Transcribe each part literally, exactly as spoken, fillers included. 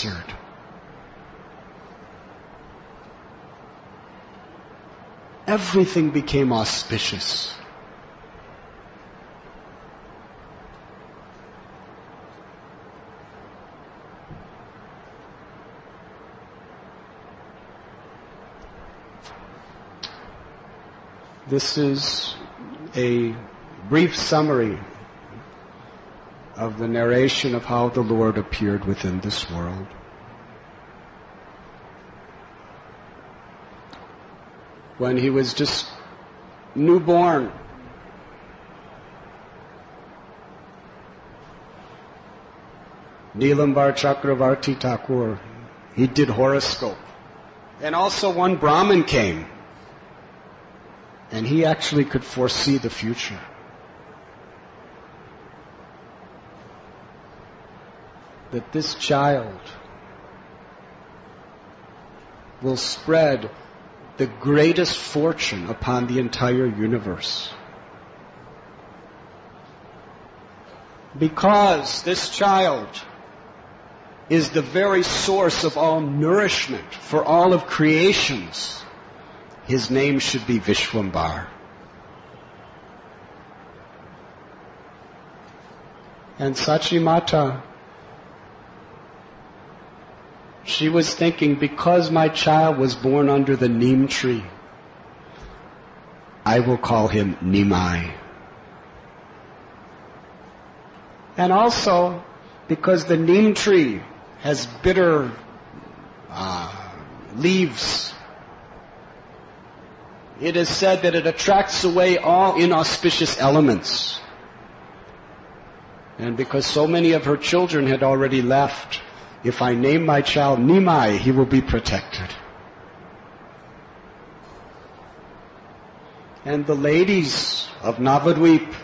answered. Everything became auspicious. This is a brief summary of the narration of how the Lord appeared within this world. When he was just newborn, Nilambar Chakravarti Thakur, he did horoscope. And also one Brahmin came, and he actually could foresee the future. That this child will spread the greatest fortune upon the entire universe. Because this child is the very source of all nourishment for all of creations, his name should be Vishwambar. And Sachi Mata, she was thinking, because my child was born under the neem tree, I will call him Nimai. And also, because the neem tree has bitter uh, leaves, it is said that it attracts away all inauspicious elements. And because so many of her children had already left, if I name my child Nimai, he will be protected. And the ladies of Navadvip,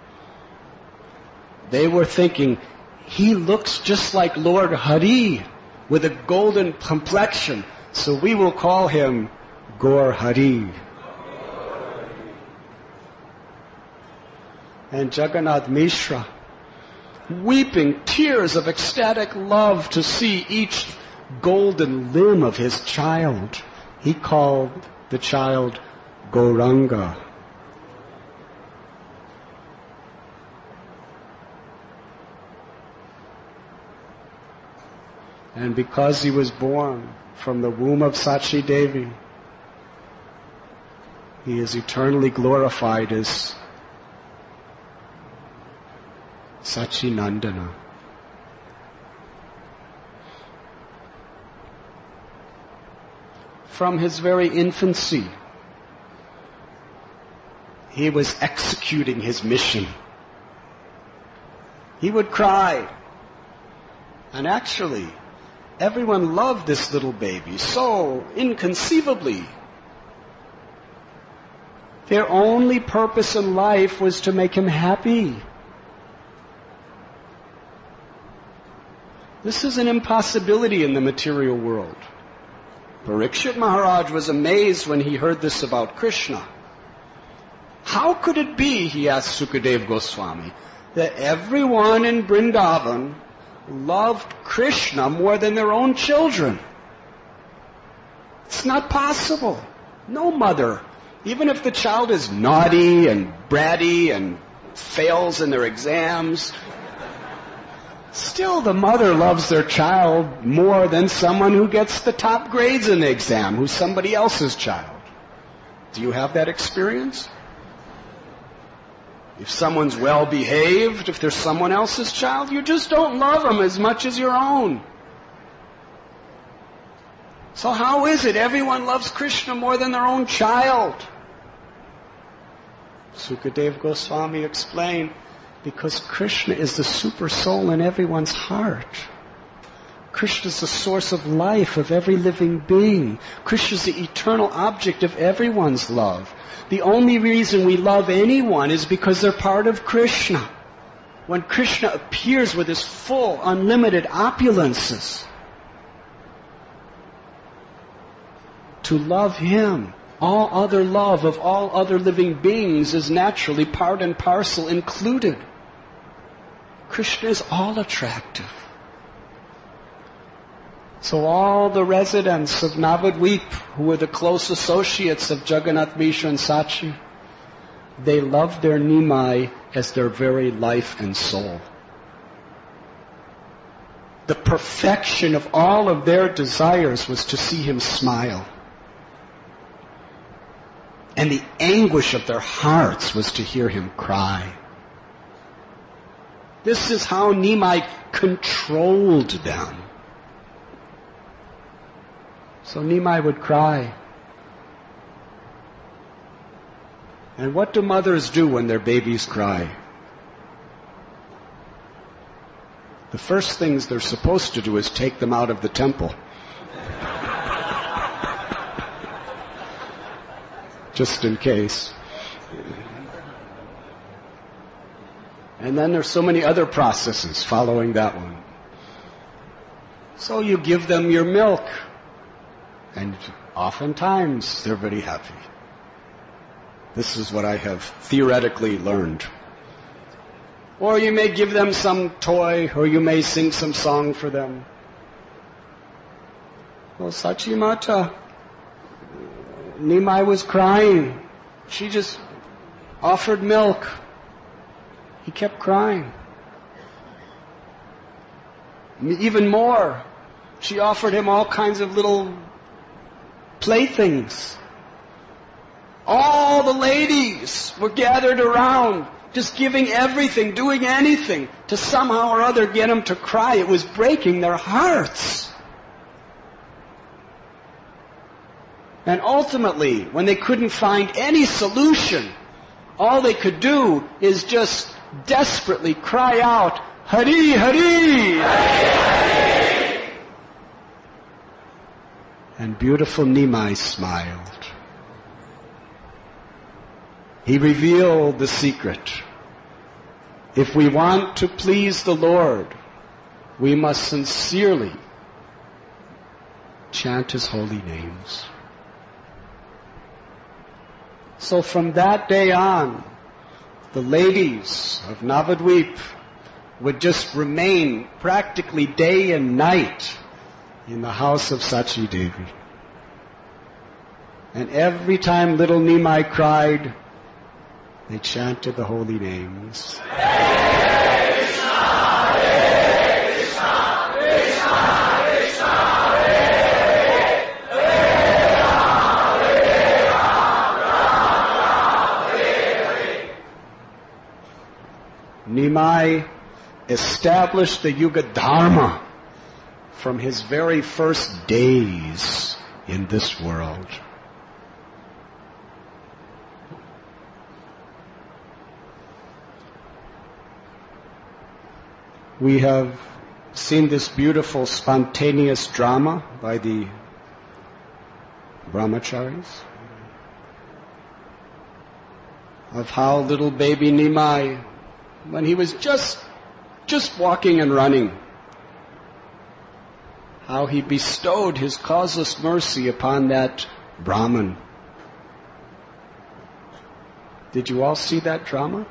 they were thinking, he looks just like Lord Hari with a golden complexion, so we will call him Gaur Hari. And Jagannath Mishra, weeping tears of ecstatic love to see each golden limb of his child, he called the child Gauranga. And because he was born from the womb of Sachi Devi, he is eternally glorified as Sachinandana. From his very infancy, he was executing his mission. He would cry. And actually, everyone loved this little baby so inconceivably. Their only purpose in life was to make him happy. This is an impossibility in the material world. Parikshit Maharaj was amazed when he heard this about Krishna. How could it be, he asked Sukadeva Goswami, that everyone in Vrindavan loved Krishna more than their own children? It's not possible. No mother, even if the child is naughty and bratty and fails in their exams, still the mother loves their child more than someone who gets the top grades in the exam, who's somebody else's child. Do you have that experience? If someone's well behaved, if they're someone else's child, you just don't love them as much as your own. So how is it everyone loves Krishna more than their own child? Sukadeva Goswami explained, because Krishna is the super soul in everyone's heart. Krishna is the source of life of every living being. Krishna is the eternal object of everyone's love. The only reason we love anyone is because they're part of Krishna. When Krishna appears with his full, unlimited opulences, to love him, all other love of all other living beings is naturally part and parcel included. Krishna is all attractive. So all the residents of Navadvip, who were the close associates of Jagannath Mishra and Sachi, they loved their Nimai as their very life and soul. The perfection of all of their desires was to see him smile. And the anguish of their hearts was to hear him cry. This is how Nimai controlled them. So Nimai would cry. And what do mothers do when their babies cry? The first things they're supposed to do is take them out of the temple. Just in case. And then there's so many other processes following that one. So you give them your milk. And oftentimes they're very happy. This is what I have theoretically learned. Or you may give them some toy, or you may sing some song for them. Well, Sachi Mata, Nimai was crying. She just offered milk. He kept crying. Even more, she offered him all kinds of little playthings. All the ladies were gathered around, just giving everything, doing anything to somehow or other get him to cry. It was breaking their hearts. And ultimately, when they couldn't find any solution, all they could do is just desperately cry out, Hari, Hari! Hari, Hari! And beautiful Nimai smiled. He revealed the secret. If we want to please the Lord, we must sincerely chant His holy names. So from that day on, the ladies of Navadvip would just remain practically day and night in the house of Sachi Devi. And every time little Nimai cried, they chanted the holy names. Hare Krishna, Hare Krishna, Krishna Krishna, Hare Hare, Hare Ram, Ram Ram, Hare Hare. Nimai established the Yuga Dharma from his very first days in this world. We have seen this beautiful spontaneous drama by the brahmacharis of how little baby Nimai, when he was just just walking and running, how he bestowed his causeless mercy upon that Brahmin. Did you all see that drama?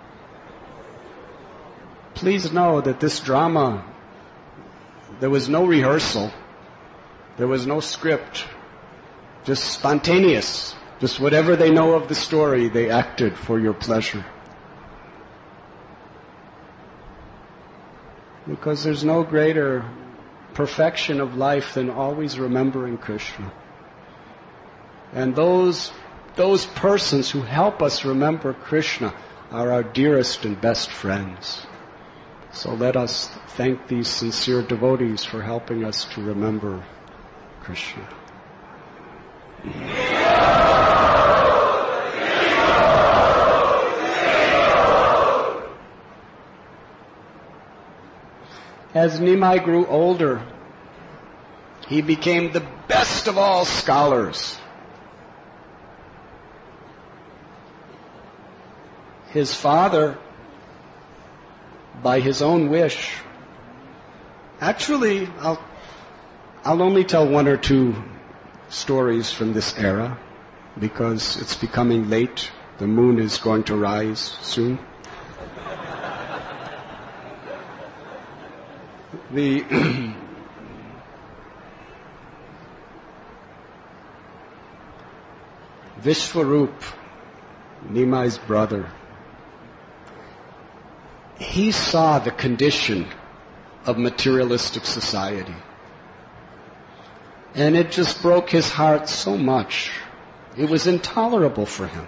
Please know that this drama, there was no rehearsal. There was no script. Just spontaneous. Just whatever they know of the story, they acted for your pleasure. Because there's no greater perfection of life than always remembering Krishna. And those, those persons who help us remember Krishna are our dearest and best friends. So let us thank these sincere devotees for helping us to remember Krishna. As Nimai grew older, he became the best of all scholars. His father, by his own wish, actually, I'll, I'll only tell one or two stories from this era, because it's becoming late. The moon is going to rise soon. The Vishwarup, Nimai's brother, he saw the condition of materialistic society. And it just broke his heart so much. It was intolerable for him.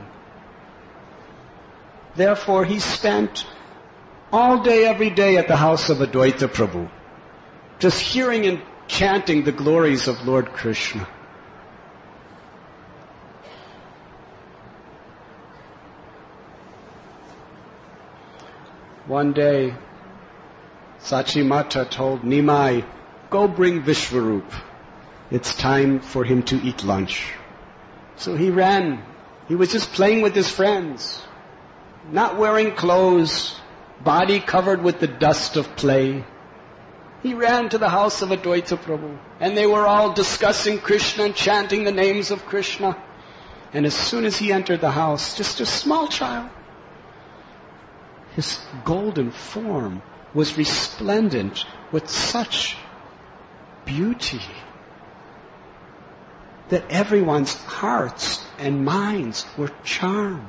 Therefore, he spent all day, every day at the house of Advaita Prabhu, just hearing and chanting the glories of Lord Krishna. One day, Sachi Mata told Nimai, go bring Vishwarup. It's time for him to eat lunch. So he ran. He was just playing with his friends, not wearing clothes, body covered with the dust of play. He ran to the house of Advaita Prabhu, and they were all discussing Krishna and chanting the names of Krishna. And as soon as he entered the house, just a small child, his golden form was resplendent with such beauty that everyone's hearts and minds were charmed.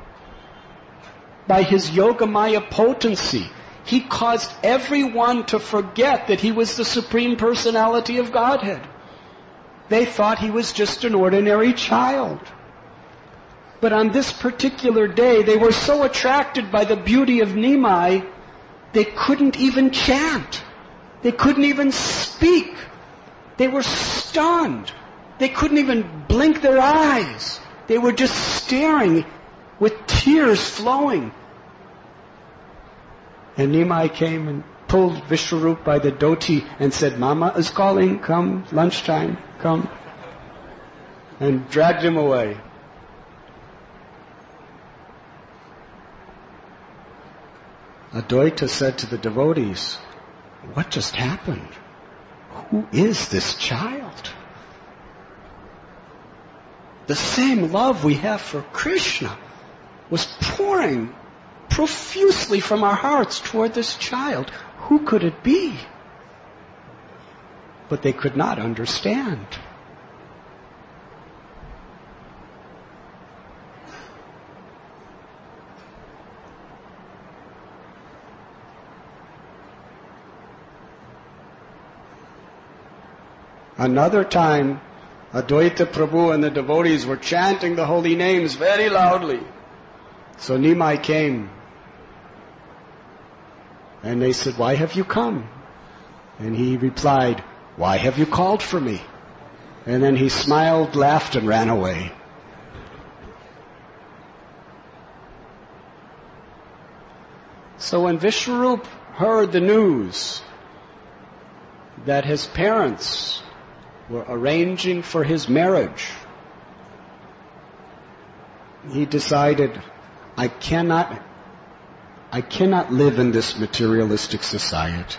By his Yogamaya potency, he caused everyone to forget that he was the Supreme Personality of Godhead. They thought he was just an ordinary child. But on this particular day, they were so attracted by the beauty of Nimai, they couldn't even chant. They couldn't even speak. They were stunned. They couldn't even blink their eyes. They were just staring with tears flowing. And Nimai came and pulled Vishwarup by the dhoti and said, Mama is calling, come, lunchtime, come. And dragged him away. Advaita said to the devotees, what just happened? Who is this child? The same love we have for Krishna was pouring profusely from our hearts toward this child. Who could it be? But they could not understand. Another time, Advaita Prabhu and the devotees were chanting the holy names very loudly. So Nimai came. And they said, why have you come? And he replied, why have you called for me? And then he smiled, laughed, and ran away. So when Vishwarup heard the news that his parents were arranging for his marriage, he decided, I cannot, I cannot live in this materialistic society.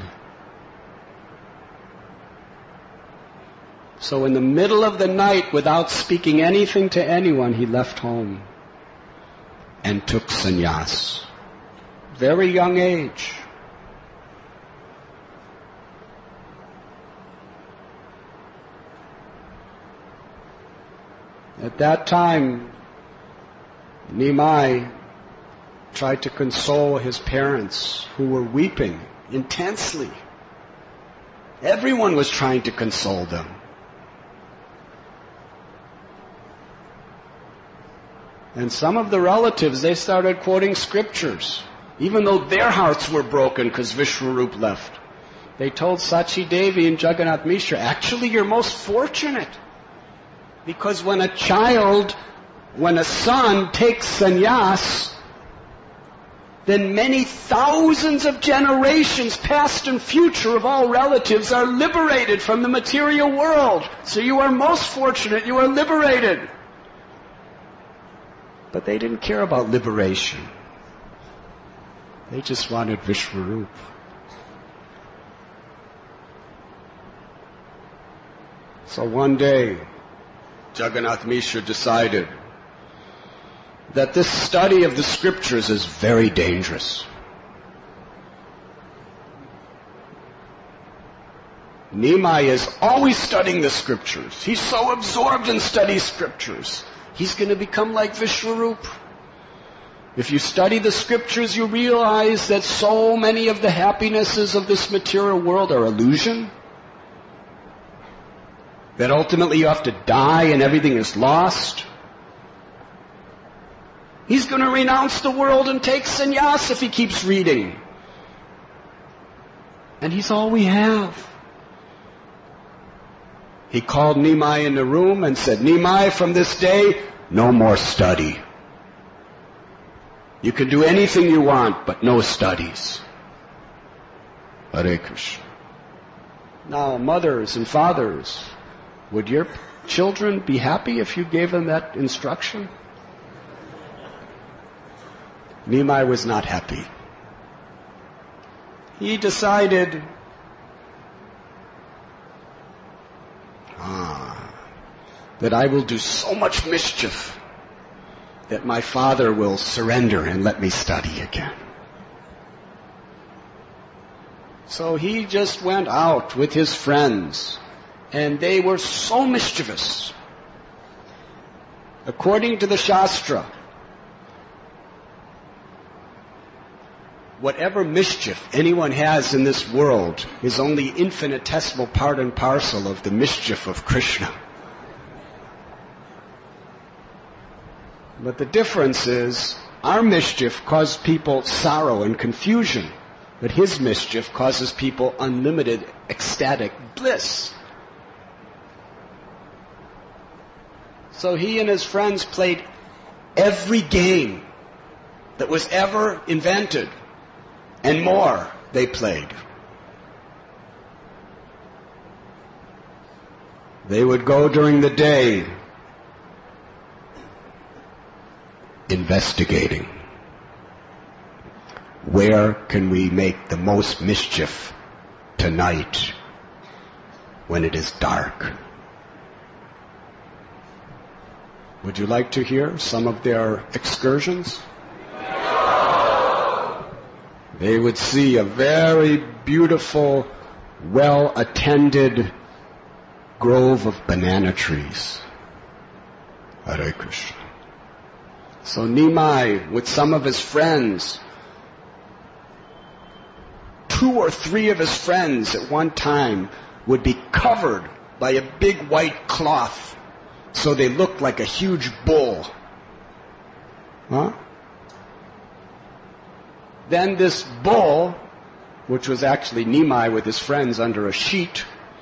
So in the middle of the night, without speaking anything to anyone, he left home and took sannyas. Very young age. At that time, Nimai tried to console his parents who were weeping intensely. Everyone was trying to console them. And some of the relatives, they started quoting scriptures, even though their hearts were broken because Vishwarup left. They told Sachi Devi and Jagannath Mishra, actually you're most fortunate. Because when a child, when a son takes sannyas, then many thousands of generations, past and future, of all relatives are liberated from the material world. So you are most fortunate, you are liberated. But they didn't care about liberation. They just wanted Vishwarup. So one day, Jagannath Mishra decided that this study of the scriptures is very dangerous. Nimai is always studying the scriptures. He's so absorbed in studying scriptures. He's going to become like Vishwarup. If you study the scriptures, you realize that so many of the happinesses of this material world are illusion. That ultimately you have to die and everything is lost. He's going to renounce the world and take sannyas if he keeps reading. And he's all we have. He called Nimai in the room and said, Nimai, from this day, no more study. You can do anything you want, but no studies. Hare Krishna. Now, mothers and fathers, would your children be happy if you gave them that instruction? Nimai was not happy. He decided, ah, that I will do so much mischief that my father will surrender and let me study again. So he just went out with his friends, and they were so mischievous. According to the Shastra, whatever mischief anyone has in this world is only infinitesimal part and parcel of the mischief of Krishna. But the difference is, our mischief caused people sorrow and confusion, but his mischief causes people unlimited ecstatic bliss. So he and his friends played every game that was ever invented, and more they played. They would go during the day investigating. Where can we make the most mischief tonight when it is dark? Would you like to hear some of their excursions? They would see a very beautiful, well-attended grove of banana trees. Hare Krishna. So Nimai, with some of his friends, two or three of his friends at one time would be covered by a big white cloth so they looked like a huge bull. Huh? Then this bull, which was actually Nimai with his friends under a sheet,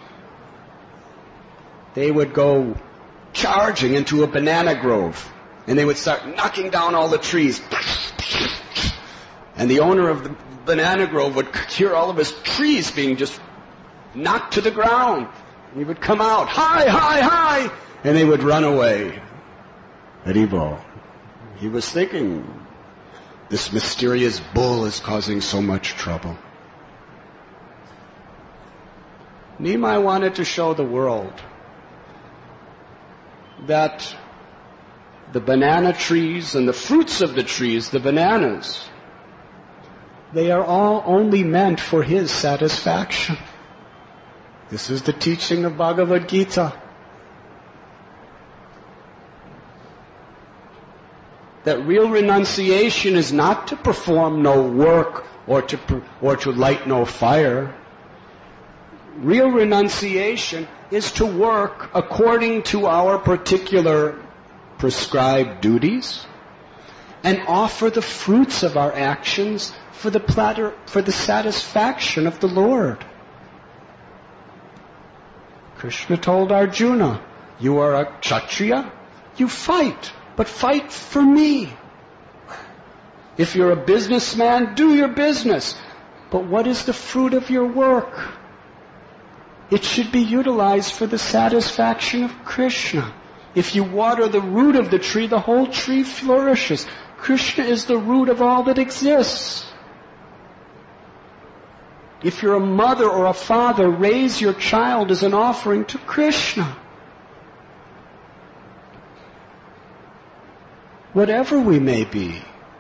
they would go charging into a banana grove, and they would start knocking down all the trees. And the owner of the banana grove would hear all of his trees being just knocked to the ground. He would come out, hi, hi, hi, and they would run away. Haribo. He was thinking, this mysterious bull is causing so much trouble. Nimai wanted to show the world that the banana trees and the fruits of the trees, the bananas, they are all only meant for his satisfaction. This is the teaching of Bhagavad Gita. That real renunciation is not to perform no work or to, or to light no fire. Real renunciation is to work according to our particular prescribed duties and offer the fruits of our actions for the platter, for the satisfaction of the Lord. Krishna told Arjuna, you are a Kshatriya, you fight, but fight for me. If you're a businessman, do your business. But what is the fruit of your work? It should be utilized for the satisfaction of Krishna. If you water the root of the tree, the whole tree flourishes. Krishna is the root of all that exists. If you're a mother or a father, raise your child as an offering to Krishna. Whatever we may be,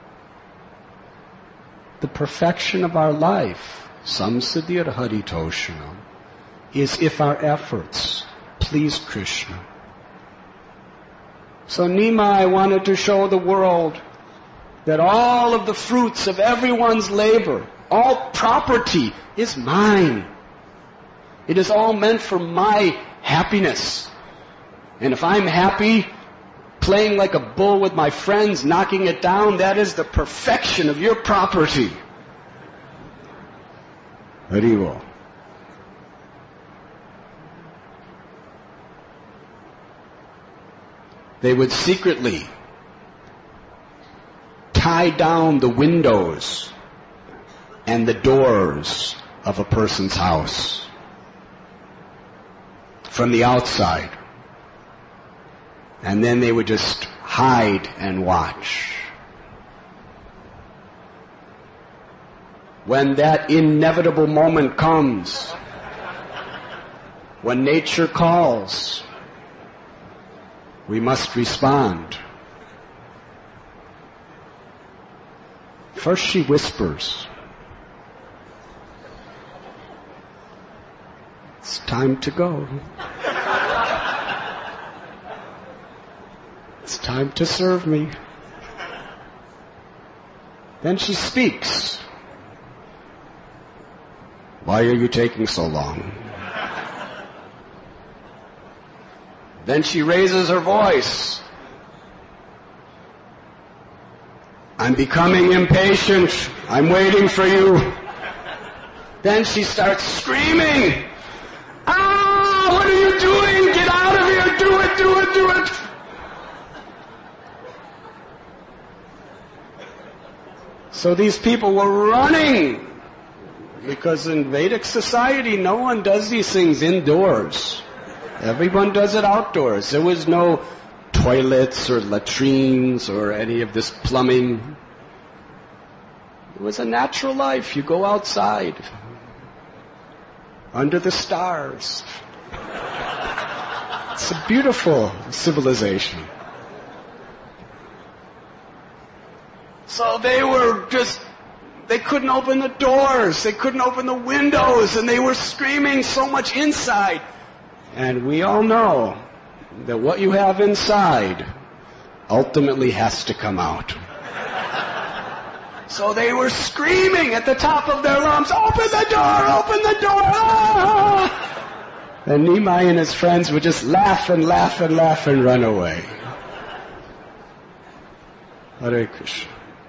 the perfection of our life, samsiddhir haritoshanam, is if our efforts please Krishna. So Nimai wanted to show the world that all of the fruits of everyone's labor, all property is mine. It is all meant for my happiness. And if I'm happy playing like a bull with my friends, knocking it down, that is the perfection of your property. Haribo. They would secretly tie down the windows and the doors of a person's house from the outside. And then they would just hide and watch. When that inevitable moment comes, when nature calls, we must respond. First she whispers, "It's time to go. It's time to serve me." Then she speaks. "Why are you taking so long?" Then she raises her voice. "I'm becoming impatient. I'm waiting for you." Then she starts screaming. "Ah, what are you doing? Get out of here. Do it, do it, do it." So these people were running, because in Vedic society, no one does these things indoors. Everyone does it outdoors. There was no toilets or latrines or any of this plumbing. It was a natural life. You go outside, under the stars. It's a beautiful civilization. So they were just, they couldn't open the doors, they couldn't open the windows, and they were screaming so much inside. And we all know that what you have inside ultimately has to come out. So they were screaming at the top of their lungs, "Open the door, open the door!" Ah! And Nimai and his friends would just laugh and laugh and laugh and run away. Hare Krishna.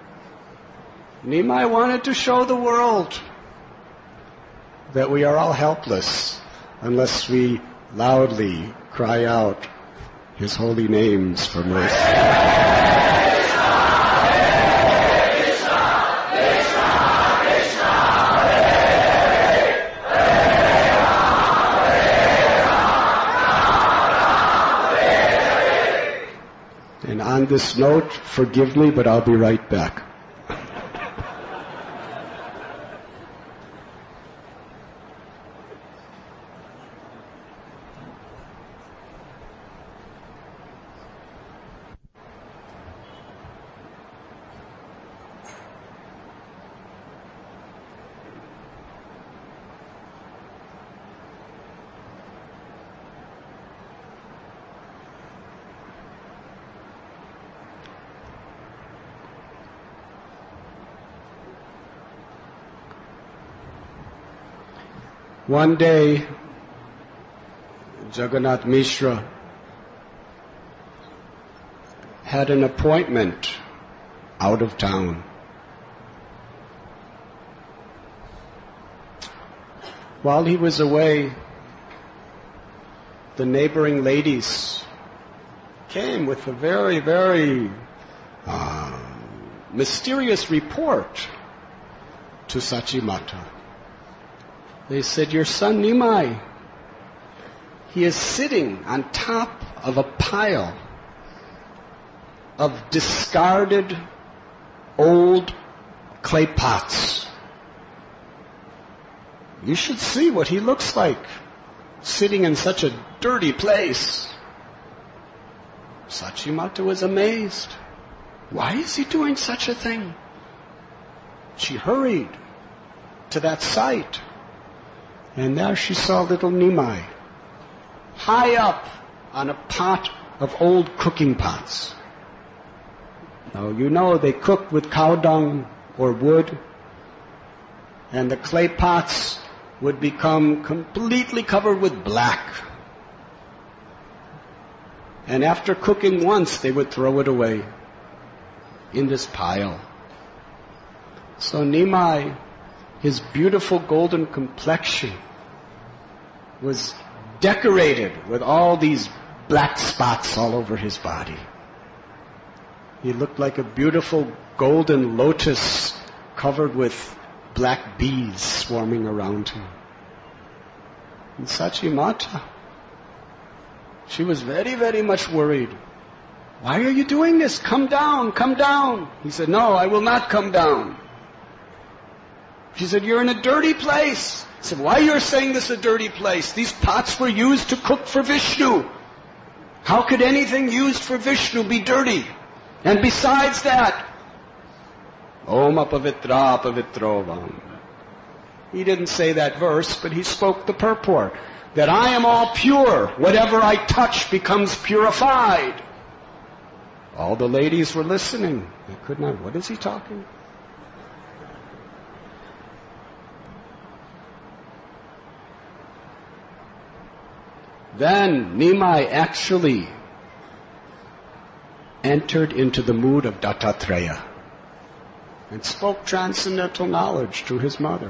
Nimai wanted to show the world that we are all helpless unless we loudly cry out His holy names for mercy. And on this note, forgive me, but I'll be right back. One day, Jagannath Mishra had an appointment out of town. While he was away, the neighboring ladies came with a very, very uh, mysterious report to Sachimata. They said, "Your son Nimai, he is sitting on top of a pile of discarded old clay pots. You should see what he looks like, sitting in such a dirty place." Sachimata was amazed. Why is he doing such a thing? She hurried to that site. And there she saw little Nimai, high up on a pot of old cooking pots. Now, you know they cooked with cow dung or wood, and the clay pots would become completely covered with black. And after cooking once, they would throw it away in this pile. So Nimai, his beautiful golden complexion, was decorated with all these black spots all over his body. He looked like a beautiful golden lotus covered with black bees swarming around him. And Sachimata, she was very, very much worried. Why are you doing this? Come down, come down. He said, no, I will not come down. She said, you're in a dirty place. He said, why you're saying this is a dirty place? These pots were used to cook for Vishnu. How could anything used for Vishnu be dirty? And besides that, Om apavitra pavitrovam. He didn't say that verse, but he spoke the purport. That I am all pure. Whatever I touch becomes purified. All the ladies were listening. They could not. What is he talking? Then Nimai actually entered into the mood of Dattatreya and spoke transcendental knowledge to his mother.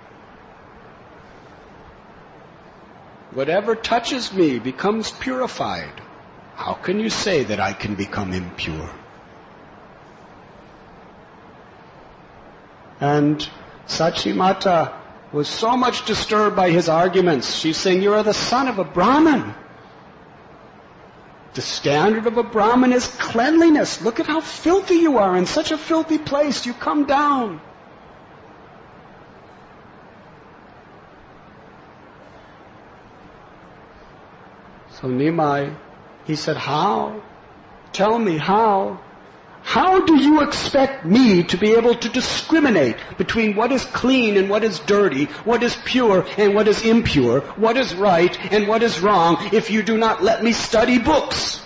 Whatever touches me becomes purified. How can you say that I can become impure? And Sachimata was so much disturbed by his arguments. She's saying, you are the son of a Brahmin. The standard of a Brahmin is cleanliness. Look at how filthy you are in such a filthy place. You come down. So Nimai, he said, how? Tell me how? How do you expect me to be able to discriminate between what is clean and what is dirty, what is pure and what is impure, what is right and what is wrong, if you do not let me study books?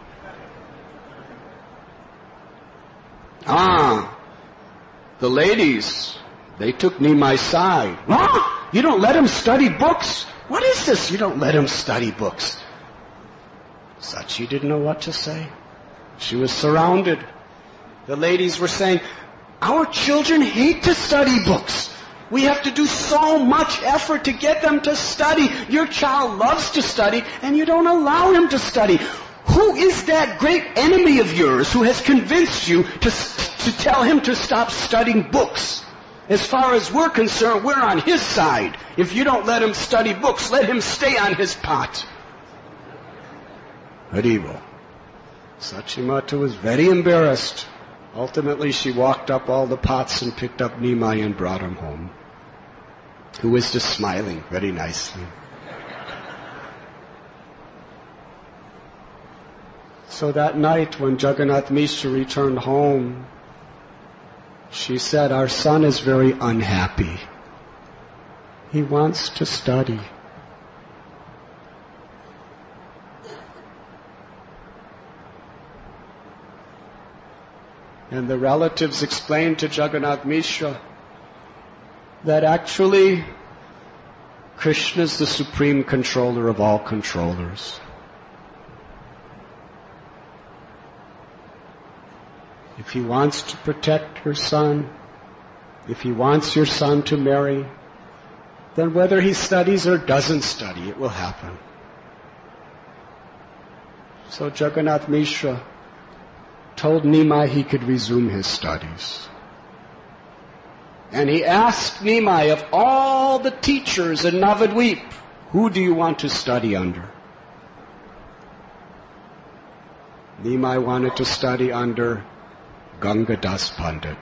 Ah, the ladies, they took Nimai's side. What? You don't let him study books? What is this? You don't let him study books. Sachi didn't know what to say. She was surrounded. The ladies were saying, our children hate to study books. We have to do so much effort to get them to study. Your child loves to study, and you don't allow him to study. Who is that great enemy of yours who has convinced you to, to tell him to stop studying books? As far as we're concerned, we're on his side. If you don't let him study books, let him stay on his pot. Haribo. Sachimata was very embarrassed. Ultimately, she walked up all the pots and picked up Nimai and brought him home, who was just smiling very nicely. So that night when Jagannath Mishra returned home, she said, our son is very unhappy. He wants to study. And the relatives explained to Jagannath Mishra that actually Krishna is the supreme controller of all controllers. If he wants to protect your son, if he wants your son to marry, then whether he studies or doesn't study, it will happen. So Jagannath Mishra told Nimai he could resume his studies. And he asked Nimai, of all the teachers in Navadvip, who do you want to study under? Nimai wanted to study under Gangadas Pandit,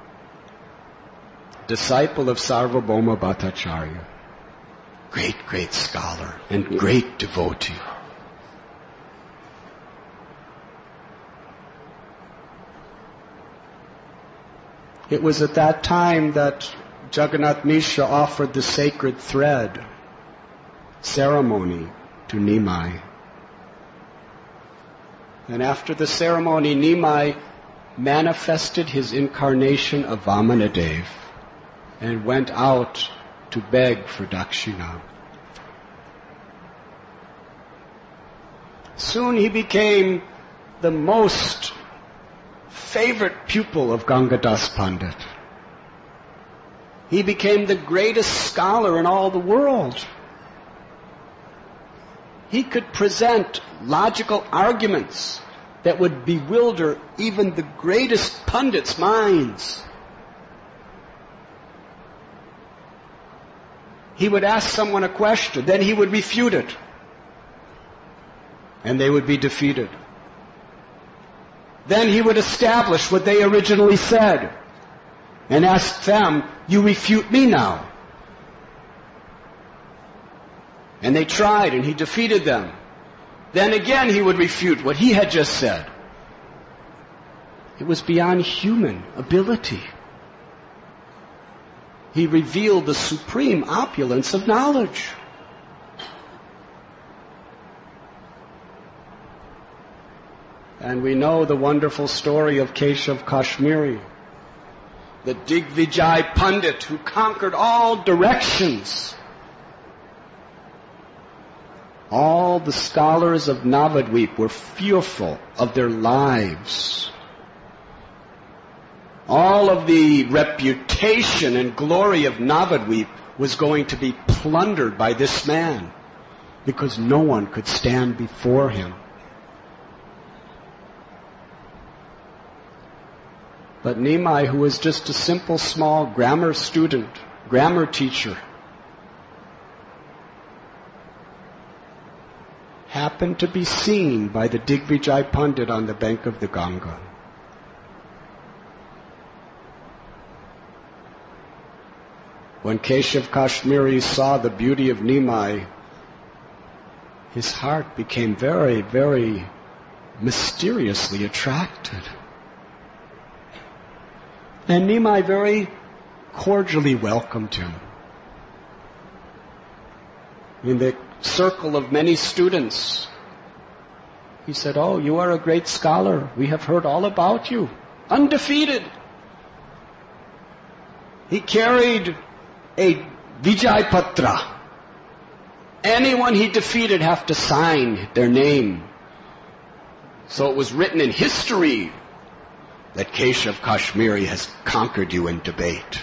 disciple of Sarvabhauma Bhattacharya, great, great scholar and great devotee. It was at that time that Jagannath Mishra offered the sacred thread ceremony to Nimai. And after the ceremony, Nimai manifested his incarnation of Vamanadev and went out to beg for dakshina. Soon he became the most favorite pupil of Gangadas Pandit. He became the greatest scholar in all the world. He could present logical arguments that would bewilder even the greatest pundits' minds. He would ask someone a question, then he would refute it, and they would be defeated. Then he would establish what they originally said and ask them, you refute me now. And they tried, and he defeated them. Then again he would refute what he had just said. It was beyond human ability. He revealed the supreme opulence of knowledge. And we know the wonderful story of Keshav Kashmiri, the Digvijay Pandit who conquered all directions. All the scholars of Navadvip were fearful of their lives. All of the reputation and glory of Navadvip was going to be plundered by this man because no one could stand before him. But Nimai, who was just a simple, small grammar student, grammar teacher, happened to be seen by the Digvijay Pandit on the bank of the Ganga. When Keshav Kashmiri saw the beauty of Nimai, his heart became very, very mysteriously attracted. And Nimai very cordially welcomed him. In the circle of many students, he said, oh, you are a great scholar. We have heard all about you. Undefeated. He carried a Vijay Patra. Anyone he defeated have to sign their name. So it was written in history that Keshav Kashmiri has conquered you in debate.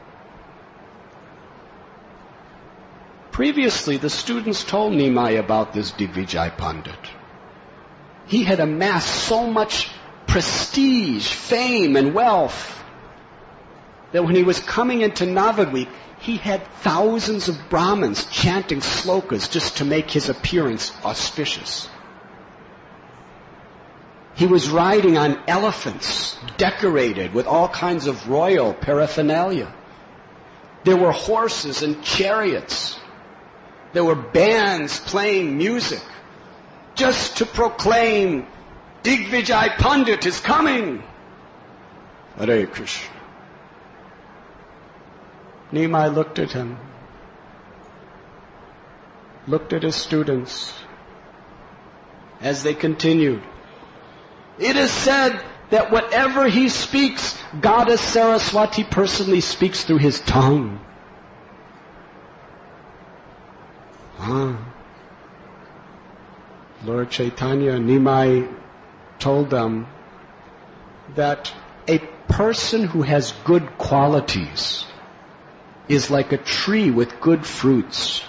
Previously, the students told Nimai about this Digvijay Pandit. He had amassed so much prestige, fame, and wealth that when he was coming into Navadvip, he had thousands of Brahmins chanting slokas just to make his appearance auspicious. He was riding on elephants, decorated with all kinds of royal paraphernalia. There were horses and chariots. There were bands playing music just to proclaim, Digvijay Pandit is coming. Hare Krishna. Nimai looked at him, looked at his students as they continued. It is said that whatever he speaks, Goddess Saraswati personally speaks through his tongue. Ah. Lord Chaitanya, Nimai told them that a person who has good qualities is like a tree with good fruits.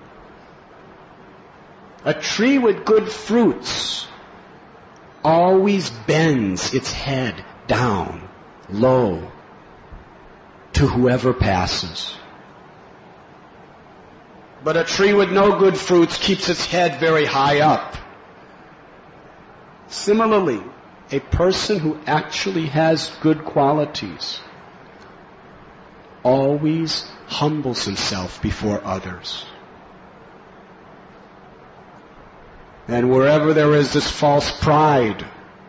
A tree with good fruits always bends its head down, low, to whoever passes. But a tree with no good fruits keeps its head very high up. Similarly, a person who actually has good qualities always humbles himself before others. And wherever there is this false pride,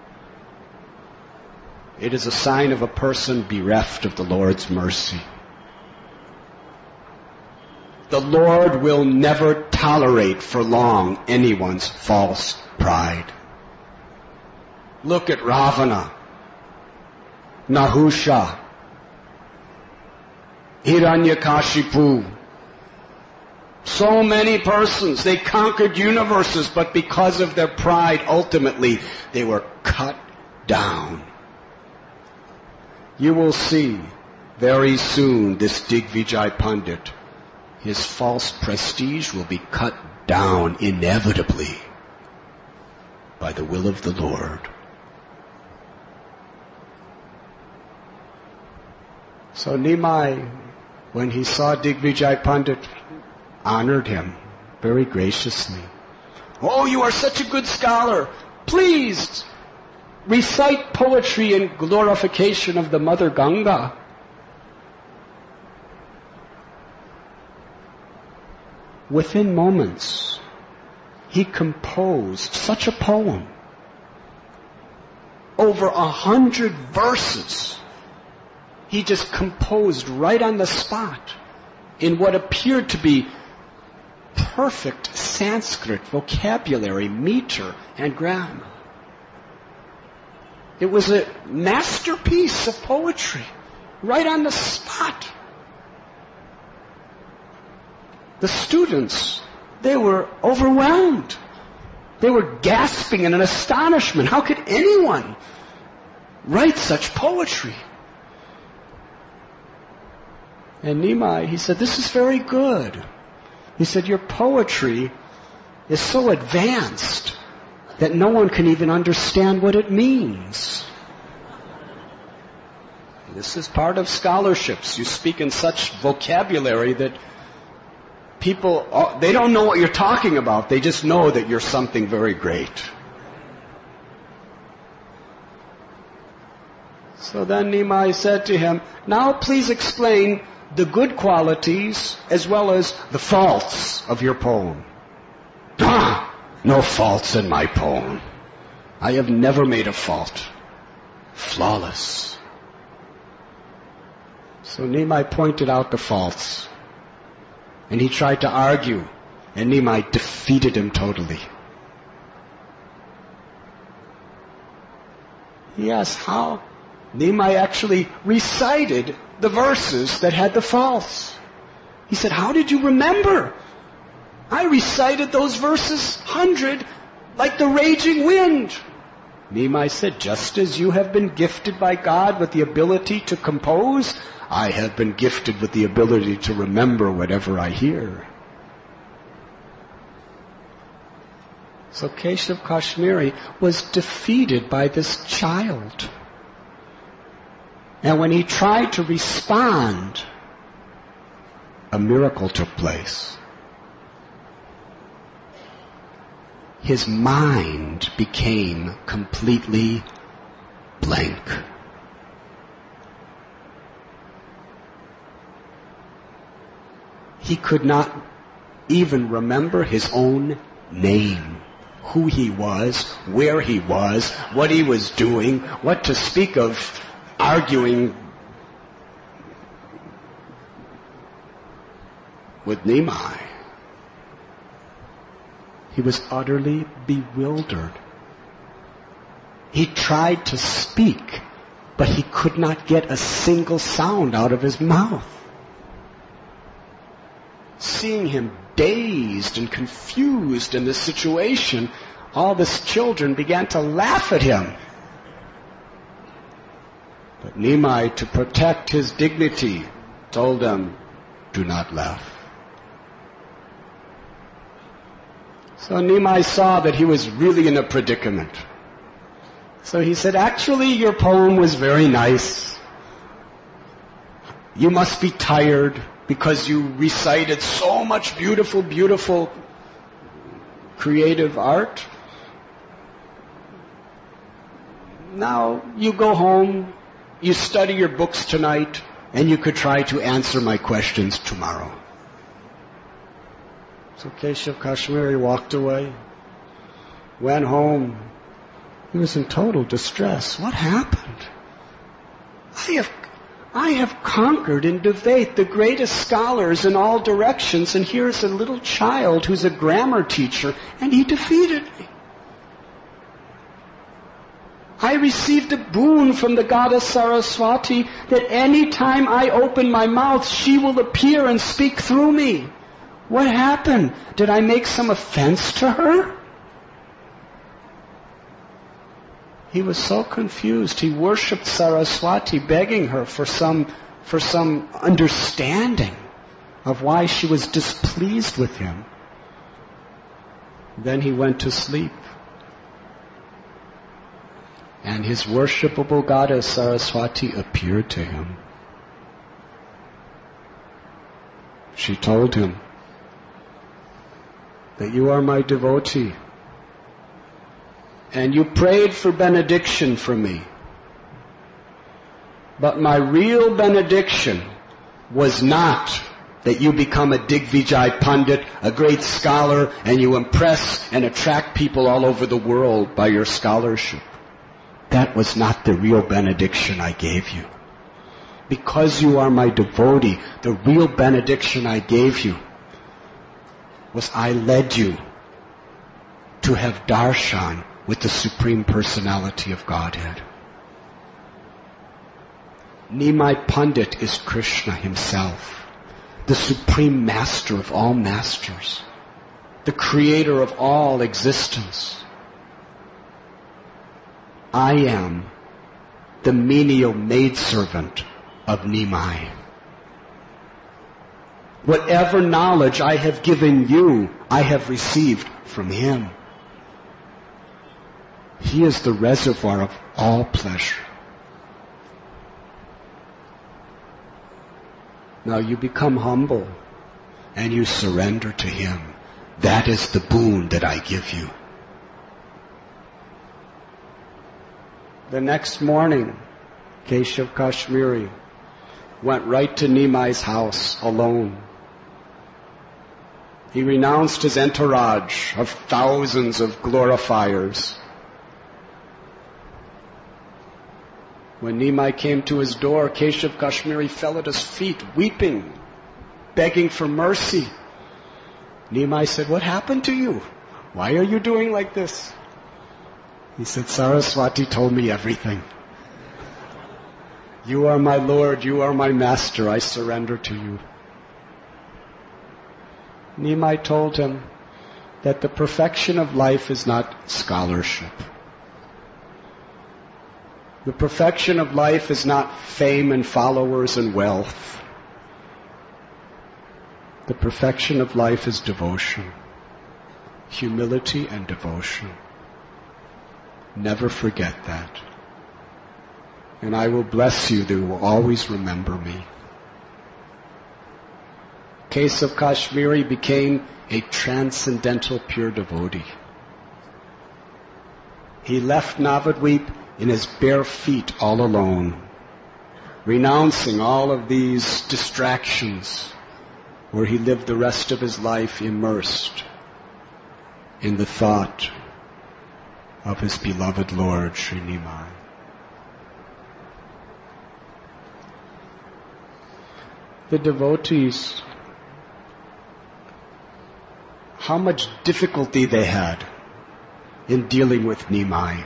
it is a sign of a person bereft of the Lord's mercy. The Lord will never tolerate for long anyone's false pride. Look at Ravana, Nahusha, Hiranyakashipu. So many persons, they conquered universes, but because of their pride, ultimately, they were cut down. You will see very soon this Digvijay Pandit, his false prestige will be cut down inevitably by the will of the Lord. So Nimai, when he saw Digvijay Pandit, honored him very graciously. Oh, you are such a good scholar. Please recite poetry in glorification of the Mother Ganga. Within moments, he composed such a poem. Over a hundred verses. He just composed right on the spot in what appeared to be perfect Sanskrit vocabulary, meter, and grammar. It was a masterpiece of poetry, right on the spot. The students, they were overwhelmed. They were gasping in an astonishment. How could anyone write such poetry? And Nimai, he said, this is very good. He said, your poetry is so advanced that no one can even understand what it means. This is part of scholarships. You speak in such vocabulary that people, they don't know what you're talking about. They just know that you're something very great. So then Nimai said to him, now please explain the good qualities as well as the faults of your poem. Ah, no faults in my poem. I have never made a fault. Flawless. So Nimai pointed out the faults. And he tried to argue. And Nimai defeated him totally. He asked how. Nimai actually recited the verses that had the faults. He said, how did you remember? I recited those verses hundred like the raging wind. Nimai said, just as you have been gifted by God with the ability to compose, I have been gifted with the ability to remember whatever I hear. So Keshav Kashmiri was defeated by this child. And when he tried to respond, a miracle took place. His mind became completely blank. He could not even remember his own name, who he was, where he was, what he was doing, what to speak of arguing with Nimai. He was utterly bewildered. He tried to speak, but he could not get a single sound out of his mouth. Seeing him dazed and confused in this situation, all the children began to laugh at him. But Nimai, to protect his dignity, told them, do not laugh. So Nimai saw that he was really in a predicament. So he said, actually, your poem was very nice. You must be tired because you recited so much beautiful, beautiful creative art. Now you go home, you study your books tonight, and you could try to answer my questions tomorrow. So Keshav Kashmiri walked away, went home. He was in total distress. What happened? I have, I have conquered in debate the greatest scholars in all directions, and here's a little child who's a grammar teacher, and he defeated me. I received a boon from the goddess Saraswati that any time I open my mouth, she will appear and speak through me. What happened? Did I make some offense to her? He was so confused. He worshipped Saraswati, begging her for some, for some understanding of why she was displeased with him. Then he went to sleep. And his worshipable goddess Saraswati appeared to him. She told him that you are my devotee, and you prayed for benediction for me. But my real benediction was not that you become a Digvijay Pandit, a great scholar, and you impress and attract people all over the world by your scholarship. That was not the real benediction I gave you. Because you are my devotee, the real benediction I gave you was I led you to have darshan with the Supreme Personality of Godhead. Nimai Pandit is Krishna himself, the Supreme Master of all masters, the creator of all existence. I am the menial maidservant of Nimai. Whatever knowledge I have given you, I have received from him. He is the reservoir of all pleasure. Now you become humble and you surrender to him. That is the boon that I give you. The next morning, Keshav Kashmiri went right to Nimai's house alone. He renounced his entourage of thousands of glorifiers. When Nimai came to his door, Keshav Kashmiri fell at his feet, weeping, begging for mercy. Nimai said, "What happened to you? Why are you doing like this?" He said, "Saraswati told me everything. You are my Lord, you are my Master, I surrender to you." Nimai told him that the perfection of life is not scholarship. The perfection of life is not fame and followers and wealth. The perfection of life is devotion, humility and devotion. Never forget that. And I will bless you that you will always remember me. Keshav Kashmiri became a transcendental pure devotee. He left Navadvip in his bare feet all alone, renouncing all of these distractions, where he lived the rest of his life immersed in the thought of his beloved Lord, Sri Nimai. The devotees, how much difficulty they had in dealing with Nimai.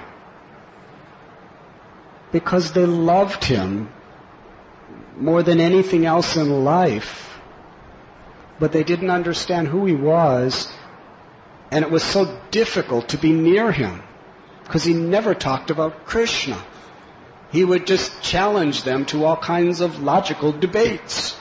Because they loved him more than anything else in life, but they didn't understand who he was, and it was so difficult to be near him, because he never talked about Krishna. He would just challenge them to all kinds of logical debates.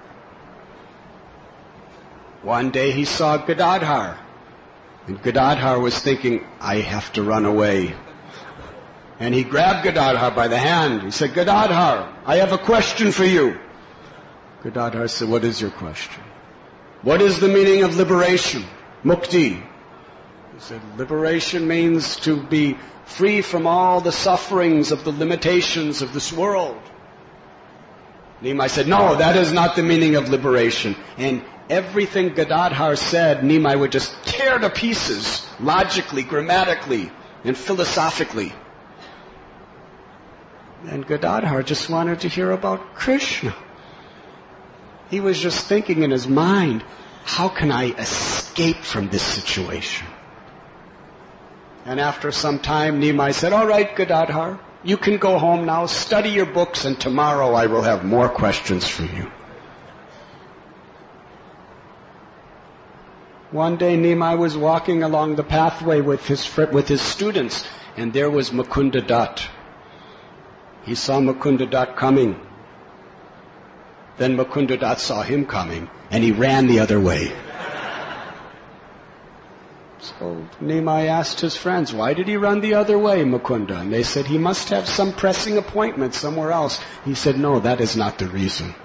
One day he saw Gadadhar, and Gadadhar was thinking, I have to run away. And he grabbed Gadadhar by the hand. He said, Gadadhar, I have a question for you. Gadadhar said, what is your question? What is the meaning of liberation? Mukti. He said, liberation means to be free from all the sufferings of the limitations of this world. Nimai said, no, that is not the meaning of liberation. And everything Gadadhar said, Nimai would just tear to pieces, logically, grammatically, and philosophically. And Gadadhar just wanted to hear about Krishna. He was just thinking in his mind, how can I escape from this situation? And after some time, Nimai said, all right, Gadadhar, you can go home now, study your books, and tomorrow I will have more questions for you. One day, Nimai was walking along the pathway with his with his students, and there was Mukunda Dutt. He saw Mukunda Dutt coming. Then Mukunda Dutt saw him coming, and he ran the other way. So Nimai asked his friends, why did he run the other way, Mukunda? And they said, he must have some pressing appointment somewhere else. He said, no, that is not the reason.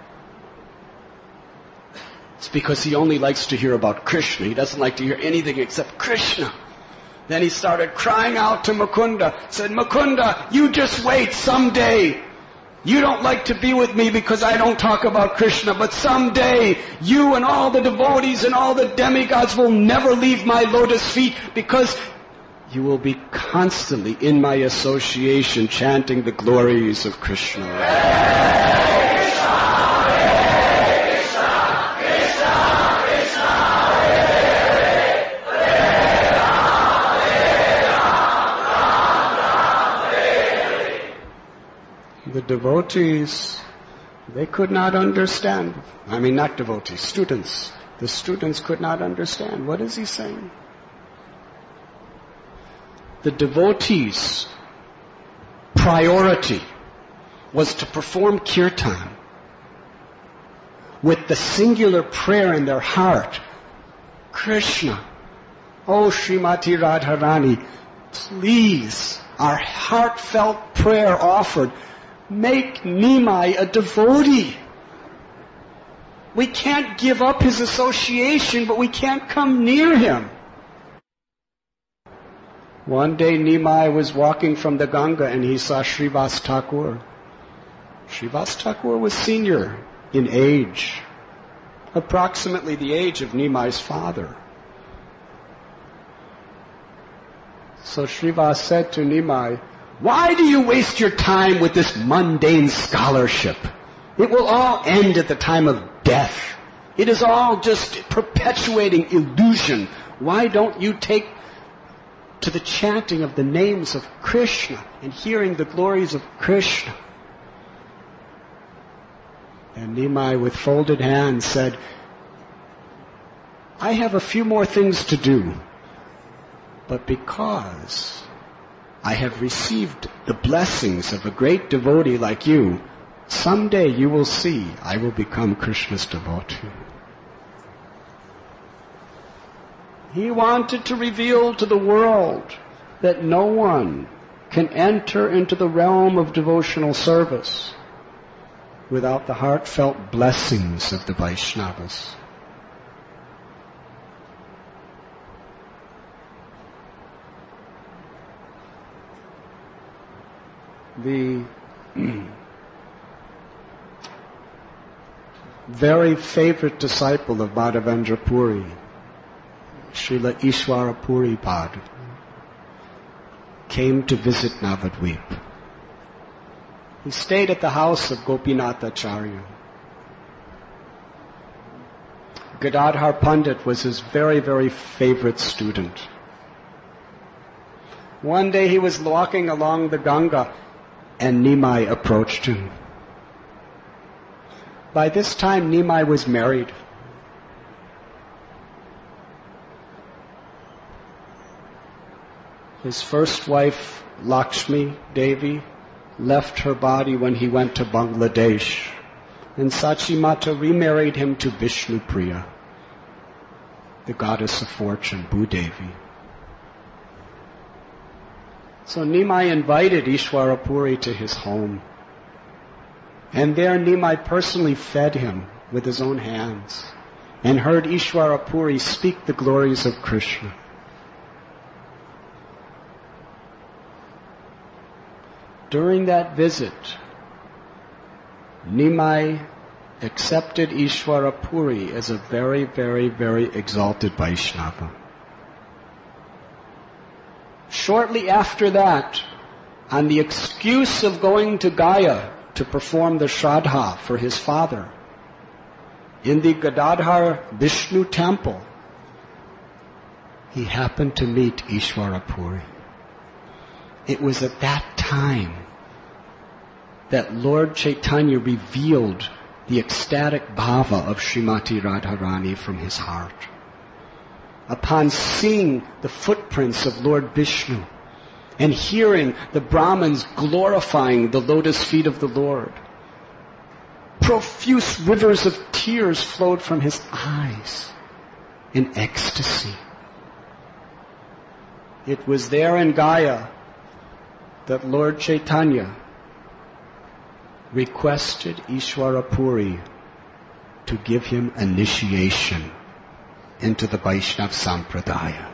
It's because he only likes to hear about Krishna. He doesn't like to hear anything except Krishna. Then he started crying out to Mukunda, said, Mukunda, you just wait someday. You don't like to be with me because I don't talk about Krishna, but someday you and all the devotees and all the demigods will never leave my lotus feet because you will be constantly in my association chanting the glories of Krishna. The devotees, they could not understand. I mean, not devotees, students. The students could not understand. What is he saying? The devotees' priority was to perform kirtan with the singular prayer in their heart. Krishna, oh Srimati Radharani, please, our heartfelt prayer offered, make Nimai a devotee. We can't give up his association, but we can't come near him. One day Nimai was walking from the Ganga and he saw Srivas Thakur. Srivas Thakur was senior in age, approximately the age of Nimai's father. So Srivas said to Nimai, why do you waste your time with this mundane scholarship? It will all end at the time of death. It is all just perpetuating illusion. Why don't you take to the chanting of the names of Krishna and hearing the glories of Krishna? And Nimai, with folded hands, said, I have a few more things to do, but because I have received the blessings of a great devotee like you, someday you will see I will become Krishna's devotee. He wanted to reveal to the world that no one can enter into the realm of devotional service without the heartfelt blessings of the Vaishnavas. The very favorite disciple of Madhavendra Puri, Srila Ishwara Puri Pad, came to visit Navadvip. He stayed at the house of Gopinath Acharya. Gadadhar Pandit was his very, very favorite student. One day he was walking along the Ganga and Nimai approached him. By this time, Nimai was married. His first wife, Lakshmi Devi, left her body when he went to Bangladesh, and Sachi Mata remarried him to Vishnu Priya, the goddess of fortune, Bhudevi. So Nimai invited Ishwara Puri to his home. And there Nimai personally fed him with his own hands and heard Ishwara Puri speak the glories of Krishna. During that visit, Nimai accepted Ishwara Puri as a very, very, very exalted Vaishnava. Shortly after that, on the excuse of going to Gaya to perform the Shraddha for his father, in the Gadadhar Vishnu temple, he happened to meet Ishwara Puri. It was at that time that Lord Chaitanya revealed the ecstatic bhava of Srimati Radharani from his heart. Upon seeing the footprints of Lord Vishnu and hearing the Brahmins glorifying the lotus feet of the Lord, profuse rivers of tears flowed from his eyes in ecstasy. It was there in Gaya that Lord Chaitanya requested Ishwara Puri to give him initiation into the Vaishnava Sampradaya,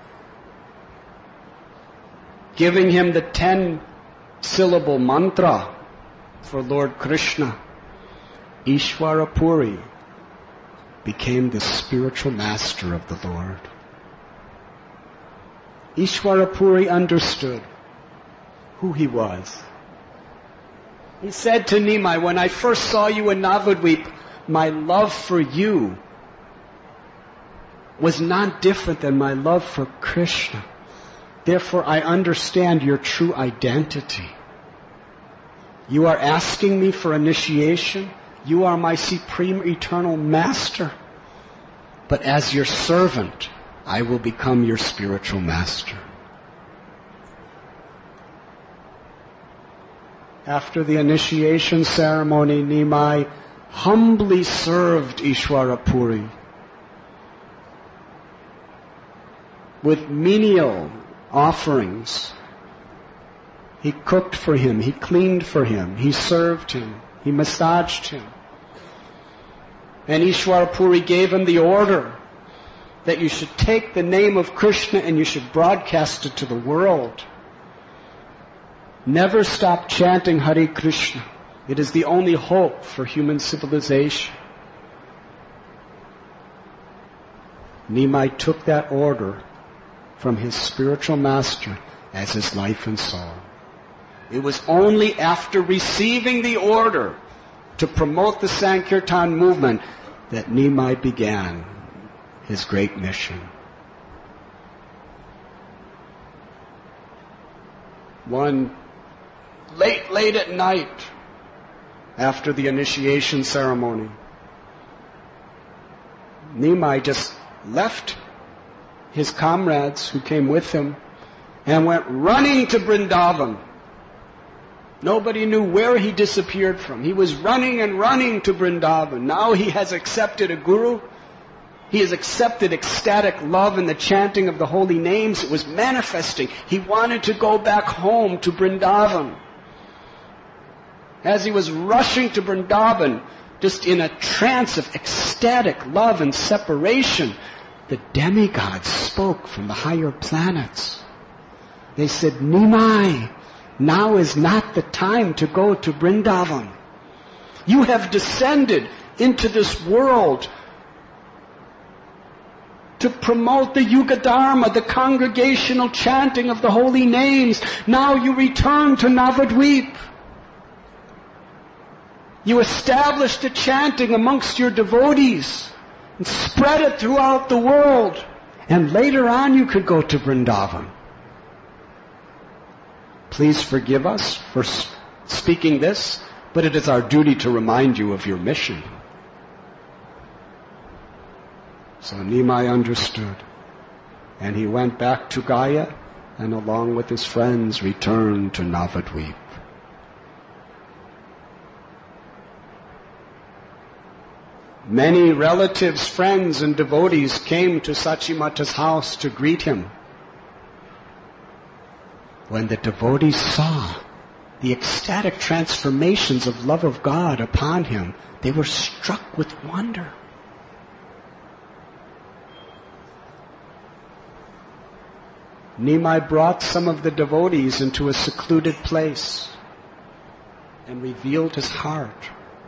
giving him the ten-syllable mantra for Lord Krishna. Ishwara Puri became the spiritual master of the Lord. Ishwara Puri understood who he was. He said to Nimai, when I first saw you in Navadvip, my love for you was not different than my love for Krishna. Therefore, I understand your true identity. You are asking me for initiation. You are my supreme eternal master. But as your servant, I will become your spiritual master. After the initiation ceremony, Nimai humbly served Ishwara Puri with menial offerings. He cooked for him, he cleaned for him, he served him, he massaged him. And Ishwara Puri gave him the order that you should take the name of Krishna and you should broadcast it to the world. Never stop chanting Hare Krishna. It is the only hope for human civilization. Nimai took that order from his spiritual master as his life and soul. It was only after receiving the order to promote the Sankirtan movement that Nimai began his great mission. One late, late at night, after the initiation ceremony, Nimai just left his comrades who came with him and went running to Vrindavan. Nobody knew where he disappeared from. He was running and running to Vrindavan. Now he has accepted a guru. He has accepted ecstatic love in the chanting of the holy names. It was manifesting. He wanted to go back home to Vrindavan. As he was rushing to Vrindavan, just in a trance of ecstatic love and separation, the demigods spoke from the higher planets. They said, Nimai, now is not the time to go to Vrindavan. You have descended into this world to promote the Yuga Dharma, the congregational chanting of the holy names. Now you return to Navadvip. You establish the chanting amongst your devotees and spread it throughout the world. And later on you could go to Vrindavan. Please forgive us for speaking this, but it is our duty to remind you of your mission. So Nimai understood, and he went back to Gaya, and along with his friends returned to Navadvip. Many relatives, friends, and devotees came to Sachimata's house to greet him. When the devotees saw the ecstatic transformations of love of God upon him, they were struck with wonder. Nimai brought some of the devotees into a secluded place and revealed his heart.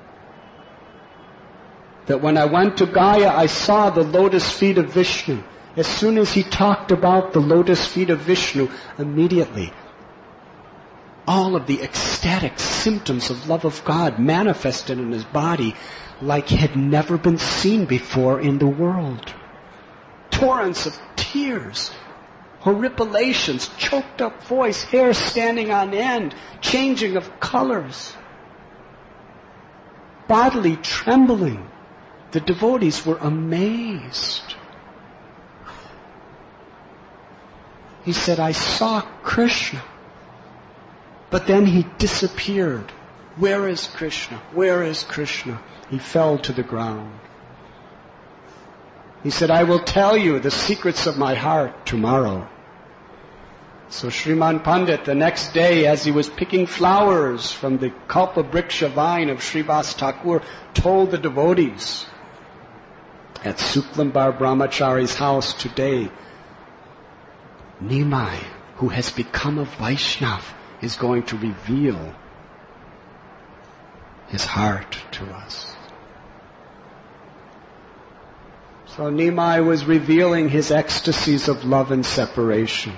That when I went to Gaya, I saw the lotus feet of Vishnu. As soon as he talked about the lotus feet of Vishnu, immediately all of the ecstatic symptoms of love of God manifested in his body like had never been seen before in the world. Torrents of tears horripilations, choked up voice, hair standing on end, changing of colors, bodily trembling. The devotees were amazed. He said, I saw Krishna, but then he disappeared. Where is Krishna? Where is Krishna? He fell to the ground. He said, I will tell you the secrets of my heart tomorrow. So Sriman Pandit, the next day, as he was picking flowers from the Kalpabriksha vine of Srivas Thakur, told the devotees at Suklambar Brahmachari's house today, Nimai, who has become a Vaishnav, is going to reveal his heart to us. So Nimai was revealing his ecstasies of love and separation.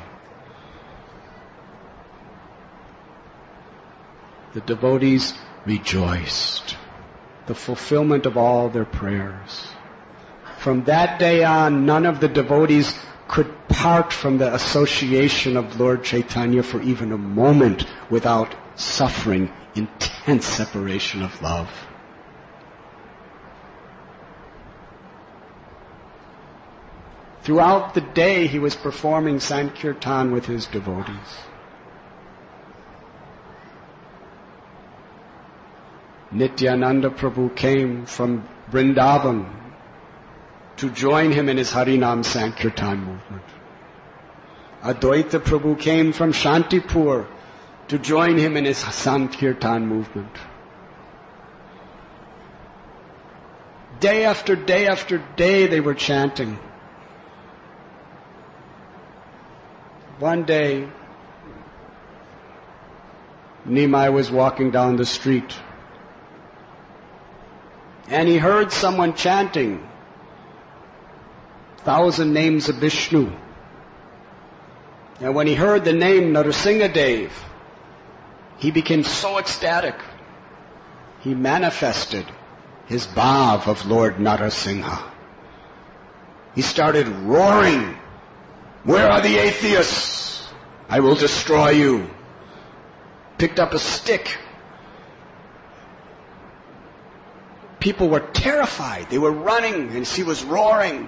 The devotees rejoiced. The fulfillment of all their prayers. From that day on, none of the devotees could part from the association of Lord Chaitanya for even a moment without suffering intense separation of love. Throughout the day, he was performing Sankirtan with his devotees. Nityananda Prabhu came from Vrindavan to join him in his Harinam Sankirtan movement. Advaita Prabhu came from Shantipur to join him in his Sankirtan movement. Day after day after day they were chanting. One day, Nimai was walking down the street and he heard someone chanting thousand names of Vishnu. And when he heard the name Narasimhadev, he became so ecstatic. He manifested his bhav of Lord Narasimha. He started roaring, "Where are the atheists? I will destroy you." Picked up a stick. People were terrified. They were running and he was roaring.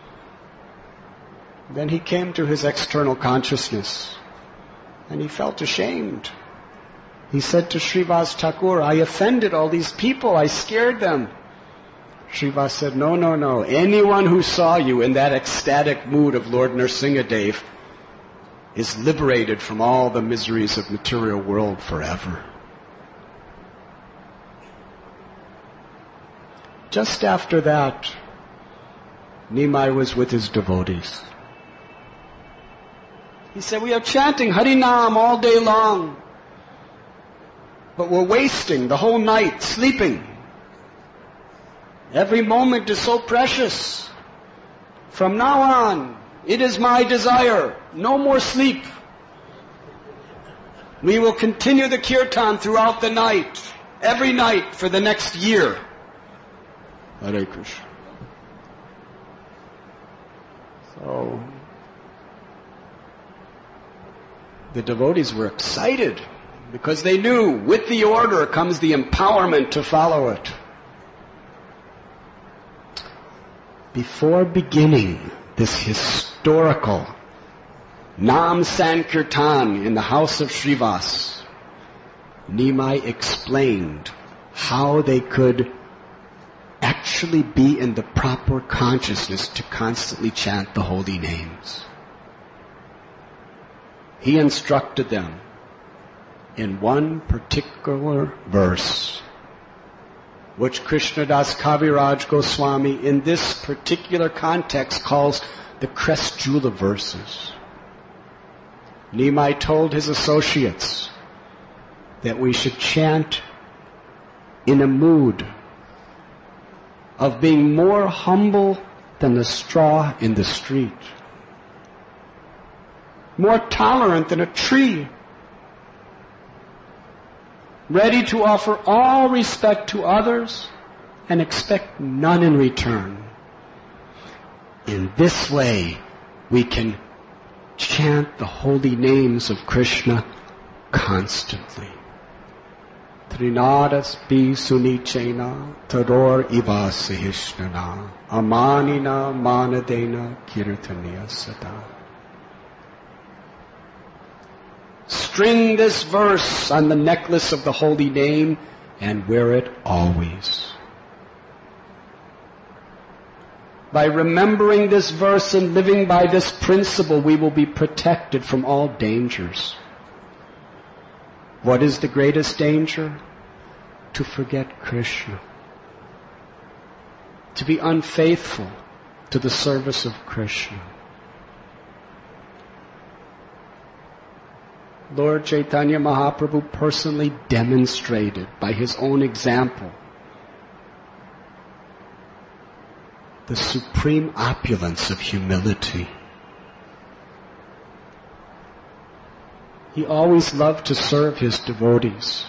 Then he came to his external consciousness and he felt ashamed. He said to Srivas Thakur, "I offended all these people. I scared them." Srivas said, no, no, no. Anyone who saw you in that ecstatic mood of Lord Narasimhadev is liberated from all the miseries of material world forever. Just after that, Nimai was with his devotees. He said, "We are chanting Harinam all day long, but we're wasting the whole night sleeping. Every moment is so precious. From now on, it is my desire, no more sleep. We will continue the kirtan throughout the night, every night for the next year." Hare Krishna. So, the devotees were excited because they knew with the order comes the empowerment to follow it. Before beginning this historical Nam Sankirtan in the house of Srivas, Nimai explained how they could actually be in the proper consciousness to constantly chant the holy names. He instructed them in one particular verse, which Krishnadas Kaviraj Goswami in this particular context calls the Kresjula verses. Nimai told his associates that we should chant in a mood of being more humble than the straw in the street, more tolerant than a tree, ready to offer all respect to others and expect none in return. In this way, we can chant the holy names of Krishna constantly. Trinadas pi sunichena taror iva sahishnana amanina manadena kirtaniya sada. String this verse on the necklace of the holy name and wear it always. By remembering this verse and living by this principle, we will be protected from all dangers. What is the greatest danger? To forget Krishna. To be unfaithful to the service of Krishna. Lord Chaitanya Mahaprabhu personally demonstrated by his own example the supreme opulence of humility. He always loved to serve his devotees.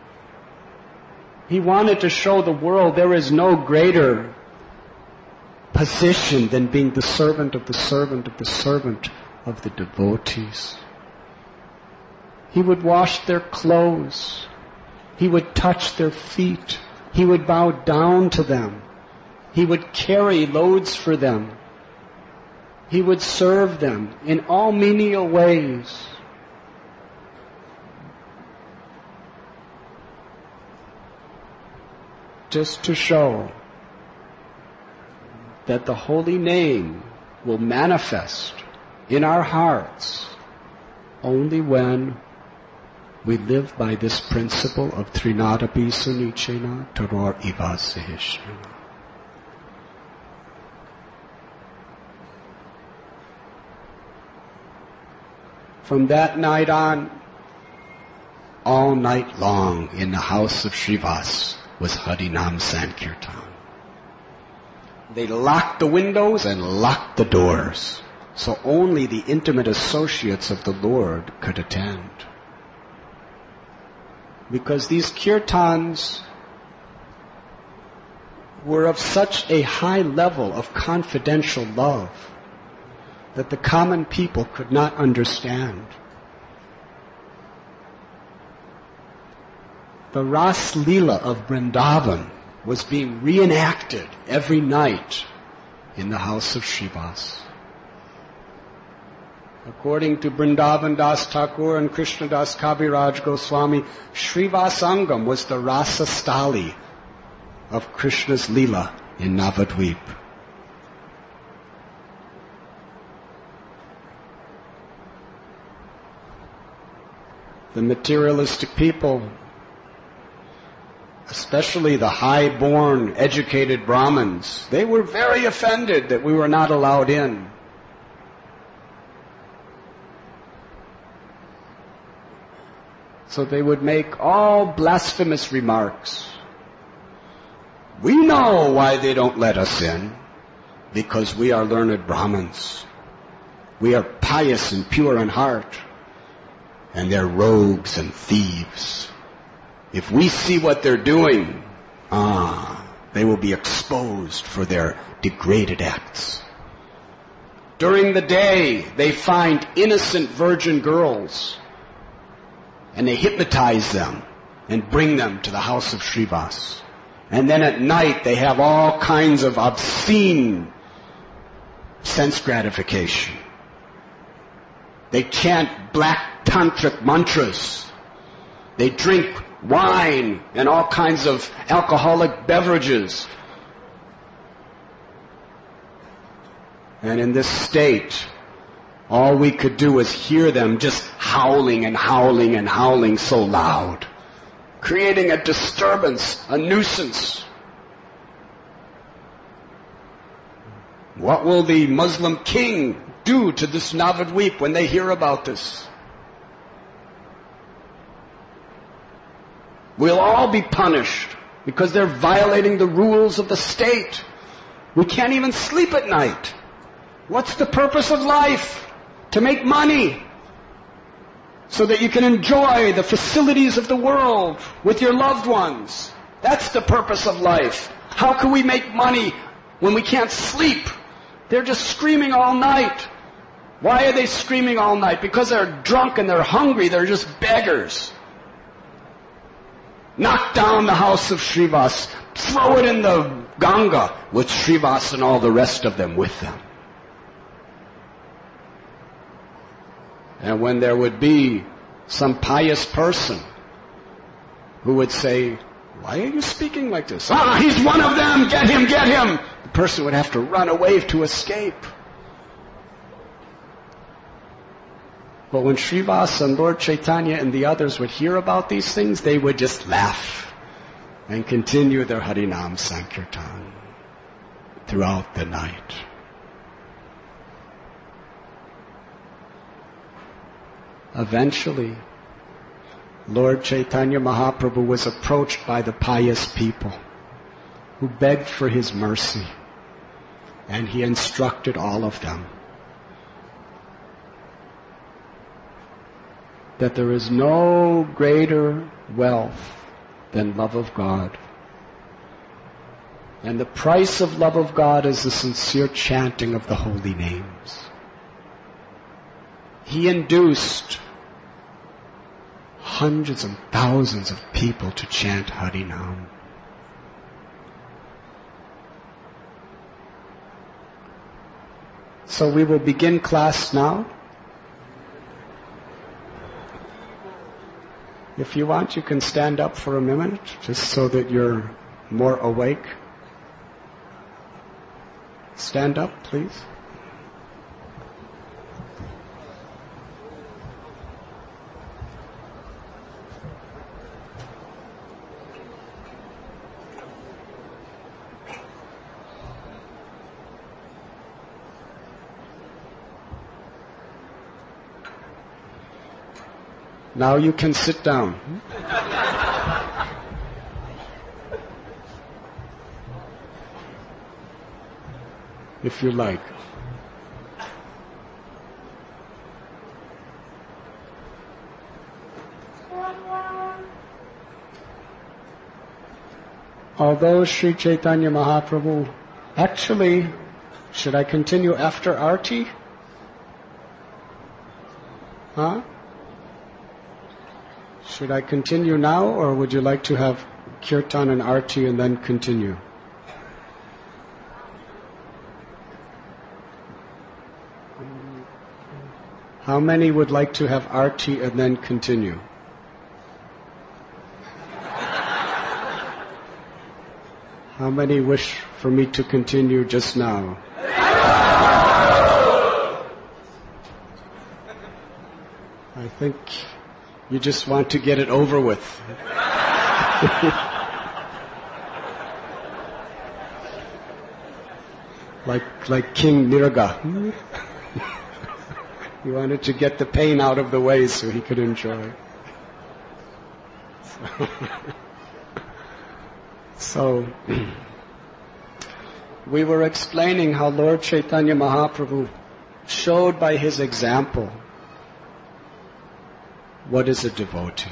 He wanted to show the world there is no greater position than being the servant of the servant of the servant of the devotees. He would wash their clothes. He would touch their feet. He would bow down to them. He would carry loads for them. He would serve them in all menial ways. Just to show that the holy name will manifest in our hearts only when we live by this principle of Trinadapi Sunichena Taror Iva Sahishnana. From that night on, all night long in the house of Srivas was Harinam Sankirtan. They locked the windows and locked the doors, so only the intimate associates of the Lord could attend. Because these kirtans were of such a high level of confidential love that the common people could not understand. The Ras Leela of Vrindavan was being reenacted every night in the house of Srivas. According to Vrindavan Das Thakur and Krishna Das Kaviraj Goswami, Srivasangam was the Rasa Stali of Krishna's Leela in Navadvip. The materialistic people, especially the high-born, educated Brahmins, they were very offended that we were not allowed in. So they would make all blasphemous remarks. We know why they don't let us in, because we are learned Brahmins. We are pious and pure in heart, and they're rogues and thieves. If we see what they're doing, ah, they will be exposed for their degraded acts. During the day, they find innocent virgin girls, and they hypnotize them and bring them to the house of Srivas. And then at night, they have all kinds of obscene sense gratification. They chant black tantric mantras. They drink wine and all kinds of alcoholic beverages. And in this state, all we could do was hear them just howling and howling and howling so loud, creating a disturbance, a nuisance. What will the Muslim king do to this Navadvip when they hear about this? We'll all be punished because they're violating the rules of the state. We can't even sleep at night. What's the purpose of life? To make money so that you can enjoy the facilities of the world with your loved ones. That's the purpose of life. How can we make money when we can't sleep? They're just screaming all night. Why are they screaming all night? Because they're drunk and they're hungry. They're just beggars. Knock down the house of Srivas. Throw it in the Ganga with Srivas and all the rest of them with them. And when there would be some pious person who would say, why are you speaking like this? Ah, he's one of them! Get him, get him! The person would have to run away to escape. But when Srivas and Lord Chaitanya and the others would hear about these things, they would just laugh and continue their Harinam Sankirtan throughout the night. Eventually, Lord Chaitanya Mahaprabhu was approached by the pious people who begged for his mercy, and he instructed all of them that there is no greater wealth than love of God. And the price of love of God is the sincere chanting of the holy names. He induced hundreds and thousands of people to chant Harinam. So we will begin class now. If you want, you can stand up for a minute, just so that you're more awake. Stand up, please. Now you can sit down. If you like. Although Sri Chaitanya Mahaprabhu, actually, should I continue after Arti? Huh? Should I continue now, or would you like to have Kirtan and Arti and then continue? How many would like to have Arti and then continue? How many wish for me to continue just now? I think you just want to get it over with. like like King Niraga. He wanted to get the pain out of the way so he could enjoy. So, so we were explaining how Lord Chaitanya Mahaprabhu showed by his example what is a devotee.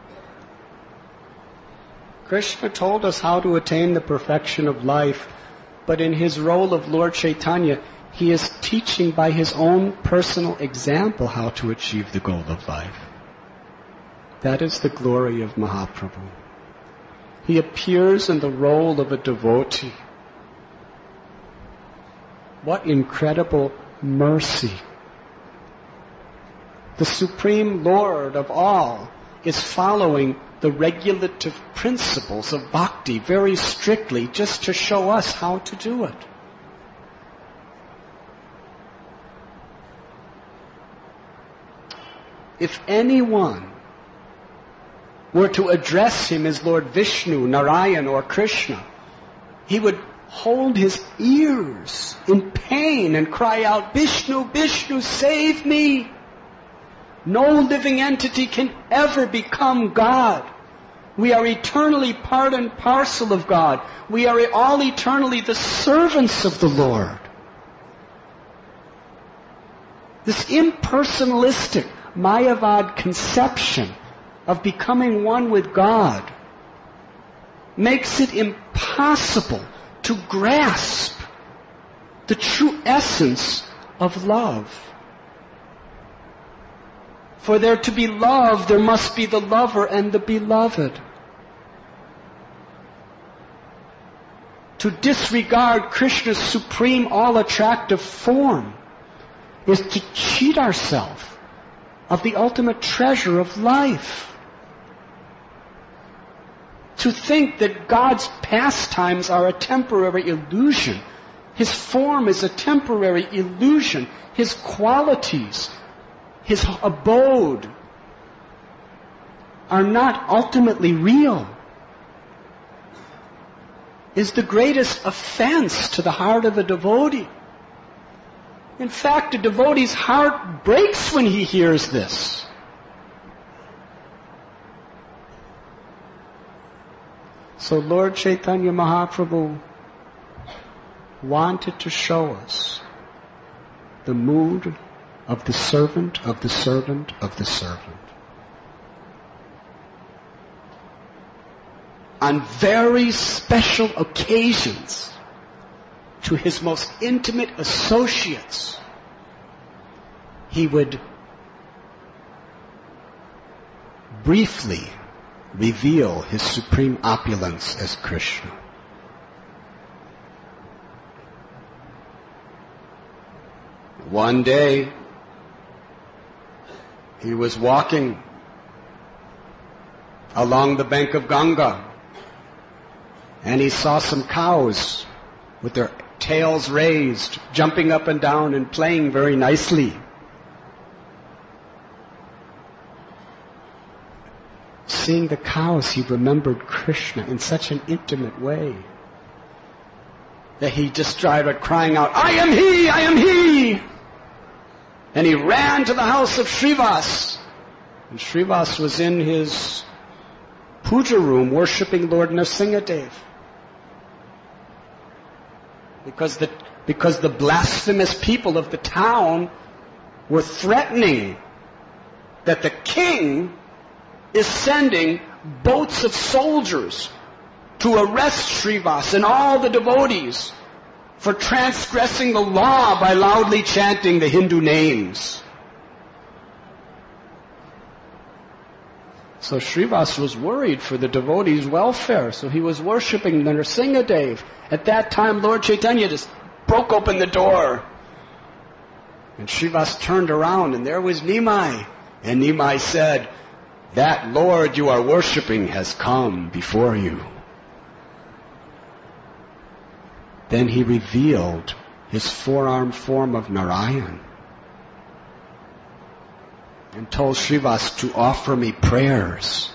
Krishna told us how to attain the perfection of life, but in his role of Lord Chaitanya, he is teaching by his own personal example how to achieve the goal of life. That is the glory of Mahaprabhu. He appears in the role of a devotee. What incredible mercy! The Supreme Lord of all is following the regulative principles of bhakti very strictly just to show us how to do it. If anyone were to address him as Lord Vishnu, Narayan, or Krishna, he would hold his ears in pain and cry out, Vishnu, Vishnu, save me! No living entity can ever become God. We are eternally part and parcel of God. We are all eternally the servants of the Lord. This impersonalistic Mayavad conception of becoming one with God makes it impossible to grasp the true essence of love. For there to be love, there must be the lover and the beloved. To disregard Krishna's supreme, all-attractive form is to cheat ourselves of the ultimate treasure of life. To think that God's pastimes are a temporary illusion. His form is a temporary illusion. His qualities, His abode, are not ultimately real, is the greatest offense to the heart of a devotee. In fact, a devotee's heart breaks when he hears this. So Lord Chaitanya Mahaprabhu wanted to show us the mood of the servant of the servant of the servant. On very special occasions, to his most intimate associates, he would briefly reveal his supreme opulence as Krishna. One day, he was walking along the bank of Ganga, and he saw some cows with their tails raised, jumping up and down and playing very nicely. Seeing the cows, he remembered Krishna in such an intimate way that he just started crying out, "I am he! I am he!" And he ran to the house of Srivas. And Srivas was in his puja room worshipping Lord Nrsingadev. Because the, because the blasphemous people of the town were threatening that the king is sending boats of soldiers to arrest Srivas and all the devotees for transgressing the law by loudly chanting the Hindu names. So Srivas was worried for the devotees' welfare, so he was worshipping the Nrsingadev. At that time, Lord Chaitanya just broke open the door. And Srivas turned around, and there was Nimai. And Nimai said, "That Lord you are worshipping has come before you." Then he revealed his four-armed form of Narayan and told Srivas to offer me prayers.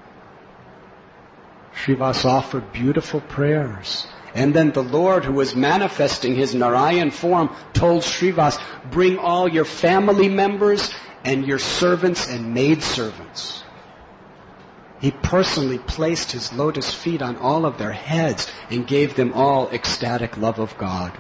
Srivas offered beautiful prayers. And then the Lord, who was manifesting his Narayan form, told Srivas, "Bring all your family members and your servants and maidservants." He personally placed his lotus feet on all of their heads and gave them all ecstatic love of God.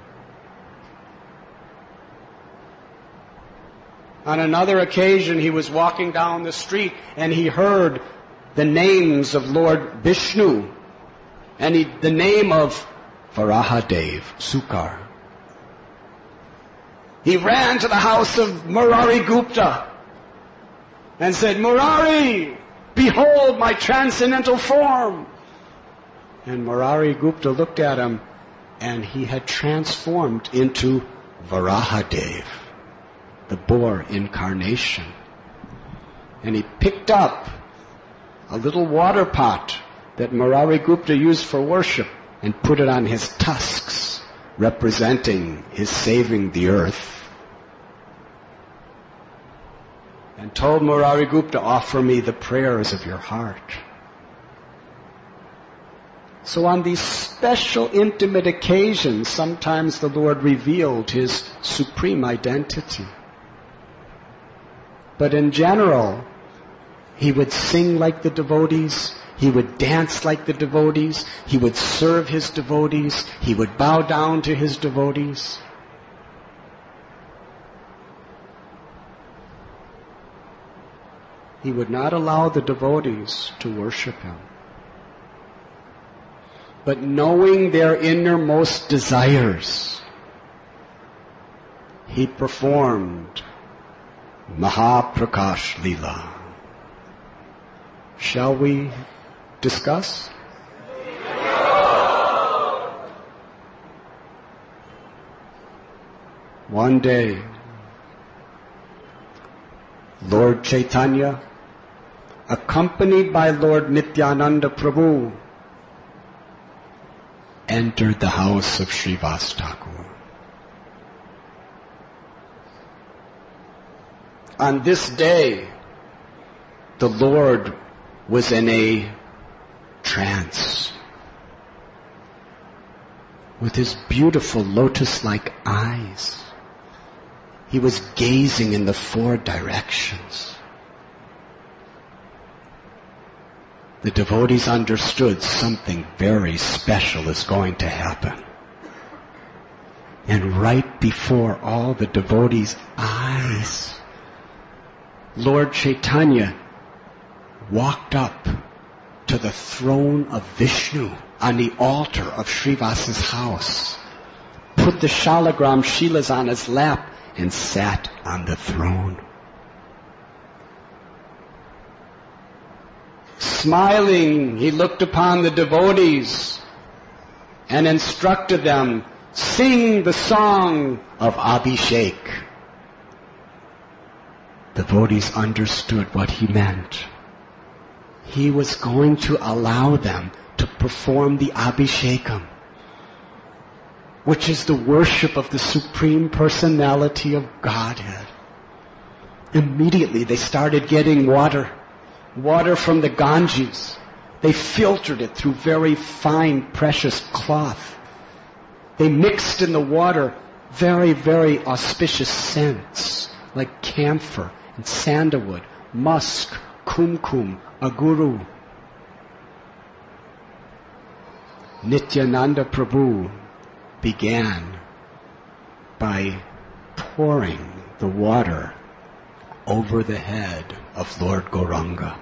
On another occasion, he was walking down the street and he heard the names of Lord Vishnu and he, the name of Varahadev, Sukar. He ran to the house of Murari Gupta and said, "Murari, behold my transcendental form." And Murari Gupta looked at him, and he had transformed into Varahadev, the boar incarnation. And he picked up a little water pot that Murari Gupta used for worship and put it on his tusks, representing his saving the earth. And told Murari Gupta, "Offer me the prayers of your heart." So on these special intimate occasions, sometimes the Lord revealed his supreme identity. But in general, he would sing like the devotees, he would dance like the devotees, he would serve his devotees, he would bow down to his devotees. He would not allow the devotees to worship him. But knowing their innermost desires, he performed Mahaprakash Leela. Shall we discuss? One day, Lord Chaitanya, accompanied by Lord Nityananda Prabhu, entered the house of Srivas Thakur. On this day, the Lord was in a trance. With his beautiful lotus-like eyes, he was gazing in the four directions. The devotees understood something very special is going to happen. And right before all the devotees' eyes, Lord Chaitanya walked up to the throne of Vishnu on the altar of Srivas's house, put the Shalagram Shilas on his lap, and sat on the throne. Smiling, he looked upon the devotees and instructed them, sing the song of Abhishek. Devotees understood what he meant. He was going to allow them to perform the Abhishekam, which is the worship of the Supreme Personality of Godhead. Immediately they started getting water, water from the Ganges. They filtered it through very fine, precious cloth. They mixed in the water very, very auspicious scents, like camphor and sandalwood, musk, kumkum, aguru. Nityananda Prabhu began by pouring the water over the head of Lord Gauranga.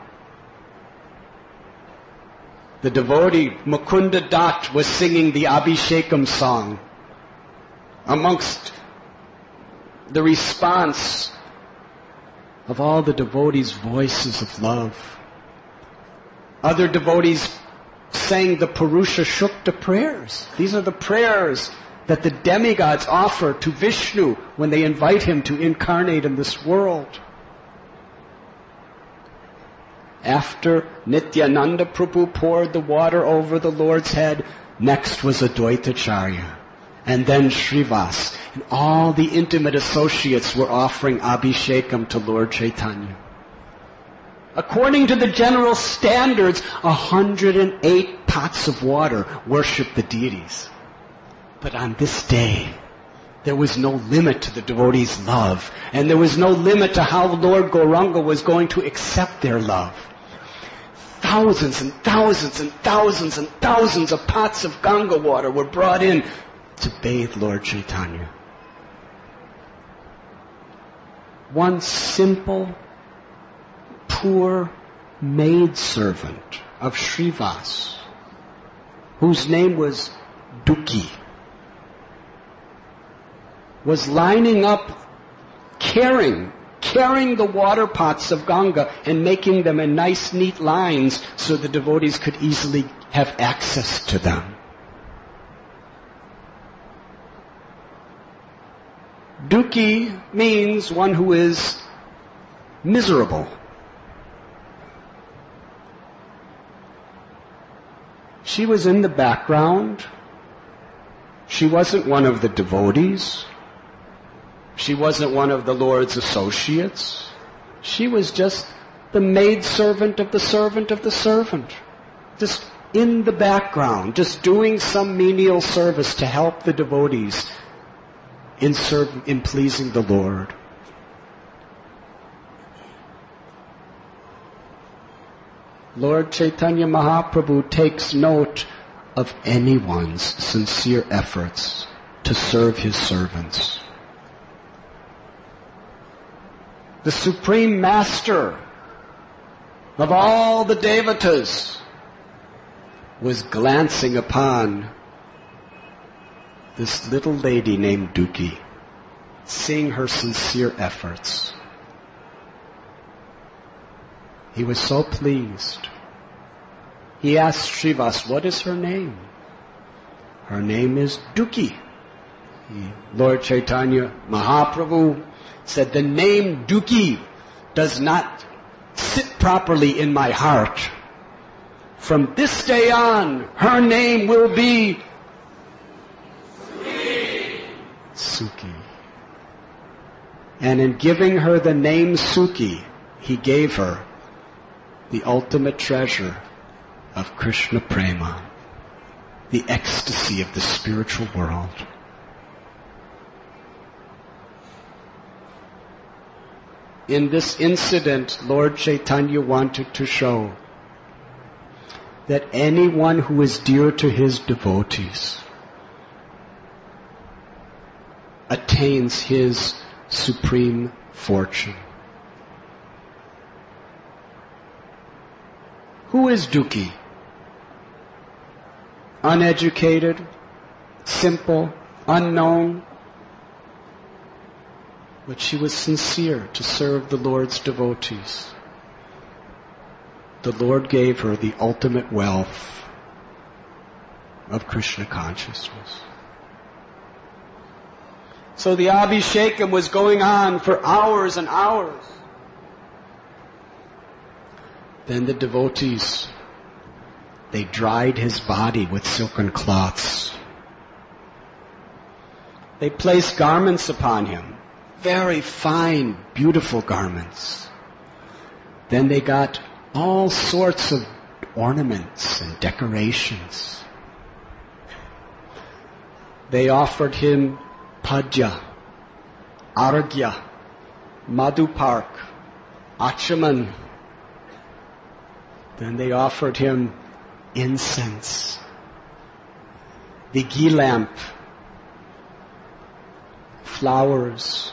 The devotee Mukunda Dutt was singing the Abhishekam song. Amongst the response of all the devotees' voices of love, other devotees sang the Purusha Shukta prayers. These are the prayers that the demigods offer to Vishnu when they invite him to incarnate in this world. After Nityananda Prabhu poured the water over the Lord's head, next was Advaitacharya, and then Srivas, and all the intimate associates were offering Abhishekam to Lord Chaitanya. According to the general standards, one hundred eight pots of water worship the deities. But on this day, there was no limit to the devotees' love, and there was no limit to how Lord Gauranga was going to accept their love. Thousands and thousands and thousands and thousands of pots of Ganga water were brought in to bathe Lord Chaitanya. One simple, poor maidservant of Srivas, whose name was Duki, was lining up, carrying, carrying the water pots of Ganga and making them in nice, neat lines so the devotees could easily have access to them. Duki means one who is miserable. She was in the background. She wasn't one of the devotees. She wasn't one of the Lord's associates. She was just the maidservant of the servant of the servant. Just in the background, just doing some menial service to help the devotees in, serve, in pleasing the Lord. Lord Chaitanya Mahaprabhu takes note of anyone's sincere efforts to serve his servants. The Supreme Master of all the Devatas was glancing upon this little lady named Duki, seeing her sincere efforts. He was so pleased. He asked Srivas, what is her name? Her name is Duki. Lord Chaitanya Mahaprabhu said, the name Duki does not sit properly in my heart. From this day on, her name will be Suki. Suki. And in giving her the name Suki, he gave her the ultimate treasure of Krishna Prema, the ecstasy of the spiritual world. In this incident, Lord Chaitanya wanted to show that anyone who is dear to his devotees attains his supreme fortune. Who is Duki? Uneducated, simple, unknown, but she was sincere to serve the Lord's devotees. The Lord gave her the ultimate wealth of Krishna consciousness. So the Abhishekam was going on for hours and hours. Then the devotees, they dried his body with silken cloths. They placed garments upon him, very fine, beautiful garments. Then they got all sorts of ornaments and decorations. They offered him Padya, Aragya, Madhupark, Achaman. Then they offered him incense, the ghee lamp, flowers,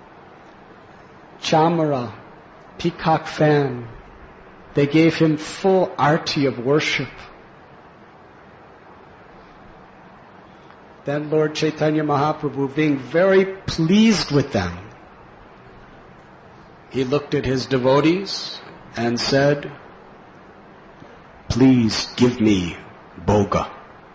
chamara, peacock fan. They gave him full arti of worship. Then Lord Chaitanya Mahaprabhu, being very pleased with them, he looked at his devotees and said, please give me bhoga.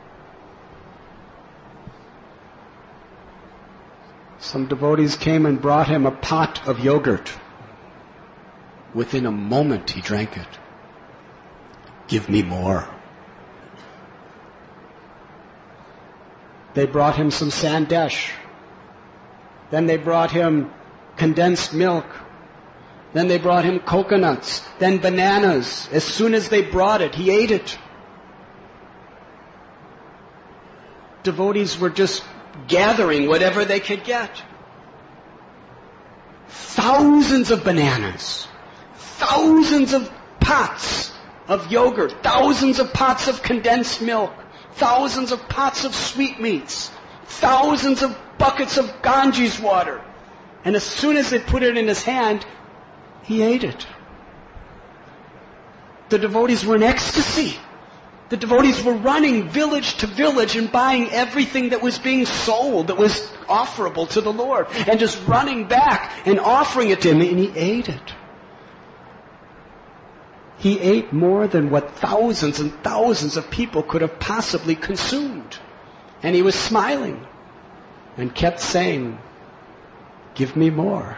Some devotees came and brought him a pot of yogurt. Within a moment he drank it. Give me more. They brought him some sandesh. Then they brought him condensed milk. Then they brought him coconuts. Then bananas. As soon as they brought it, he ate it. Devotees were just gathering whatever they could get. Thousands of bananas. Thousands of pots of yogurt. Thousands of pots of condensed milk. Thousands of pots of sweetmeats. Thousands of buckets of Ganges water. And as soon as they put it in his hand, he ate it. The devotees were in ecstasy. The devotees were running village to village and buying everything that was being sold, that was offerable to the Lord, and just running back and offering it to him, and he ate it. He ate more than what thousands and thousands of people could have possibly consumed. And he was smiling and kept saying, give me more.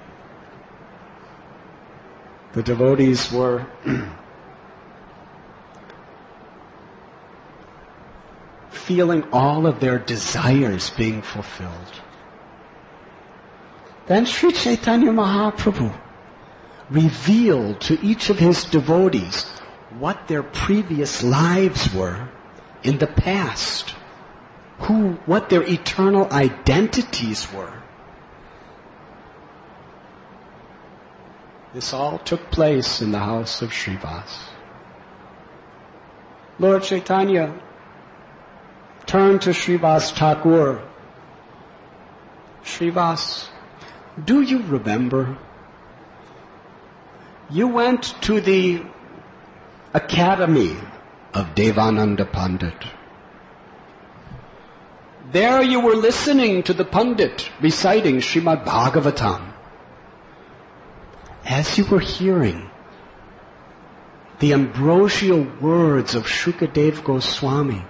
The devotees were feeling all of their desires being fulfilled. Then Sri Chaitanya Mahaprabhu revealed to each of his devotees what their previous lives were in the past, who, what their eternal identities were. This all took place in the house of Srivas. Lord Chaitanya turned to Srivas Thakur. Srivas, do you remember? You went to the academy of Devananda Pandit. There you were listening to the Pandit reciting Srimad Bhagavatam. As you were hearing, the ambrosial words of Shukadeva Goswami,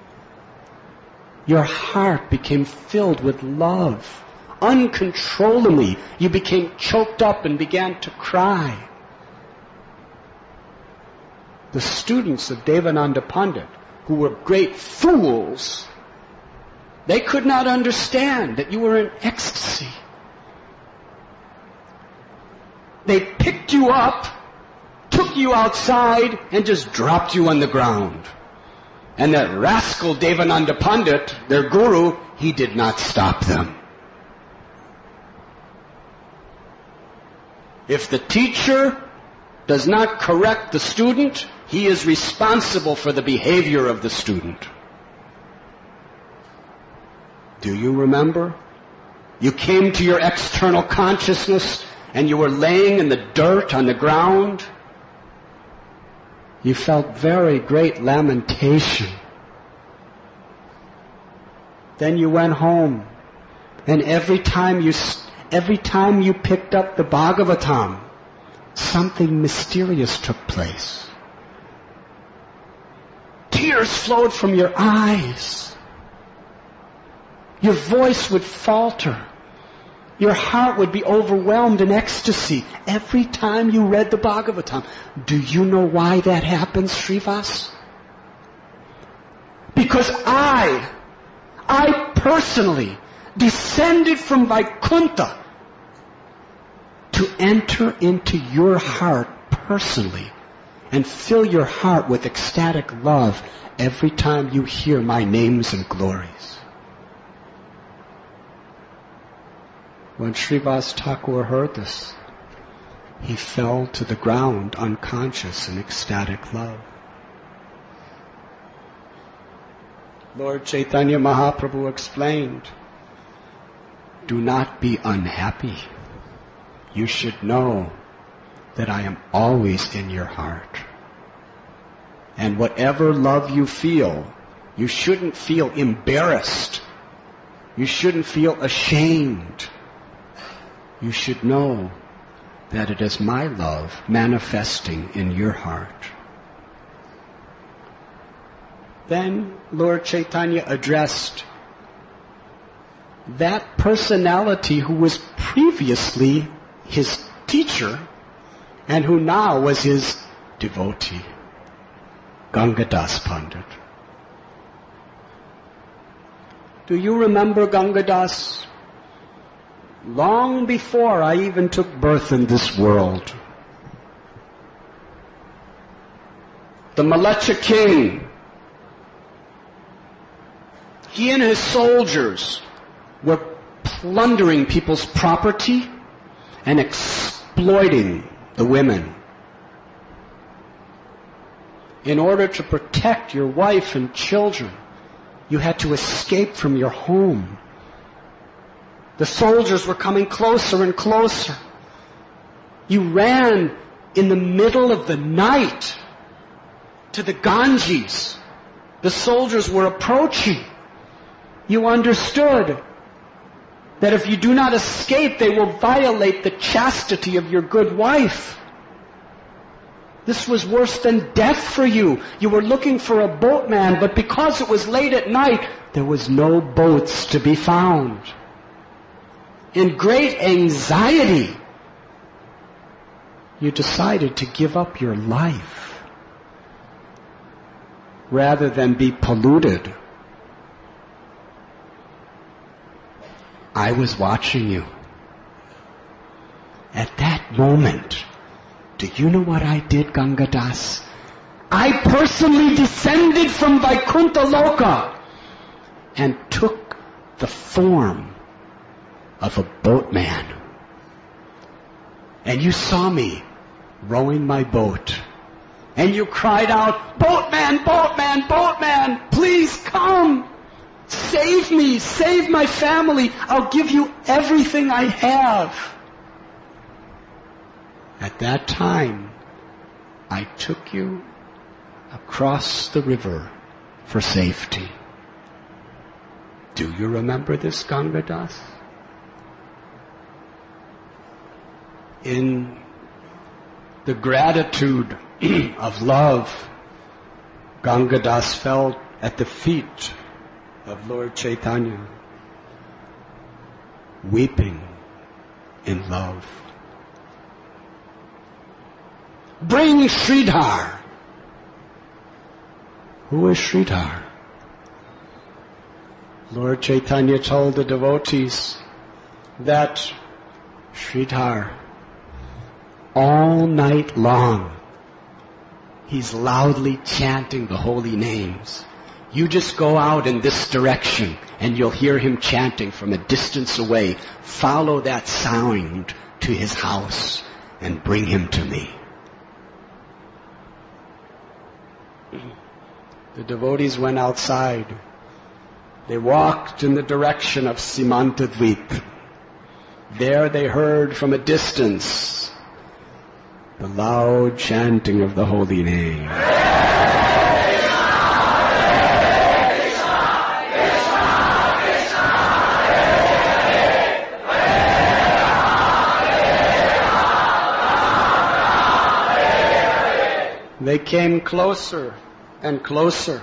your heart became filled with love. Uncontrollably, you became choked up and began to cry. The students of Devananda Pandit, who were great fools, they could not understand that you were in ecstasy. They picked you up, took you outside, and just dropped you on the ground. And that rascal Devananda Pandit, their guru, he did not stop them. If the teacher does not correct the student, he is responsible for the behavior of the student. Do you remember? You came to your external consciousness and you were laying in the dirt on the ground. You felt very great lamentation. Then you went home, and every time you every time you picked up the Bhagavatam, something mysterious took place. Tears flowed from your eyes. Your voice would falter. Your heart would be overwhelmed in ecstasy every time you read the Bhagavatam. Do you know why that happens, Srivas? Because I, I personally descended from Vaikuntha to enter into your heart personally and fill your heart with ecstatic love every time you hear my names and glories. When Srivas Thakur heard this, he fell to the ground unconscious in ecstatic love. Lord Chaitanya Mahaprabhu explained, do not be unhappy. You should know that I am always in your heart. And whatever love you feel, you shouldn't feel embarrassed. You shouldn't feel ashamed. You should know that it is my love manifesting in your heart. Then Lord Chaitanya addressed that personality who was previously his teacher and who now was his devotee, Gangadas Pandit. Do you remember Gangadas? Long before I even took birth in this world, the Malacha king, he and his soldiers were plundering people's property and exploiting the women. In order to protect your wife and children, you had to escape from your home. The soldiers were coming closer and closer. You ran in the middle of the night to the Ganges. The soldiers were approaching. You understood that if you do not escape, they will violate the chastity of your good wife. This was worse than death for you. You were looking for a boatman, but because it was late at night, there was no boats to be found. In great anxiety, you decided to give up your life rather than be polluted. I was watching you. At that moment, do you know what I did, Gangadas? I personally descended from Vaikuntha Loka and took the form of a boatman. And you saw me rowing my boat. And you cried out, boatman, boatman, boatman, please come. Save me, save my family. I'll give you everything I have. At that time, I took you across the river for safety. Do you remember this, Gangadas? In the gratitude of love, Gangadas fell at the feet of Lord Chaitanya, weeping in love. Bring Sridhar. Who is Sridhar? Lord Chaitanya told the devotees that Sridhar, all night long, he's loudly chanting the holy names. You just go out in this direction and you'll hear him chanting from a distance away. Follow that sound to his house and bring him to me. The devotees went outside. They walked in the direction of Simantadvip. There they heard from a distance the loud chanting of the holy name. They came closer and closer.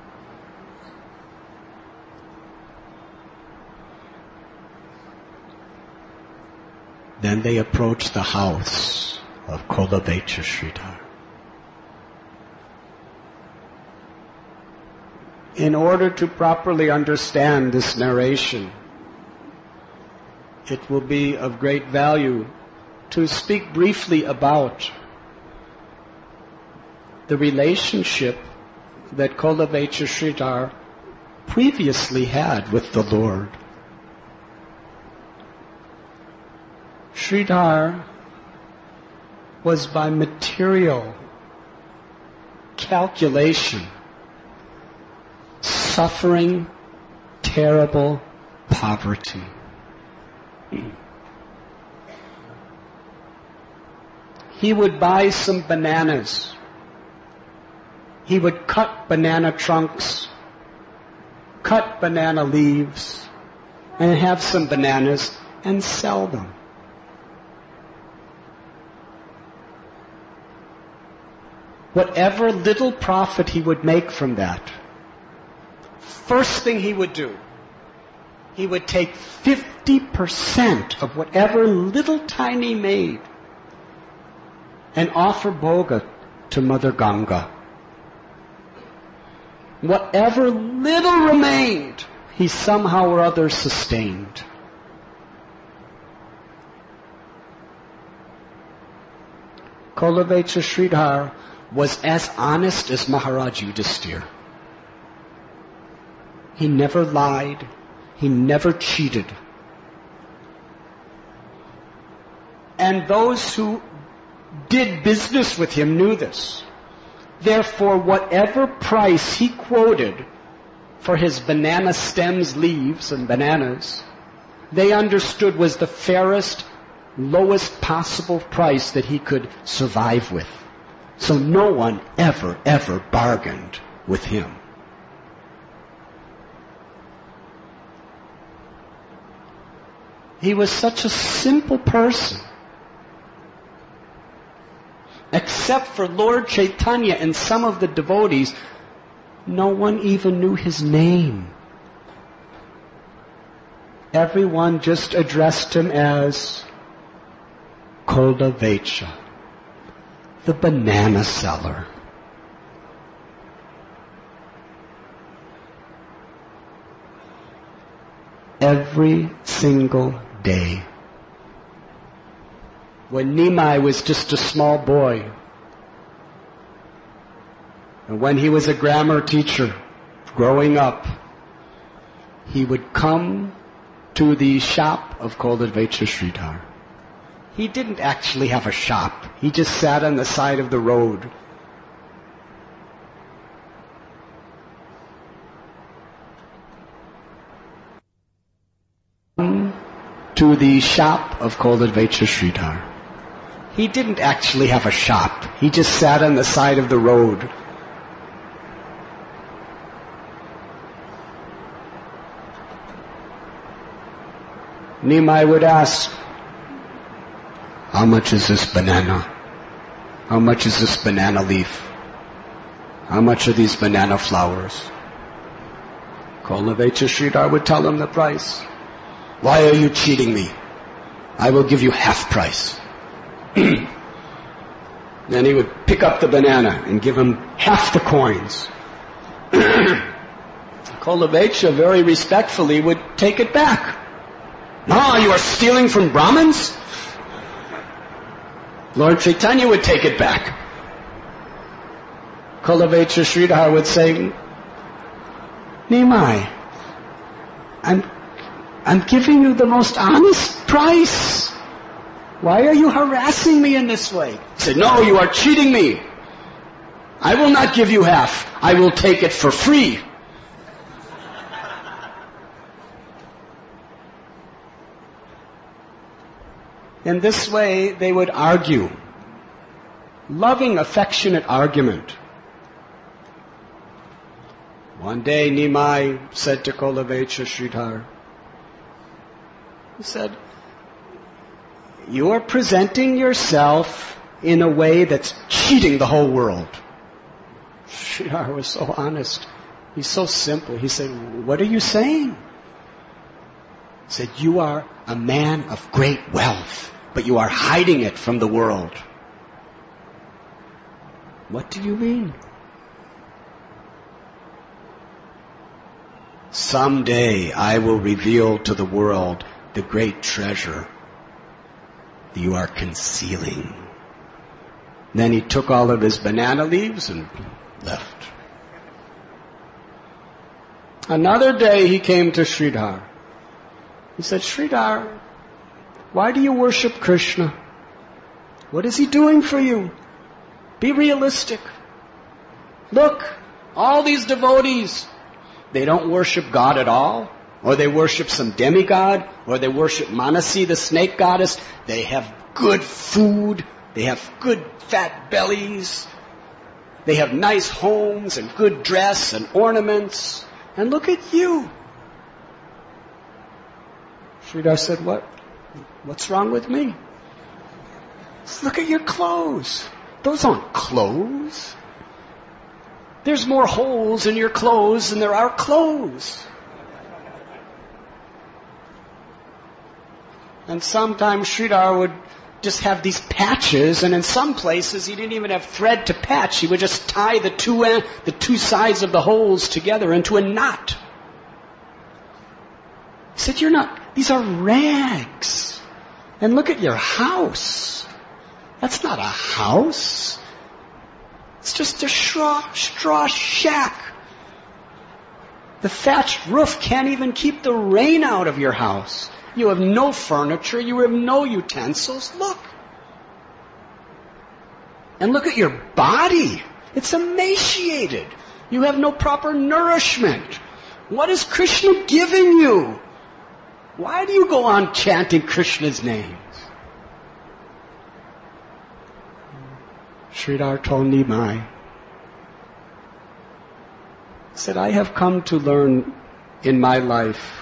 Then they approached the house of Kolavecha Sridhar. In order to properly understand this narration, it will be of great value to speak briefly about the relationship that Kolavecha Sridhar previously had with the Lord. Sridhar was by material calculation suffering terrible poverty. He would buy some bananas. He would cut banana trunks, cut banana leaves, and have some bananas and sell them. Whatever little profit he would make from that, first thing he would do, he would take fifty percent of whatever little tiny made and offer bhoga to Mother Ganga. Whatever little remained, he somehow or other sustained. Kolavecha Sridhar was as honest as Maharaj Yudhisthira. He never lied. He never cheated. And those who did business with him knew this. Therefore, whatever price he quoted for his banana stems, leaves, and bananas, they understood was the fairest, lowest possible price that he could survive with. So no one ever, ever bargained with him. He was such a simple person. Except for Lord Chaitanya and some of the devotees, no one even knew his name. Everyone just addressed him as Kolavecha, the banana seller. Every single day, when Nimai was just a small boy, and when he was a grammar teacher growing up, he would come to the shop of Kolavecha Sridhar. He didn't actually have a shop. He just sat on the side of the road. To the shop of Kolavecha Sridhar. He didn't actually have a shop. He just sat on the side of the road. Nimai would ask, "How much is this banana?" How much is this banana leaf? How much are these banana flowers? Kolavecha Sridhar would tell him the price. Why are you cheating me? I will give you half price. Then he would pick up the banana and give him half the coins. Kolavecha very respectfully would take it back. No, you are stealing from Brahmins? Lord Chaitanya would take it back. Kolavecha Sridhar would say, Nimai, I'm, I'm giving you the most honest price. Why are you harassing me in this way? He said, no, you are cheating me. I will not give you half. I will take it for free. In this way, they would argue. Loving, affectionate argument. One day, Nimai said to Kolavecha Sridhar, he said, you are presenting yourself in a way that's cheating the whole world. Sridhar was so honest. He's so simple. He said, what are you saying? He said, you are a man of great wealth, but you are hiding it from the world. What do you mean? Someday I will reveal to the world the great treasure that you are concealing. Then he took all of his banana leaves and left. Another day he came to Sridhar. He said, Sridhar, why do you worship Krishna? What is he doing for you? Be realistic. Look, all these devotees, they don't worship God at all, or they worship some demigod, or they worship Manasi, the snake goddess. They have good food, they have good fat bellies, they have nice homes and good dress and ornaments. And look at you. Sridhar said, what? What's wrong with me? Look at your clothes. Those aren't clothes. There's more holes in your clothes than there are clothes. And sometimes Sridhar would just have these patches, and in some places he didn't even have thread to patch. He would just tie the two end, the two sides of the holes together into a knot. He said, you're not, these are rags. And look at your house. That's not a house. It's just a straw, straw shack. The thatched roof can't even keep the rain out of your house. You have no furniture. You have no utensils. Look. And look at your body. It's emaciated. You have no proper nourishment. What is Krishna giving you? Why do you go on chanting Krishna's names? Sridhar told Nimai, he said, I have come to learn in my life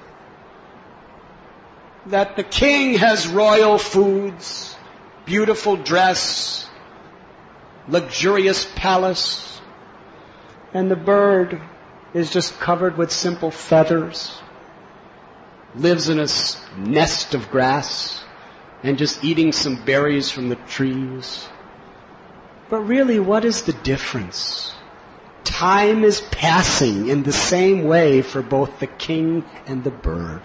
that the king has royal foods, beautiful dress, luxurious palace, and the bird is just covered with simple feathers, lives in a nest of grass, and just eating some berries from the trees. But really, what is the difference? Time is passing in the same way for both the king and the bird.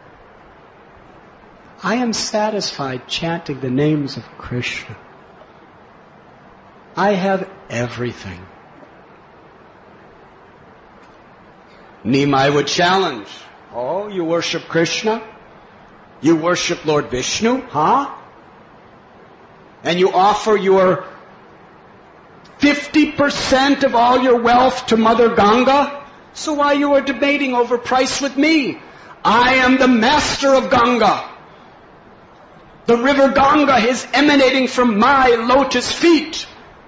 I am satisfied chanting the names of Krishna. I have everything. Nimai would challenge. Oh, you worship Krishna? You worship Lord Vishnu? Huh? And you offer your fifty percent of all your wealth to Mother Ganga? So why you are debating over price with me? I am the master of Ganga. The river Ganga is emanating from my lotus feet.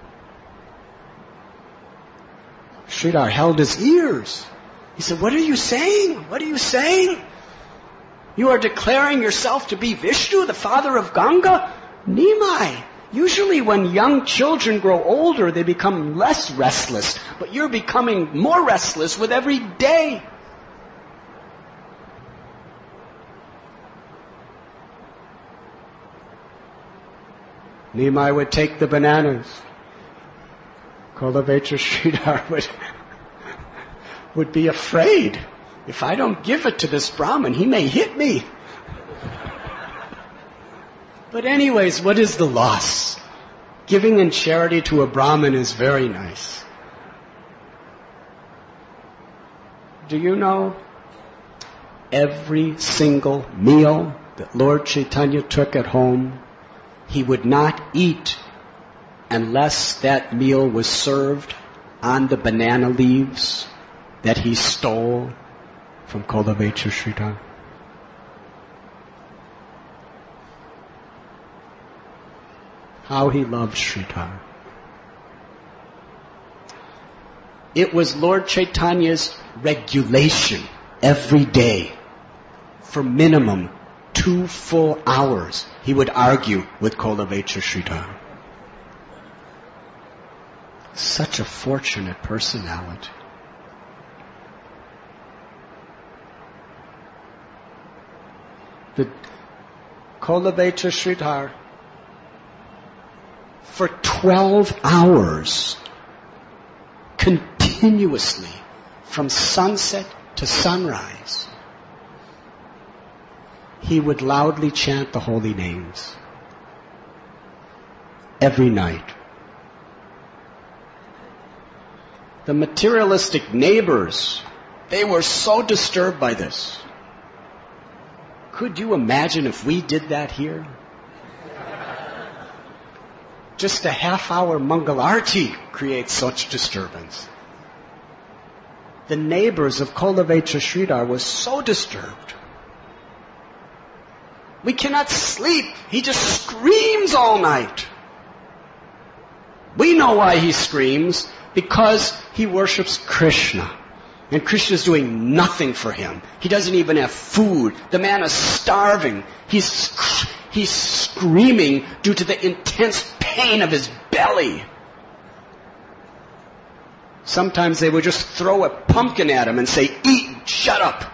Sridhar held his ears. He said, what are you saying? What are you saying? You are declaring yourself to be Vishnu, the father of Ganga? Nimai, Usually when young children grow older, they become less restless. But you're becoming more restless with every day. Nimai would take the bananas. Kolovechur Sridhar would, would be afraid. If I don't give it to this Brahmin, he may hit me. But anyways, what is the loss? Giving in charity to a Brahmin is very nice. Do you know every single meal that Lord Chaitanya took at home, he would not eat unless that meal was served on the banana leaves that he stole from Kolovechur Sridhar? How he loved Sridhar. It was Lord Chaitanya's regulation every day for minimum two full hours. He would argue with Kolovechur Sridhar. Such a fortunate personality. The Kolovechur Sridhar, for twelve hours, continuously, from sunset to sunrise, he would loudly chant the holy names. Every night. The materialistic neighbors, they were so disturbed by this. Could you imagine if we did that here? Just a half hour Mangal Arti creates such disturbance. The neighbors of Kolovechur Sridhar were so disturbed. We cannot sleep. He just screams all night. We know why he screams. Because he worships Krishna. And Krishna is doing nothing for him. He doesn't even have food. The man is starving. He's, he's screaming due to the intense pain of his belly. Sometimes they would just throw a pumpkin at him and say, "Eat, shut up."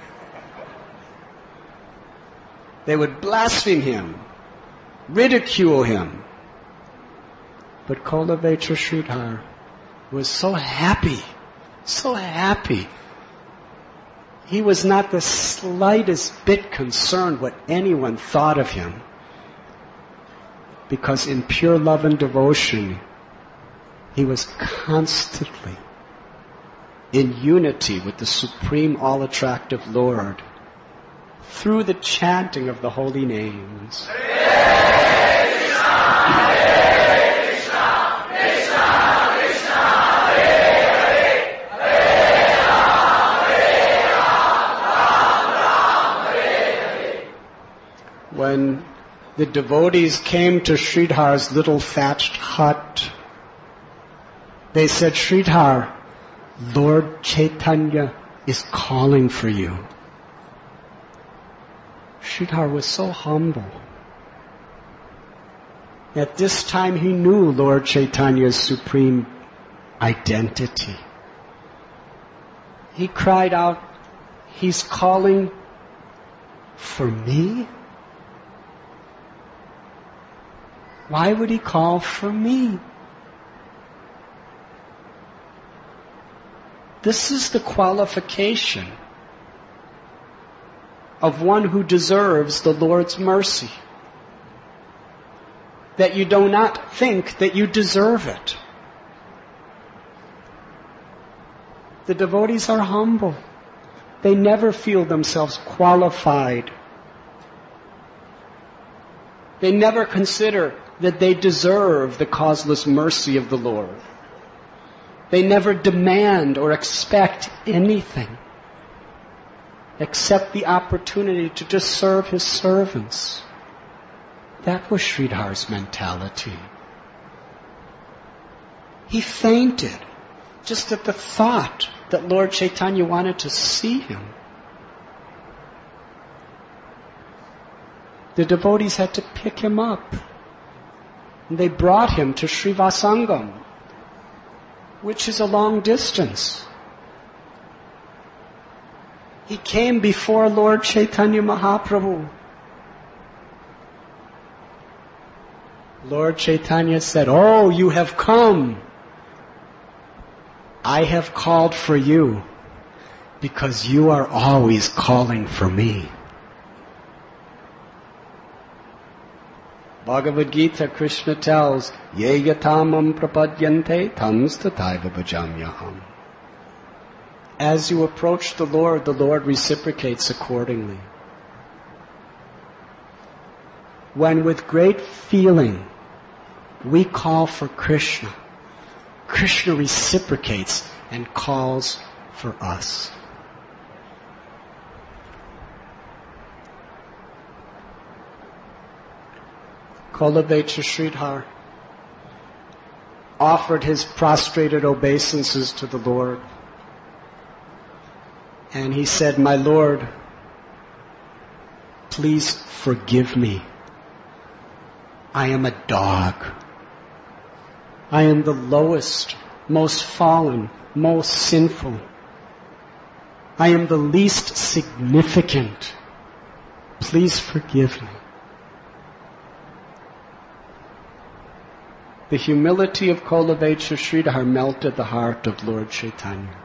They would blaspheme him, ridicule him. But Kolovechur Sridhar was so happy, so happy. He was not the slightest bit concerned what anyone thought of him. Because in pure love and devotion, he was constantly in unity with the Supreme All-Attractive Lord through the chanting of the holy names. When the devotees came to Sridhar's little thatched hut, they said, "Sridhar, Lord Chaitanya is calling for you." Sridhar was so humble. At this time he knew Lord Chaitanya's supreme identity. He cried out, "He's calling for me? Why would he call for me?" This is the qualification of one who deserves the Lord's mercy. That you do not think that you deserve it. The devotees are humble. They never feel themselves qualified. They never consider that they deserve the causeless mercy of the Lord. They never demand or expect anything except the opportunity to just serve his servants. That was Sridhar's mentality. He fainted just at the thought that Lord Chaitanya wanted to see him. The devotees had to pick him up. And they brought him to Srivasangam, which is a long distance. He came before Lord Chaitanya Mahaprabhu. Lord Chaitanya said, "Oh, you have come. I have called for you because you are always calling for me." Bhagavad Gita, Krishna tells, "Ye yatamam prapadyante tams tataiva bhajamyaham." As you approach the Lord, the Lord reciprocates accordingly. When with great feeling we call for Krishna, Krishna reciprocates and calls for us. Kolavecha Sridhar offered his prostrated obeisances to the Lord. And he said, "My Lord, please forgive me. I am a dog. I am the lowest, most fallen, most sinful. I am the least significant. Please forgive me." The humility of Kolavecha Sridhar melted the heart of Lord Chaitanya.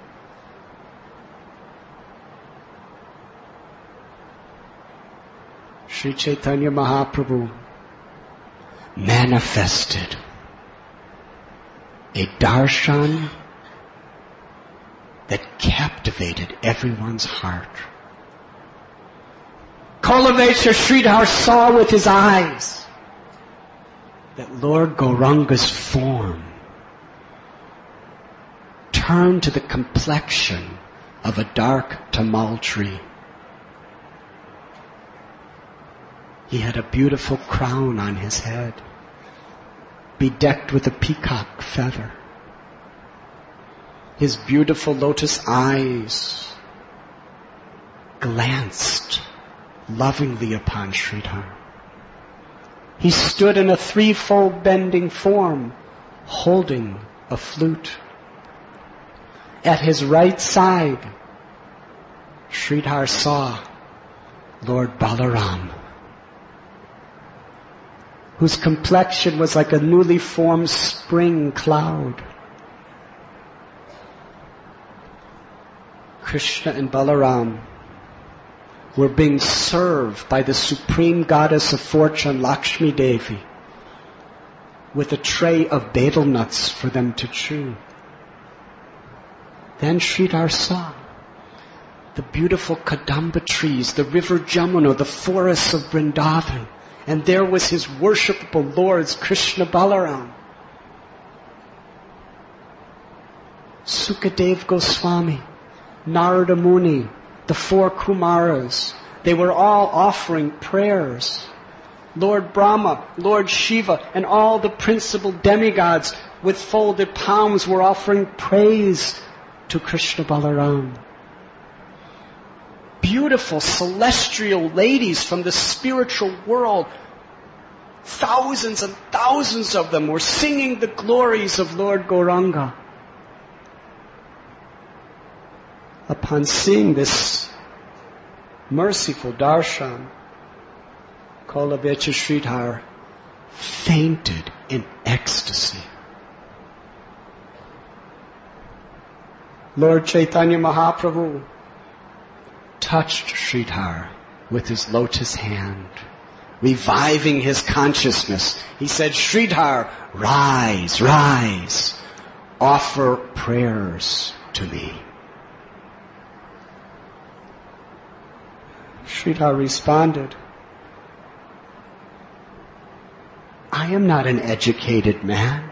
Sri Chaitanya Mahaprabhu manifested a darshan that captivated everyone's heart. Kolavecha Sridhar saw with his eyes that Lord Gauranga's form turned to the complexion of a dark tamal tree. He had a beautiful crown on his head, bedecked with a peacock feather. His beautiful lotus eyes glanced lovingly upon Sridhar. He stood in a threefold bending form, holding a flute. At his right side, Sridhar saw Lord Balaram, whose complexion was like a newly formed spring cloud. Krishna and Balaram were being served by the supreme goddess of fortune, Lakshmi Devi, with a tray of betel nuts for them to chew. Then Sridhar saw the beautiful Kadamba trees, the river Jamuna, the forests of Vrindavan, and there was his worshipable lords, Krishna Balaram. Sukadev Goswami, Narada Muni, the four Kumaras, they were all offering prayers. Lord Brahma, Lord Shiva, and all the principal demigods with folded palms were offering praise to Krishna Balaram. Beautiful celestial ladies from the spiritual world, thousands and thousands of them were singing the glories of Lord Gauranga. Upon seeing this merciful darshan, Kolavecha Sridhar fainted in ecstasy. Lord Chaitanya Mahaprabhu touched Sridhar with his lotus hand, reviving his consciousness. He said, "Sridhar, rise, rise, offer prayers to me." Sridhar responded, "I am not an educated man.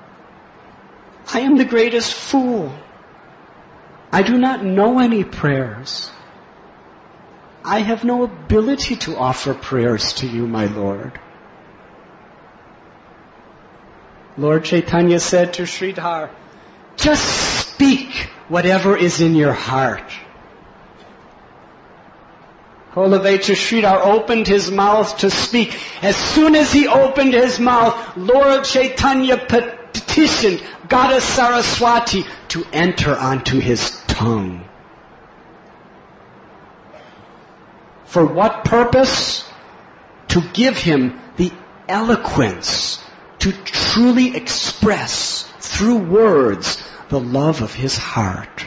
I am the greatest fool. I do not know any prayers. I have no ability to offer prayers to you, my Lord." Lord Chaitanya said to Sridhar, "Just speak whatever is in your heart." Holaveccha Sridhar opened his mouth to speak. As soon as he opened his mouth, Lord Chaitanya petitioned Goddess Saraswati to enter onto his tongue. For what purpose? To give him the eloquence to truly express through words the love of his heart.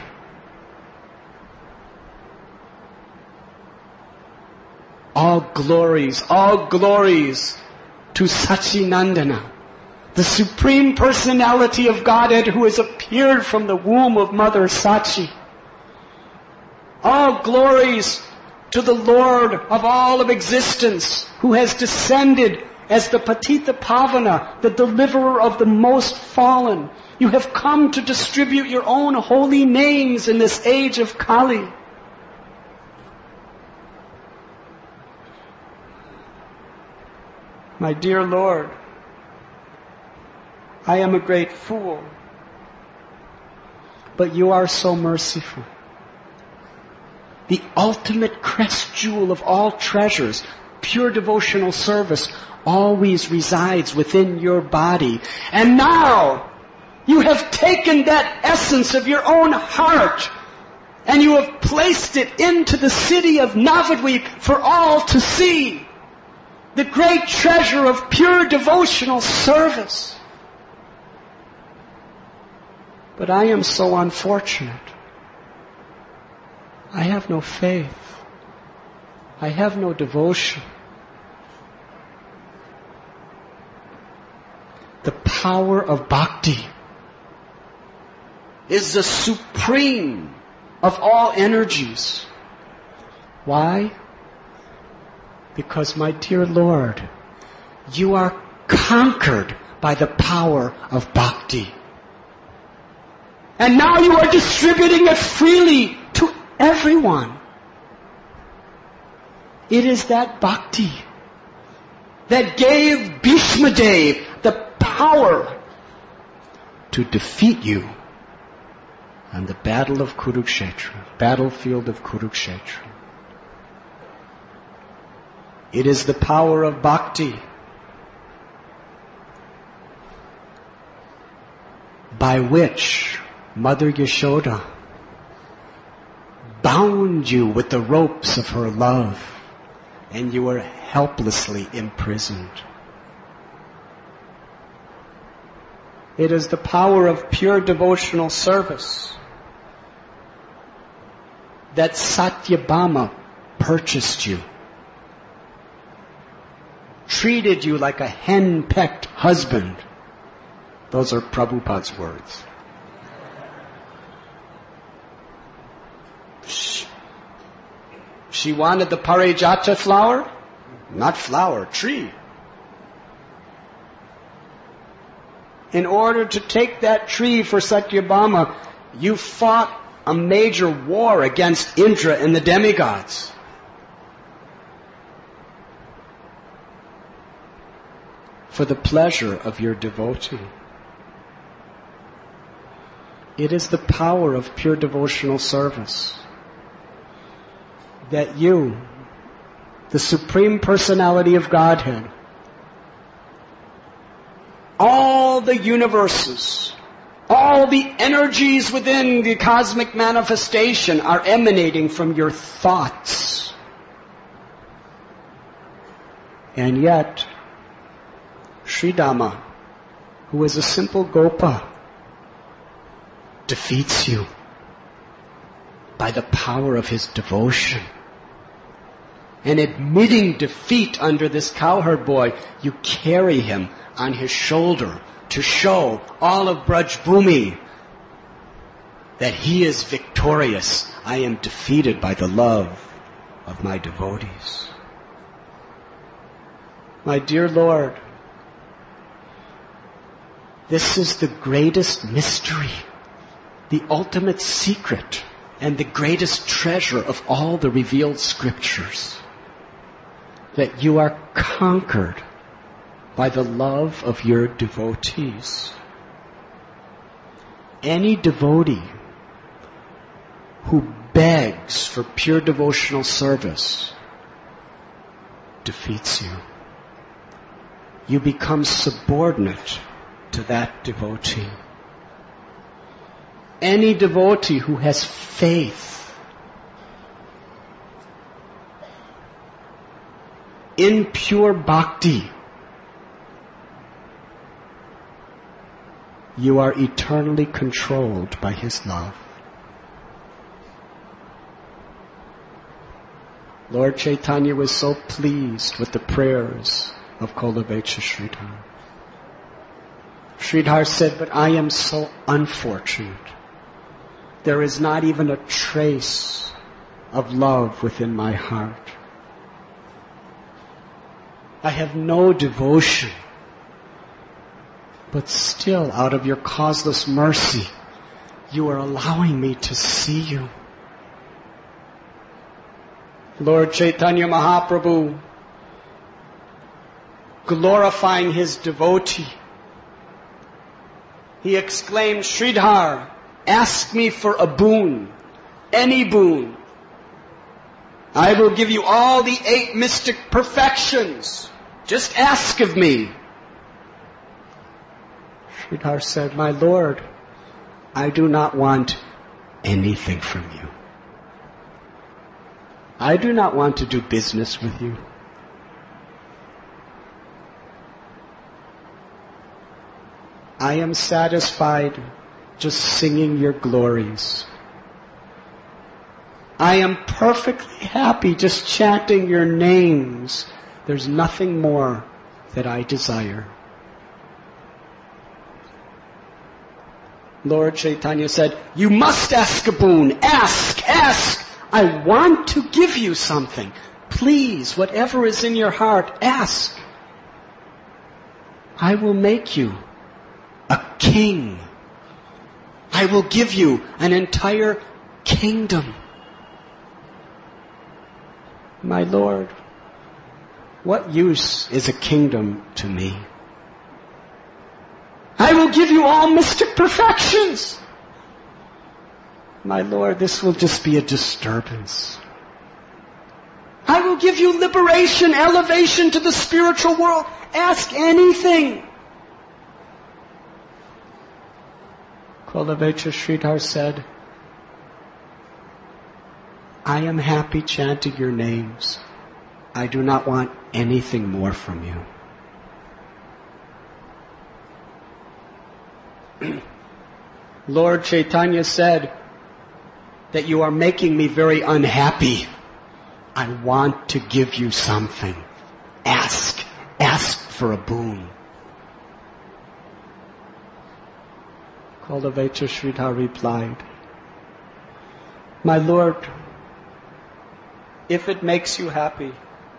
All glories, all glories to Sachinandana, the Supreme Personality of Godhead who has appeared from the womb of Mother Sachi. All glories to the Lord of all of existence who has descended as the Patita Pavana, the deliverer of the most fallen. You have come to distribute your own holy names in this age of Kali. My dear Lord, I am a great fool, but you are so merciful. The ultimate crest jewel of all treasures, pure devotional service, always resides within your body. And now, you have taken that essence of your own heart and you have placed it into the city of Navadvip for all to see. The great treasure of pure devotional service. But I am so unfortunate. I have no faith. I have no devotion. The power of bhakti is the supreme of all energies. Why? Because, my dear Lord, you are conquered by the power of bhakti. And now you are distributing it freely to everyone. It is that bhakti that gave Bhishmadev the power to defeat you on the battle of Kurukshetra, battlefield of Kurukshetra. It is the power of bhakti by which Mother Yashoda bound you with the ropes of her love and you were helplessly imprisoned. It is the power of pure devotional service that Satyabhama purchased you, treated you like a hen-pecked husband. Those are Prabhupada's words. She wanted the Parijata flower, not flower, tree. In order to take that tree for Satyabhama, you fought a major war against Indra and the demigods. For the pleasure of your devotee. It is the power of pure devotional service that you, the Supreme Personality of Godhead, all the universes, all the energies within the cosmic manifestation are emanating from your thoughts. And yet, Sridama, who is a simple gopa, defeats you by the power of his devotion. And admitting defeat under this cowherd boy, you carry him on his shoulder to show all of Braj Bhumi that he is victorious. I am defeated by the love of my devotees. My dear Lord, this is the greatest mystery, the ultimate secret, and the greatest treasure of all the revealed scriptures. That you are conquered by the love of your devotees. Any devotee who begs for pure devotional service defeats you. You become subordinate to that devotee. Any devotee who has faith in pure bhakti, you are eternally controlled by his love. Lord Chaitanya was so pleased with the prayers of Kolavecha Sridhar. Sridhar said, but I am so unfortunate. There is not even a trace of love within my heart. I have no devotion. But still, out of your causeless mercy, you are allowing me to see you. Lord Chaitanya Mahaprabhu, glorifying his devotee, he exclaimed, Sridhar, ask me for a boon, any boon. I will give you all the eight mystic perfections. Just ask of me. Sridhar said, my Lord, I do not want anything from you. I do not want to do business with you. I am satisfied just singing your glories. I am perfectly happy just chanting your names. There's nothing more that I desire. Lord Chaitanya said, you must ask a boon. Ask, ask. I want to give you something. Please, whatever is in your heart, ask. I will make you a king. I will give you an entire kingdom. My Lord, what use is a kingdom to me? I will give you all mystic perfections. My Lord, this will just be a disturbance. I will give you liberation, elevation to the spiritual world. Ask anything. Kolavecha Sridhar said, I am happy chanting your names. I do not want anything more from you. Lord Chaitanya said that you are making me very unhappy. I want to give you something. Ask. Ask for a boon. Kolavecha Sridhar replied, my Lord, if it makes you happy,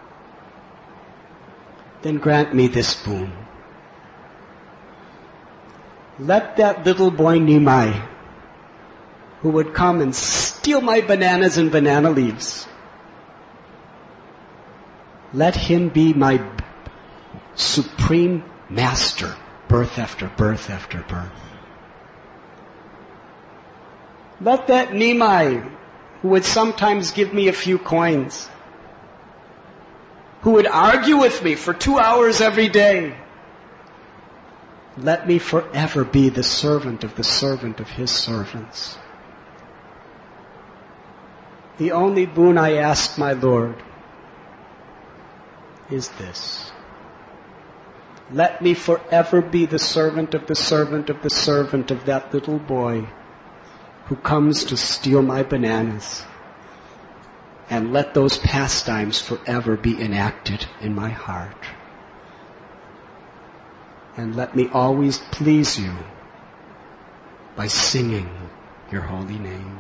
then grant me this boon. Let that little boy Nimai, who would come and steal my bananas and banana leaves, let him be my supreme master, birth after birth after birth. Let that Nimai, who would sometimes give me a few coins, who would argue with me for two hours every day, let me forever be the servant of the servant of his servants. The only boon I ask, my Lord, is this. Let me forever be the servant of the servant of the servant of that little boy who comes to steal my bananas. And let those pastimes forever be enacted in my heart. And let me always please you by singing your holy names.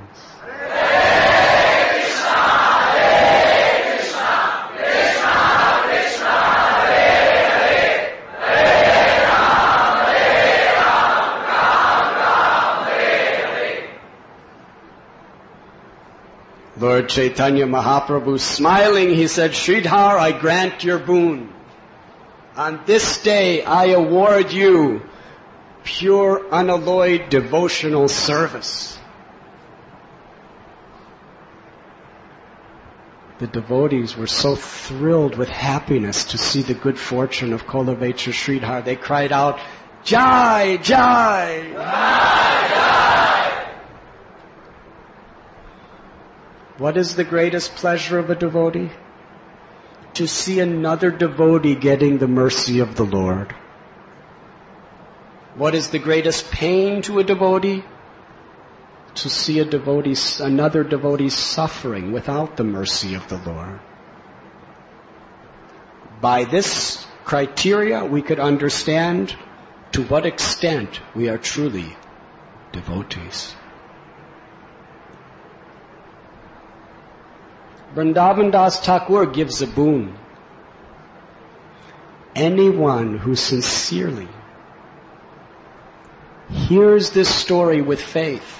Lord Chaitanya Mahaprabhu, smiling, he said, Sridhar, I grant your boon. On this day, I award you pure, unalloyed devotional service. the devotees were so thrilled with happiness to see the good fortune of Kolavecha Sridhar. They cried out, Jai, Jai! Jai, Jai! What is the greatest pleasure of a devotee? To see another devotee getting the mercy of the Lord. What is the greatest pain to a devotee? To see a devotee, another devotee suffering without the mercy of the Lord. By this criteria, we could understand to what extent we are truly devotees. Vrindavan Das Thakur gives a boon. Anyone who sincerely hears this story with faith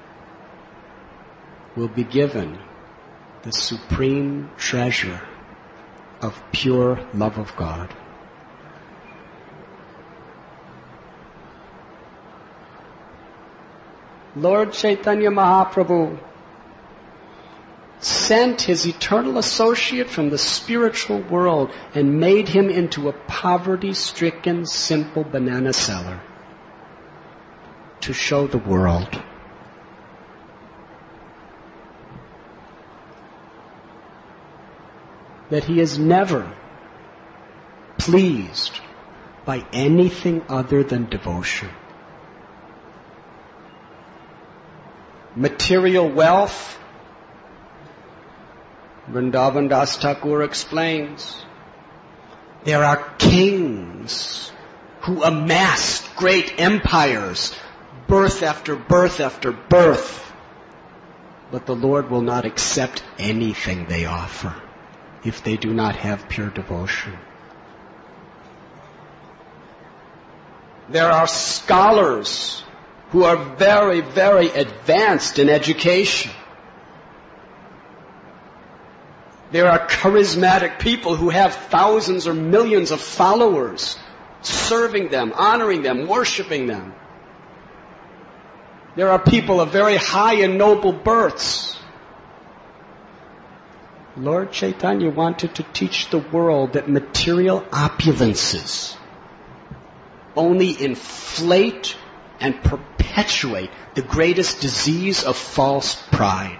will be given the supreme treasure of pure love of God. Lord Chaitanya Mahaprabhu sent his eternal associate from the spiritual world and made him into a poverty-stricken, simple banana seller to show the world that he is never pleased by anything other than devotion. Material wealth, Vrindavan Das Thakur explains, there are kings who amassed great empires, birth after birth after birth, but the Lord will not accept anything they offer if they do not have pure devotion. There are scholars who are very, very advanced in education. There are charismatic people who have thousands or millions of followers, serving them, honoring them, worshiping them. There are people of very high and noble births. Lord Chaitanya wanted to teach the world that material opulences only inflate and perpetuate the greatest disease of false pride.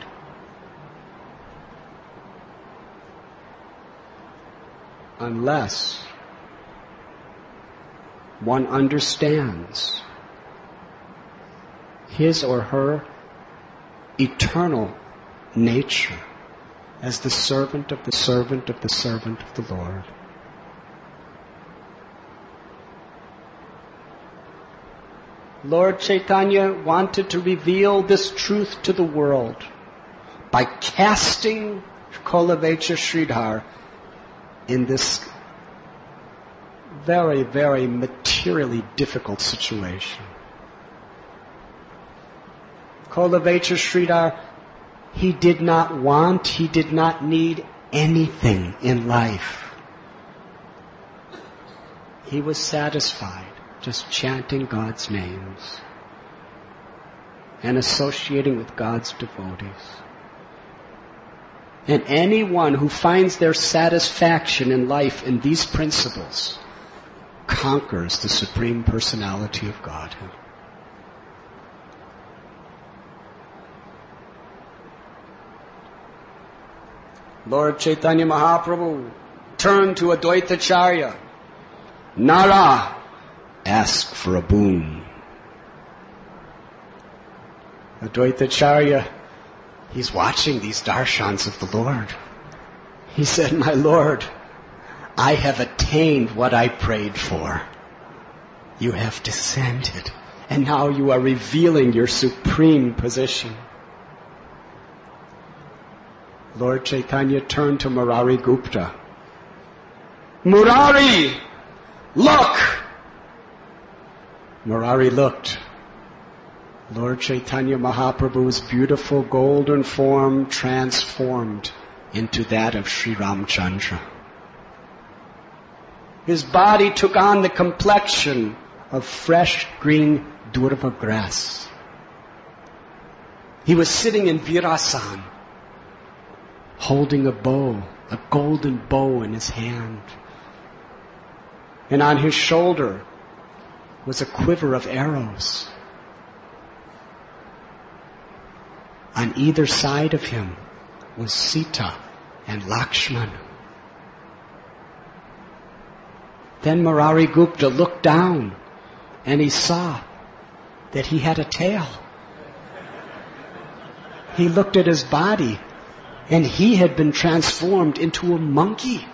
Unless one understands his or her eternal nature as the servant of the servant of the servant of the Lord. Lord Chaitanya wanted to reveal this truth to the world by casting Kolavecha Sridhar in this very, very materially difficult situation. Kolavecha Sridhar, he did not want, he did not need anything in life. He was satisfied just chanting God's names and associating with God's devotees. And anyone who finds their satisfaction in life in these principles conquers the Supreme Personality of Godhead. Lord Chaitanya Mahaprabhu turned to Advaitacharya. Nara, ask for a boon. Advaitacharya, he's watching these darshans of the Lord. He said, my Lord, I have attained what I prayed for. You have descended, and now you are revealing your supreme position. Lord Chaitanya turned to Murari Gupta. Murari, look! Murari looked. Lord Chaitanya Mahaprabhu's beautiful golden form transformed into that of Sri Ramchandra. His body took on the complexion of fresh green durva grass. He was sitting in Virasan. holding a bow, a golden bow in his hand. And on his shoulder was a quiver of arrows. On either side of him was Sita and Lakshman. Then Murari Gupta looked down and he saw that he had a tail. He looked at his body and he had been transformed into a monkey.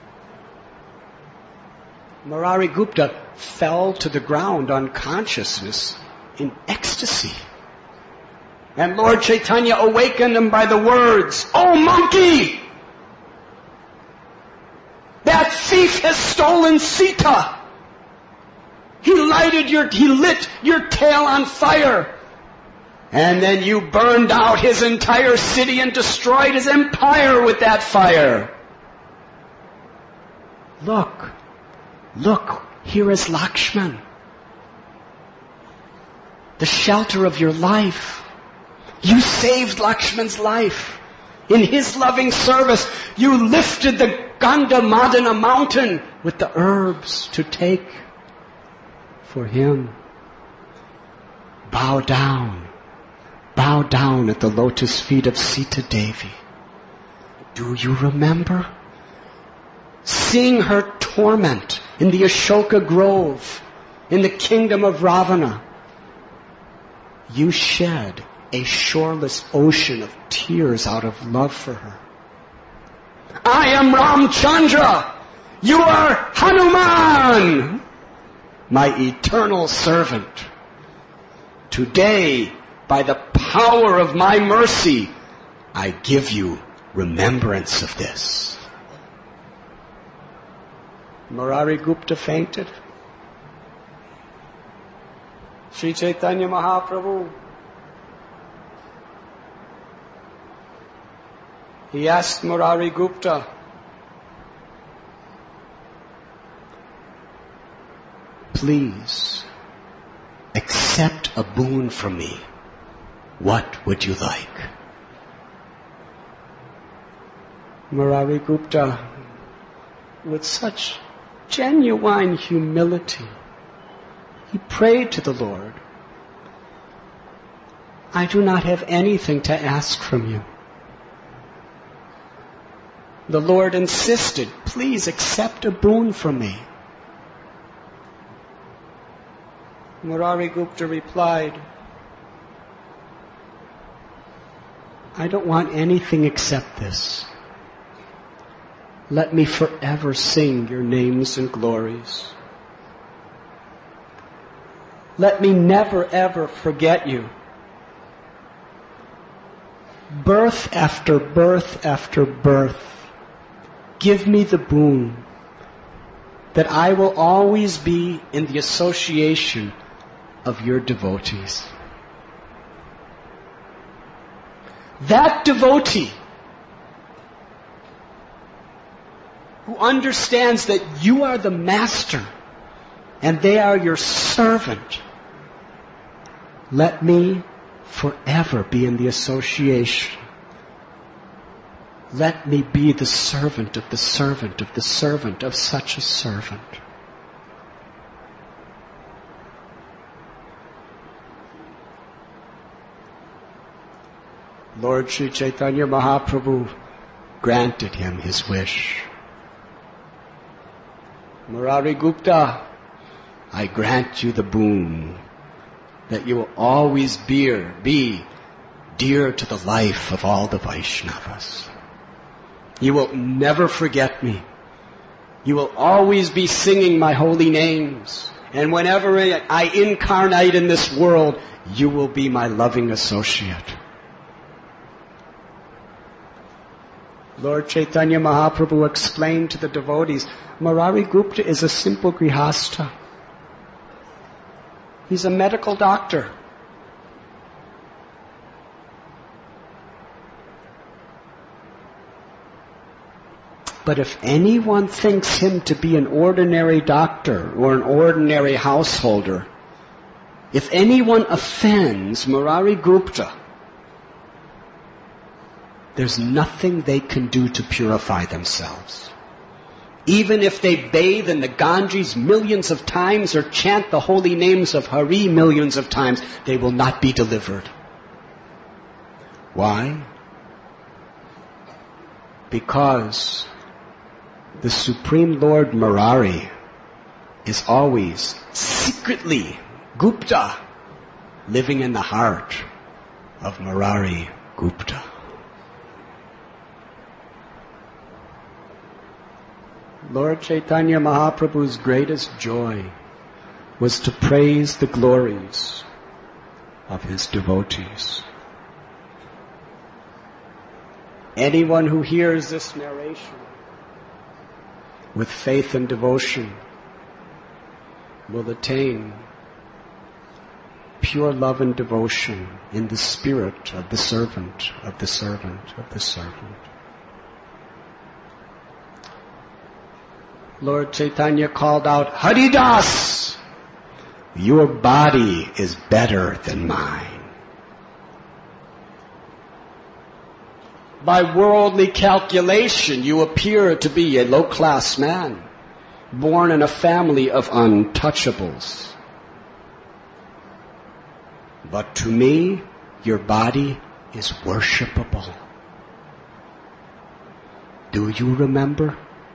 Murari Gupta fell to the ground unconsciousness in ecstasy. And Lord Chaitanya awakened him by the words, "Oh monkey! That thief has stolen Sita! He lighted your, he lit your tail on fire. And then you burned out his entire city and destroyed his empire with that fire. Look, look, here is Lakshman, the shelter of your life. You saved Lakshman's life. In his loving service, you lifted the Gandha Madana mountain with the herbs to take for him. Bow down. Bow down at the lotus feet of Sita Devi. Do you remember? Seeing her torment in the Ashoka Grove, in the kingdom of Ravana, you shed a shoreless ocean of tears out of love for her. I am Ramchandra. You are Hanuman, my eternal servant. Today, by the power of my mercy, I give you remembrance of this. Murari Gupta fainted. Sri Chaitanya Mahaprabhu, he asked Murari Gupta, please accept a boon from me. What would you like? Murari Gupta, with such genuine humility, he prayed to the Lord, I do not have anything to ask from you. The Lord insisted, please accept a boon from me. Murari Gupta replied, I don't want anything except this. Let me forever sing your names and glories. Let me never ever forget you. Birth after birth after birth, give me the boon that I will always be in the association of your devotees. That devotee who understands that you are the master and they are your servant, let me forever be in the association. Let me be the servant of the servant of the servant of such a servant. Lord Sri Chaitanya Mahaprabhu granted him his wish. Murari Gupta, I grant you the boon that you will always be, be dear to the life of all the Vaishnavas. You will never forget me. You will always be singing my holy names. And whenever I incarnate in this world, you will be my loving associate. Lord Chaitanya Mahaprabhu explained to the devotees, Murari Gupta is a simple grihastha. He's a medical doctor. But if anyone thinks him to be an ordinary doctor or an ordinary householder, if anyone offends Murari Gupta, there's nothing they can do to purify themselves. Even if they bathe in the Ganges millions of times or chant the holy names of Hari millions of times, they will not be delivered. Why? Because the Supreme Lord Murari is always secretly, Gupta, living in the heart of Murari Gupta. Lord Chaitanya Mahaprabhu's greatest joy was to praise the glories of his devotees. Anyone who hears this narration with faith and devotion will attain pure love and devotion in the spirit of the servant, of the servant, of the servant. Lord Chaitanya called out, Haridas, your body is better than mine. By worldly calculation, you appear to be a low-class man, born in a family of untouchables. But to me, your body is worshipable. Do you remember?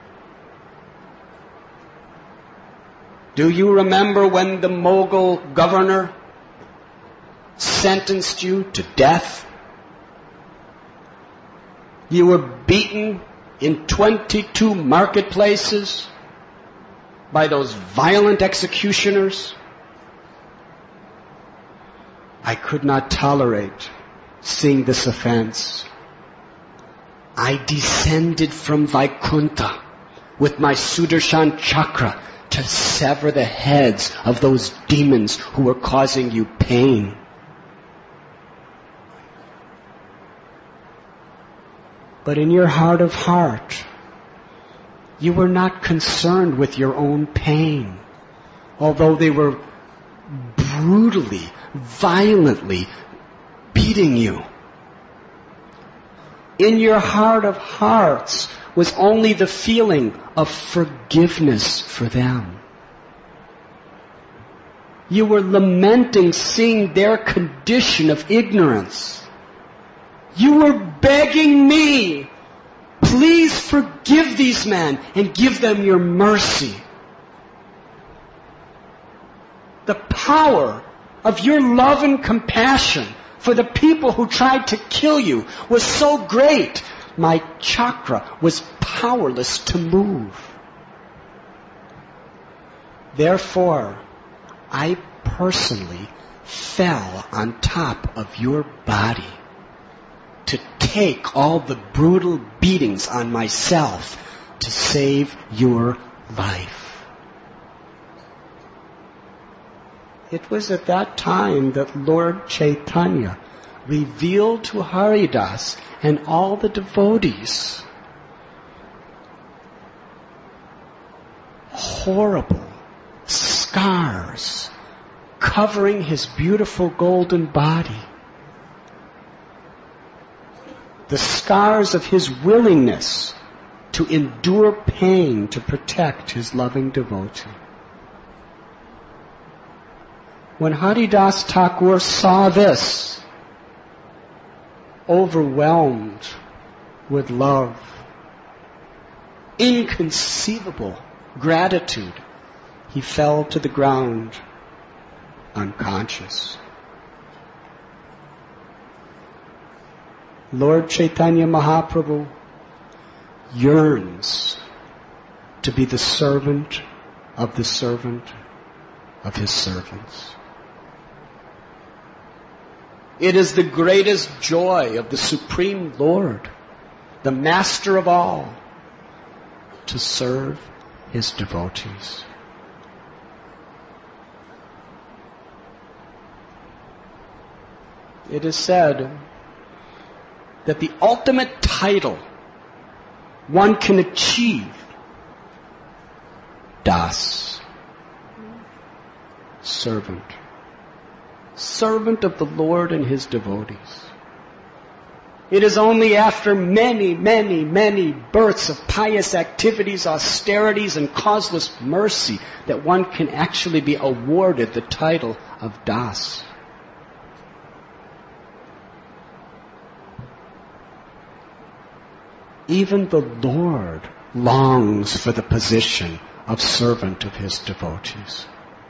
Do you remember when the Mughal governor sentenced you to death? You were beaten in twenty-two marketplaces by those violent executioners. I could not tolerate seeing this offense. I descended from Vaikuntha with my Sudarshan chakra to sever the heads of those demons who were causing you pain. But in your heart of heart, you were not concerned with your own pain, although they were brutally, violently beating you. In your heart of hearts was only the feeling of forgiveness for them. You were lamenting seeing their condition of ignorance. You were begging me, please forgive these men and give them your mercy. The power of your love and compassion for the people who tried to kill you was so great, my chakra was powerless to move. Therefore, I personally fell on top of your body to take all the brutal beatings on myself to save your life. It was at that time that Lord Chaitanya revealed to Haridas and all the devotees horrible scars covering his beautiful golden body. The scars of his willingness to endure pain to protect his loving devotee. When Haridas Thakur saw this, overwhelmed with love, inconceivable gratitude, he fell to the ground unconscious. Lord Chaitanya Mahaprabhu yearns to be the servant of the servant of his servants. It is the greatest joy of the Supreme Lord, the Master of all, to serve his devotees. It is said that the ultimate title one can achieve, Das, servant, servant of the Lord and his devotees. It is only after many, many, many births of pious activities, austerities, and causeless mercy that one can actually be awarded the title of Das. Even the Lord longs for the position of servant of His devotees.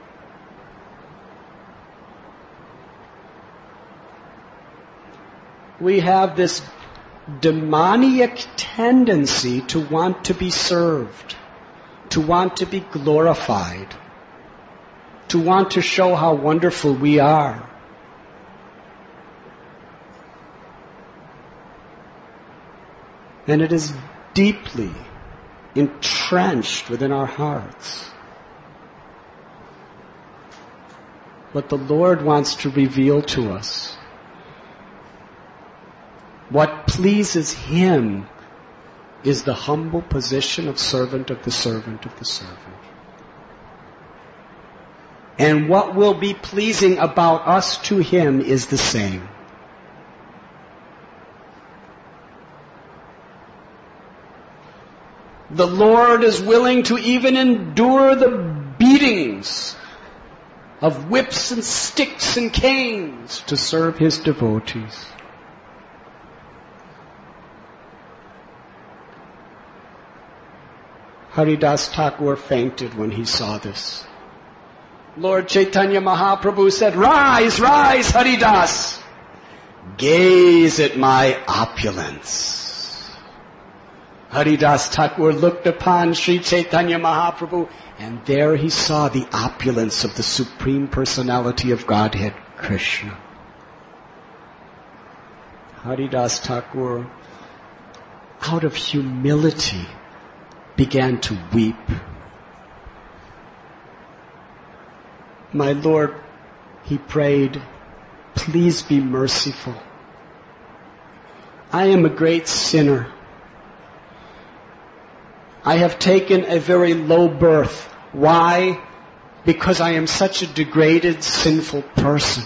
We have this demoniac tendency to want to be served, to want to be glorified, to want to show how wonderful we are. And it is deeply entrenched within our hearts. What the Lord wants to reveal to us, what pleases Him, is the humble position of servant of the servant of the servant. And what will be pleasing about us to Him is the same. The Lord is willing to even endure the beatings of whips and sticks and canes to serve His devotees. Haridas Thakur fainted when he saw this. Lord Chaitanya Mahaprabhu said, "Rise, rise, Haridas! Gaze at my opulence." Haridas Thakur looked upon Sri Chaitanya Mahaprabhu, and there he saw the opulence of the Supreme Personality of Godhead, Krishna. Haridas Thakur, out of humility, began to weep. "My Lord," he prayed, "please be merciful. I am a great sinner. I have taken a very low birth. Why? Because I am such a degraded, sinful person.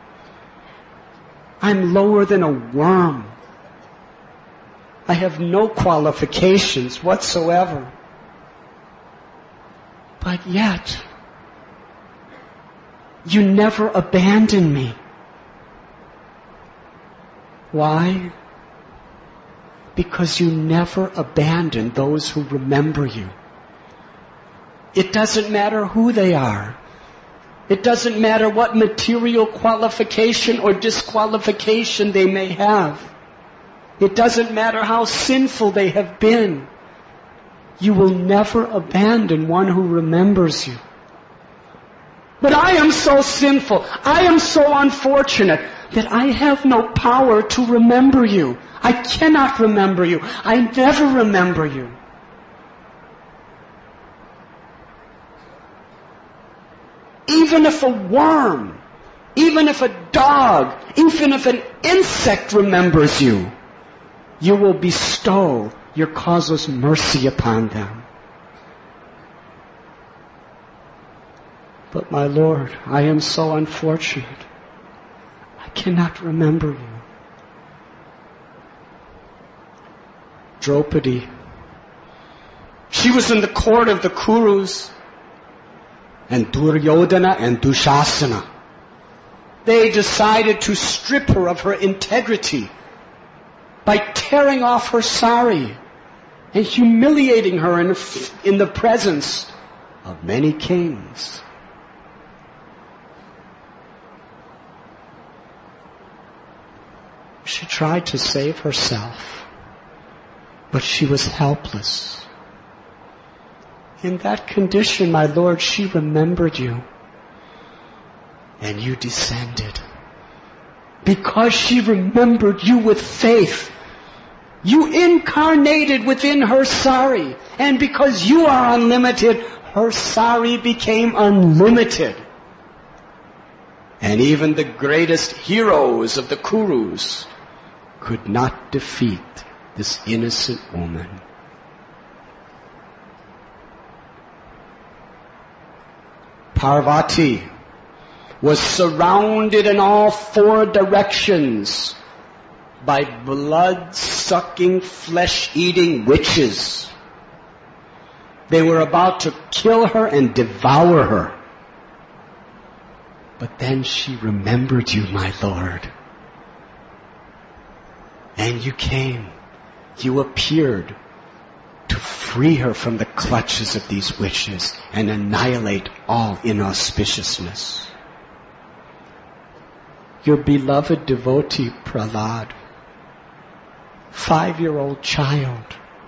I'm lower than a worm. I have no qualifications whatsoever. But yet, you never abandon me. Why? Because you never abandon those who remember you. It doesn't matter who they are. It doesn't matter what material qualification or disqualification they may have. It doesn't matter how sinful they have been. You will never abandon one who remembers you. But I am so sinful, I am so unfortunate that I have no power to remember you. I cannot remember you. I never remember you." Even if a worm, even if a dog, even if an insect remembers you, you will bestow your causeless mercy upon them. "But my Lord, I am so unfortunate. I cannot remember you." Draupadi, she was in the court of the Kurus, and Duryodhana and Dushasana, they decided to strip her of her integrity by tearing off her sari and humiliating her in, in the presence of many kings. She tried to save herself, but she was helpless. In that condition, my Lord, she remembered you, and you descended. Because she remembered you with faith, you incarnated within her sari, and because you are unlimited, her sari became unlimited. And even the greatest heroes of the Kurus could not defeat this innocent woman. Parvati was surrounded in all four directions by blood-sucking, flesh-eating witches. They were about to kill her and devour her. But then she remembered you, my Lord. And you came. You appeared to free her from the clutches of these witches and annihilate all inauspiciousness. Your beloved devotee, Prahlad, five-year-old child,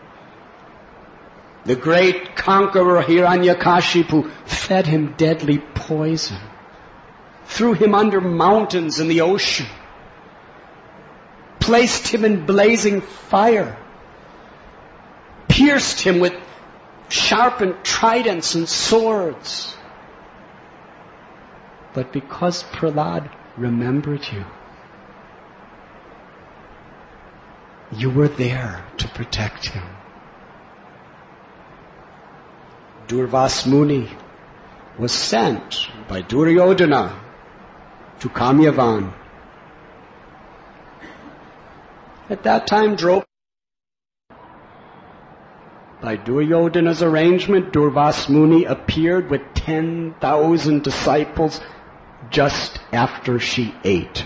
the great conqueror Hiranyakashipu fed him deadly poison, threw him under mountains in the ocean, placed him in blazing fire, pierced him with sharpened tridents and swords. But because Prahlad remembered you, you were there to protect him. Durvas Muni was sent by Duryodhana to Kamyavan. At that time, Draupadi, by Duryodhana's arrangement, Durvas Muni appeared with ten thousand disciples just after she ate.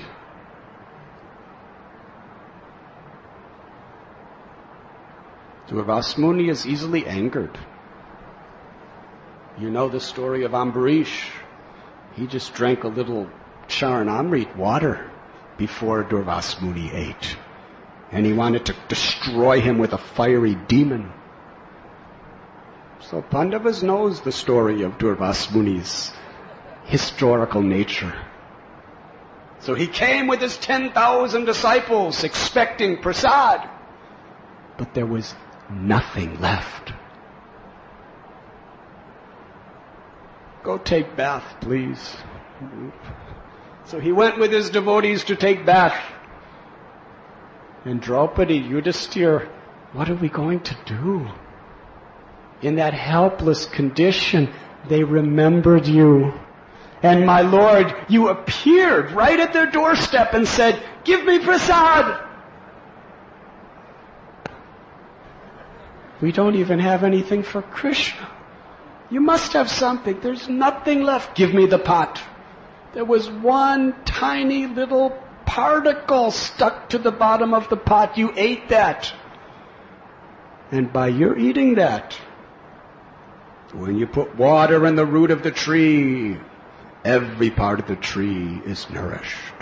Durvas Muni is easily angered. You know the story of Ambarish. He just drank a little Charanamrit water before Durvas Muni ate. And he wanted to destroy him with a fiery demon. So Pandavas knows the story of Durvas Muni's historical nature. So he came with his ten thousand disciples expecting prasad. But there was nothing left. Go take bath, please. So he went with his devotees to take bath. And Draupadi, Yudhisthira, what are we going to do? In that helpless condition, they remembered you. And my Lord, you appeared right at their doorstep and said, "Give me prasad." We don't even have anything for Krishna. You must have something. There's nothing left. Give me the pot. There was one tiny little particle stuck to the bottom of the pot. You ate that. And by your eating that, when you put water in the root of the tree, every part of the tree is nourished.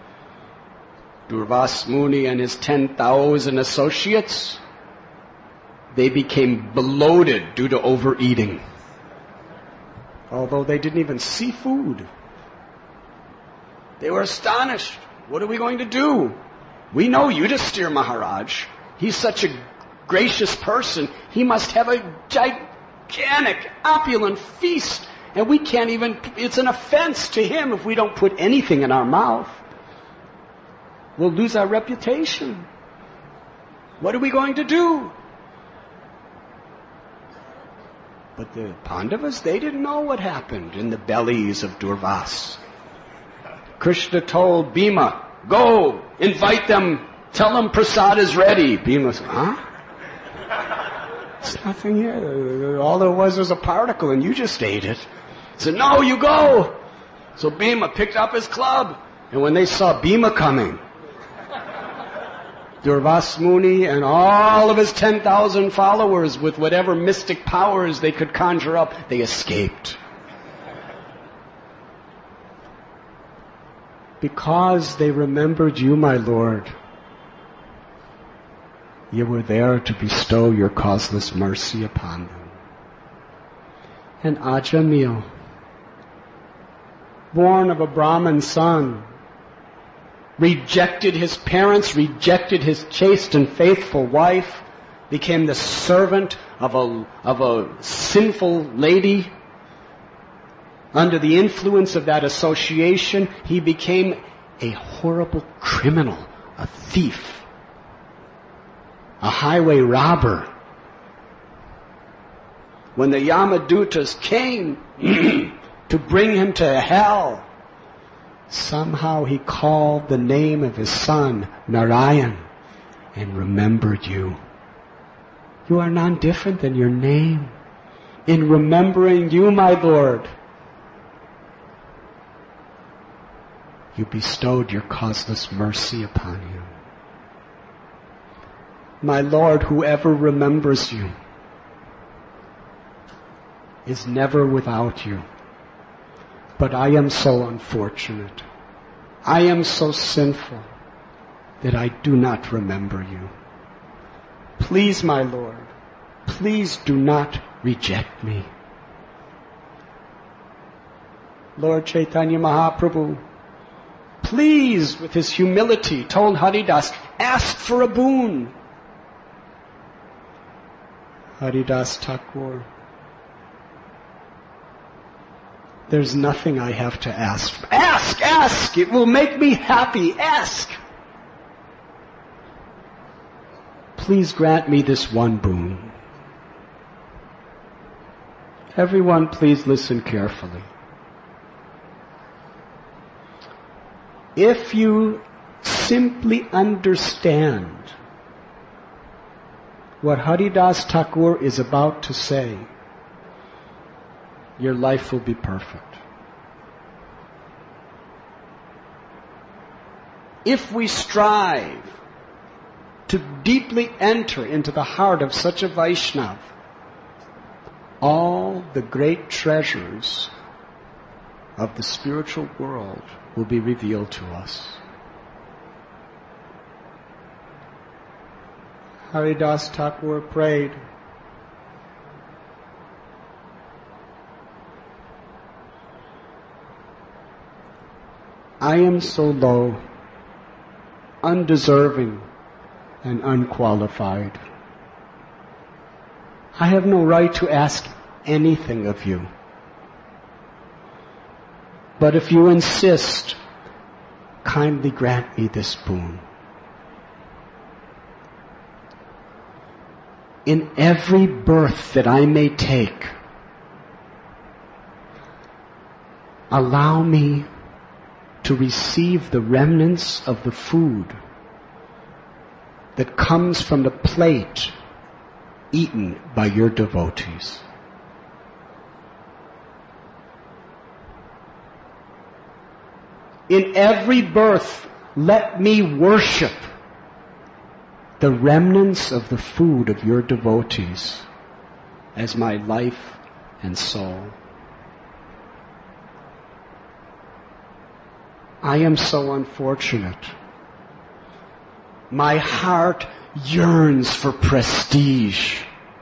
Durvas Muni and his ten thousand associates, they became bloated due to overeating. Although they didn't even see food. They were astonished. What are we going to do? We know Yudhisthira Maharaj. He's such a gracious person. He must have a gigantic, opulent feast. And we can't even, it's an offense to him if we don't put anything in our mouth. We'll lose our reputation. What are we going to do? But the Pandavas, they didn't know what happened in the bellies of Durvas. Krishna told Bhima, "Go, invite them, tell them prasad is ready." Bhima said, "Huh? There's nothing here. All there was was a particle and you just ate it." He said, "No, you go." So Bhima picked up his club, and when they saw Bhima coming, Durvas Muni and all of his ten thousand followers with whatever mystic powers they could conjure up, they escaped. Because they remembered you, my Lord. You were there to bestow your causeless mercy upon them. And Ajamil, born of a Brahmin son, rejected his parents, rejected his chaste and faithful wife, became the servant of a, of a sinful lady. Under the influence of that association, he became a horrible criminal, a thief, a highway robber. When the Yamadutas came to bring him to hell, Somehow he called the name of his son, Narayan, and remembered you. You are none different than your name. In remembering you, my Lord, you bestowed your causeless mercy upon him. My Lord, whoever remembers you is never without you. But I am so unfortunate. I am so sinful that I do not remember you. Please, my Lord, please do not reject me. Lord Chaitanya Mahaprabhu, pleased with his humility, told Haridas, ask for a boon. Haridas Thakur, there's nothing I have to ask for. Ask, ask, it will make me happy, ask. Please grant me this one boon. Everyone, please listen carefully. If you simply understand what Haridas Thakur is about to say, your life will be perfect. If we strive to deeply enter into the heart of such a Vaishnav, all the great treasures of the spiritual world will be revealed to us. Haridas Thakur prayed, I am so low, undeserving, and unqualified. I have no right to ask anything of you. But if you insist, kindly grant me this boon. In every birth that I may take, allow me to receive the remnants of the food that comes from the plate eaten by your devotees. In every birth, let me worship the remnants of the food of your devotees as my life and soul. I am so unfortunate. My heart yearns for prestige.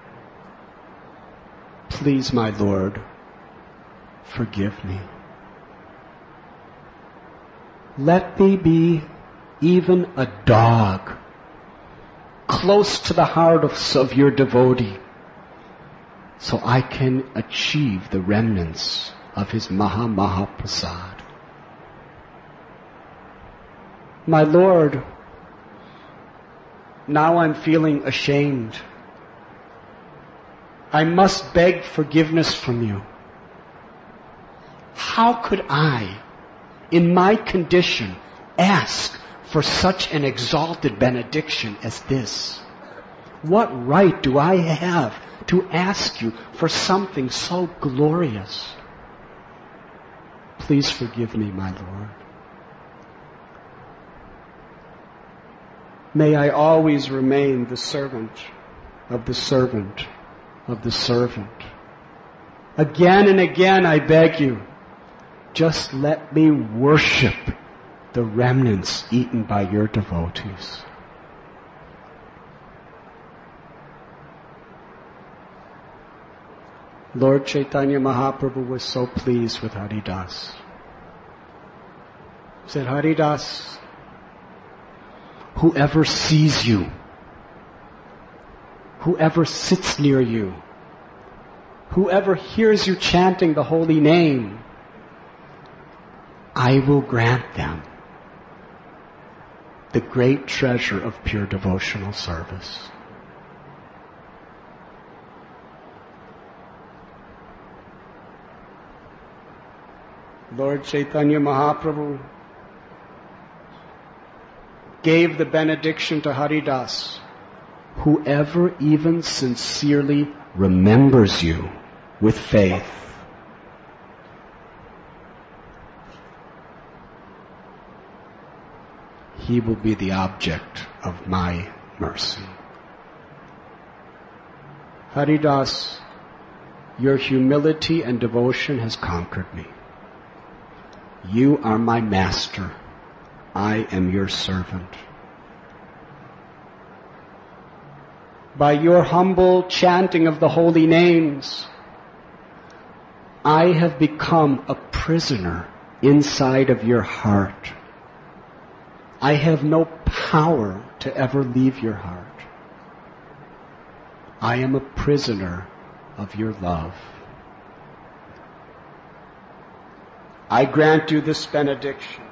Please, my Lord, forgive me. Let me be even a dog close to the heart of, of your devotee, so I can achieve the remnants of his Maha Maha Prasad. My Lord, now I'm feeling ashamed. I must beg forgiveness from you. How could I, in my condition, ask for such an exalted benediction as this? What right do I have to ask you for something so glorious? Please forgive me, my Lord. May I always remain the servant of the servant of the servant. Again and again I beg you, just let me worship the remnants eaten by your devotees. Lord Chaitanya Mahaprabhu was so pleased with Haridas. He said, Haridas, whoever sees you, whoever sits near you, whoever hears you chanting the holy name, I will grant them the great treasure of pure devotional service. Lord Chaitanya Mahaprabhu gave the benediction to Haridas. Whoever even sincerely remembers you with faith, he will be the object of my mercy. Haridas, your humility and devotion has conquered me. You are my master. I am your servant. By your humble chanting of the holy names, I have become a prisoner inside of your heart. I have no power to ever leave your heart. I am a prisoner of your love. I grant you this benediction,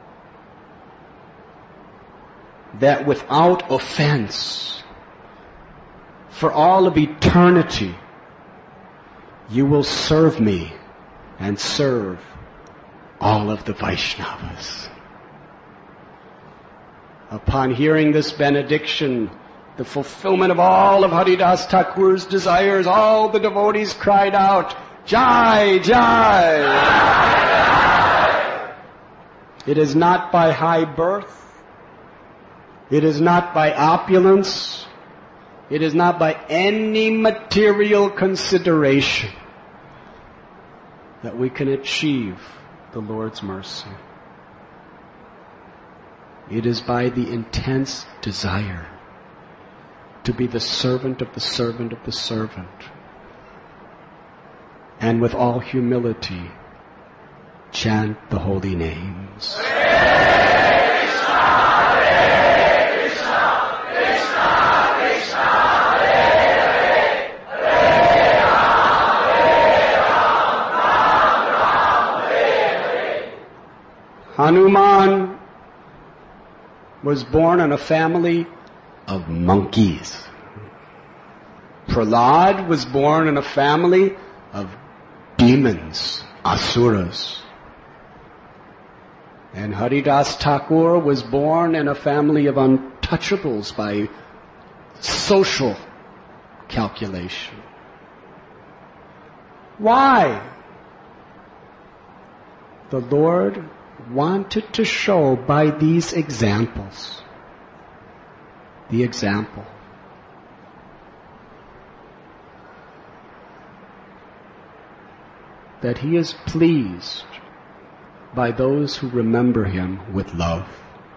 that without offense, for all of eternity, you will serve me and serve all of the Vaishnavas. Upon hearing this benediction, the fulfillment of all of Haridas Thakur's desires, all the devotees cried out, Jai, Jai! Jai! It is not by high birth. It is not by opulence. It is not by any material consideration that we can achieve the Lord's mercy. It is by the intense desire to be the servant of the servant of the servant, and with all humility chant the holy names. Hare Krishna, Hare Krishna, Krishna Krishna, Hare Hare, Hare Ram, Hare Ram, Ram Ram, Hare Hare. Hanuman was born in a family of monkeys. Prahlad was born in a family of demons, asuras. And Haridas Thakur was born in a family of untouchables by social calculation. Why? The Lord wanted to show by these examples, the example that He is pleased by those who remember Him with love,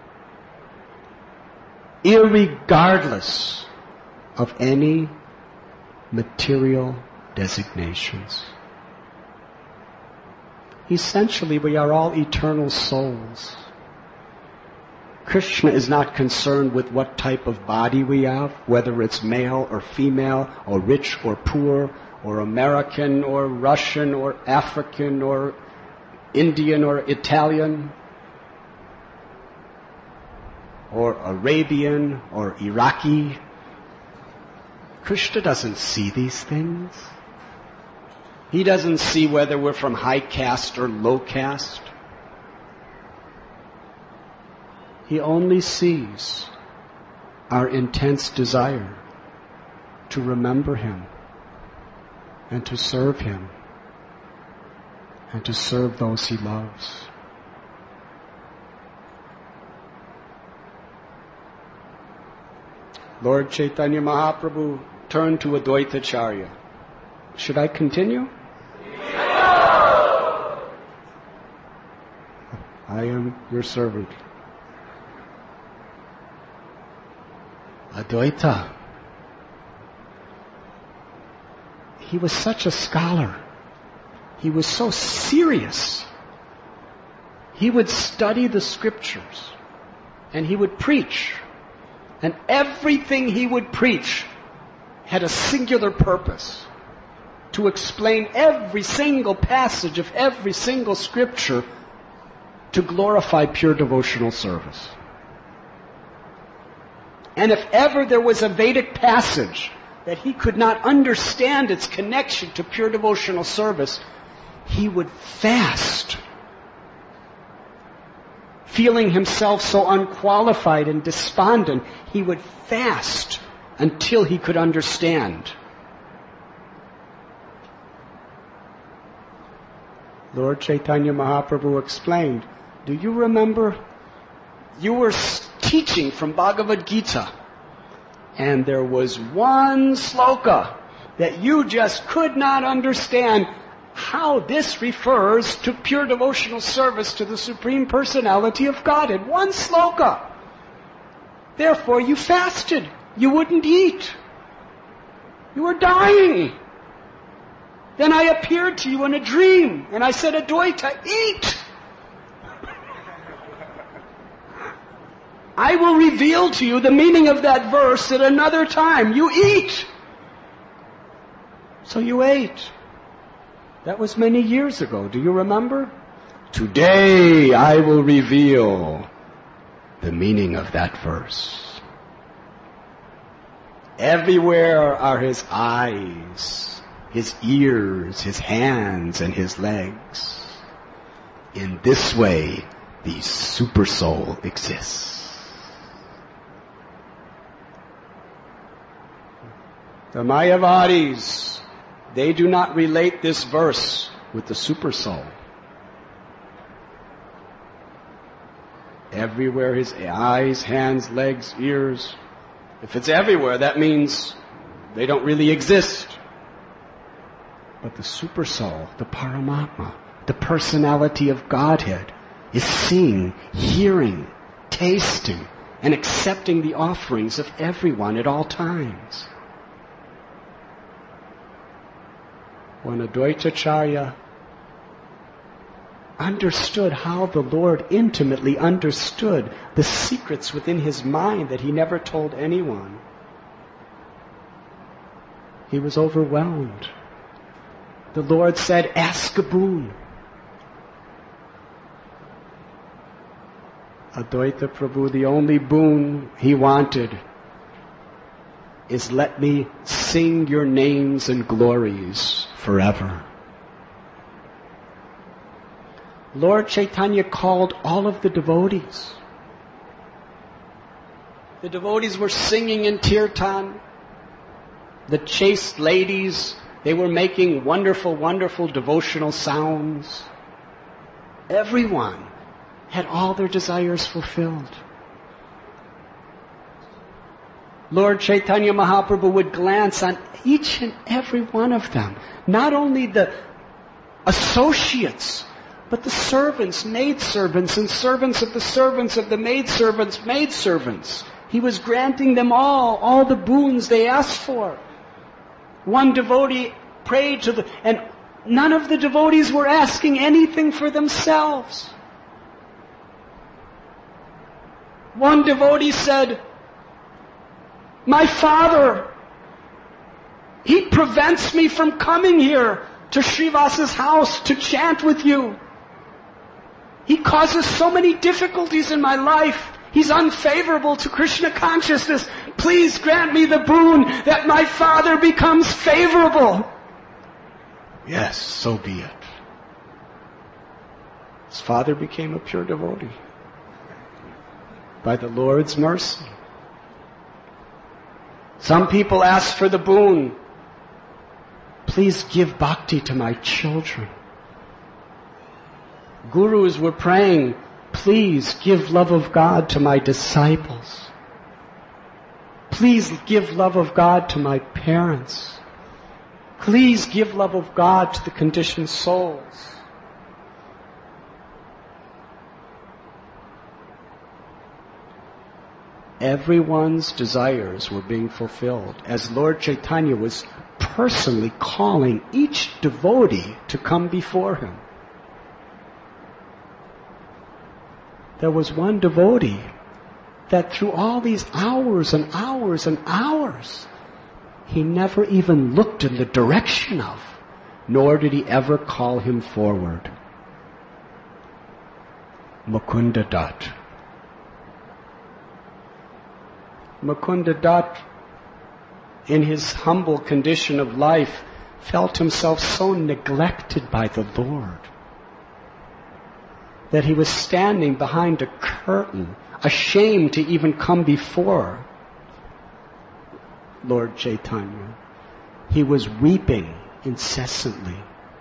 irregardless of any material designations. Essentially, we are all eternal souls. Krishna is not concerned with what type of body we have, whether it's male or female, or rich or poor, or American or Russian or African or Indian or Italian, or Arabian or Iraqi. Krishna doesn't see these things. He doesn't see whether we're from high caste or low caste. He only sees our intense desire to remember Him and to serve Him and to serve those He loves. Lord Chaitanya Mahaprabhu turned to Advaitacharya. Should I continue? I am your servant. Advaita. He was such a scholar. He was so serious. He would study the scriptures and he would preach. And everything he would preach had a singular purpose: to explain every single passage of every single scripture to glorify pure devotional service. And if ever there was a Vedic passage that he could not understand its connection to pure devotional service, he would fast feeling himself so unqualified and despondent, he would fast until he could understand. Lord Chaitanya Mahaprabhu explained, do you remember? You were teaching from Bhagavad Gita, and there was one sloka that you just could not understand how this refers to pure devotional service to the Supreme Personality of Godhead. One sloka. Therefore you fasted. You wouldn't eat. You were dying. Then I appeared to you in a dream, and I said, Adwaita, eat! I will reveal to you the meaning of that verse at another time. You eat! So you ate. That was many years ago. Do you remember? Today I will reveal the meaning of that verse. Everywhere are his eyes, his ears, his hands, and his legs. In this way, the super soul exists. The Mayavadis, they do not relate this verse with the super soul. Everywhere his eyes, hands, legs, ears. If it's everywhere, that means they don't really exist. But the super soul, the Paramatma, the personality of Godhead, is seeing, hearing, tasting, and accepting the offerings of everyone at all times. When Advaitacharya understood how the Lord intimately understood the secrets within his mind that he never told anyone, he was overwhelmed. The Lord said, ask a boon. Advaita Prabhu, the only boon he wanted is let me sing your names and glories forever. Lord Chaitanya called all of the devotees. The devotees were singing in kirtan. The chaste ladies, they were making wonderful, wonderful devotional sounds. Everyone had all their desires fulfilled. Lord Chaitanya Mahaprabhu would glance on each and every one of them. Not only the associates, but the servants, maidservants, and servants of the servants of the maidservants, maidservants. He was granting them all, all the boons they asked for. One devotee prayed to the, and none of the devotees were asking anything for themselves. One devotee said, my father, he prevents me from coming here to Srivasa's house to chant with you. He causes so many difficulties in my life. He's unfavorable to Krishna consciousness. Please grant me the boon that my father becomes favorable. Yes, so be it. His father became a pure devotee by the Lord's mercy. Some people ask for the boon. Please give bhakti to my children. Gurus were praying, please give love of God to my disciples. Please give love of God to my parents. Please give love of God to the conditioned souls. Everyone's desires were being fulfilled as Lord Chaitanya was personally calling each devotee to come before him. There was one devotee that through all these hours and hours and hours, he never even looked in the direction of, nor did he ever call him forward. Mukunda Dutt. Mukunda Dutt, in his humble condition of life, felt himself so neglected by the Lord. that he was standing behind a curtain, ashamed to even come before Lord Chaitanya. He was weeping incessantly.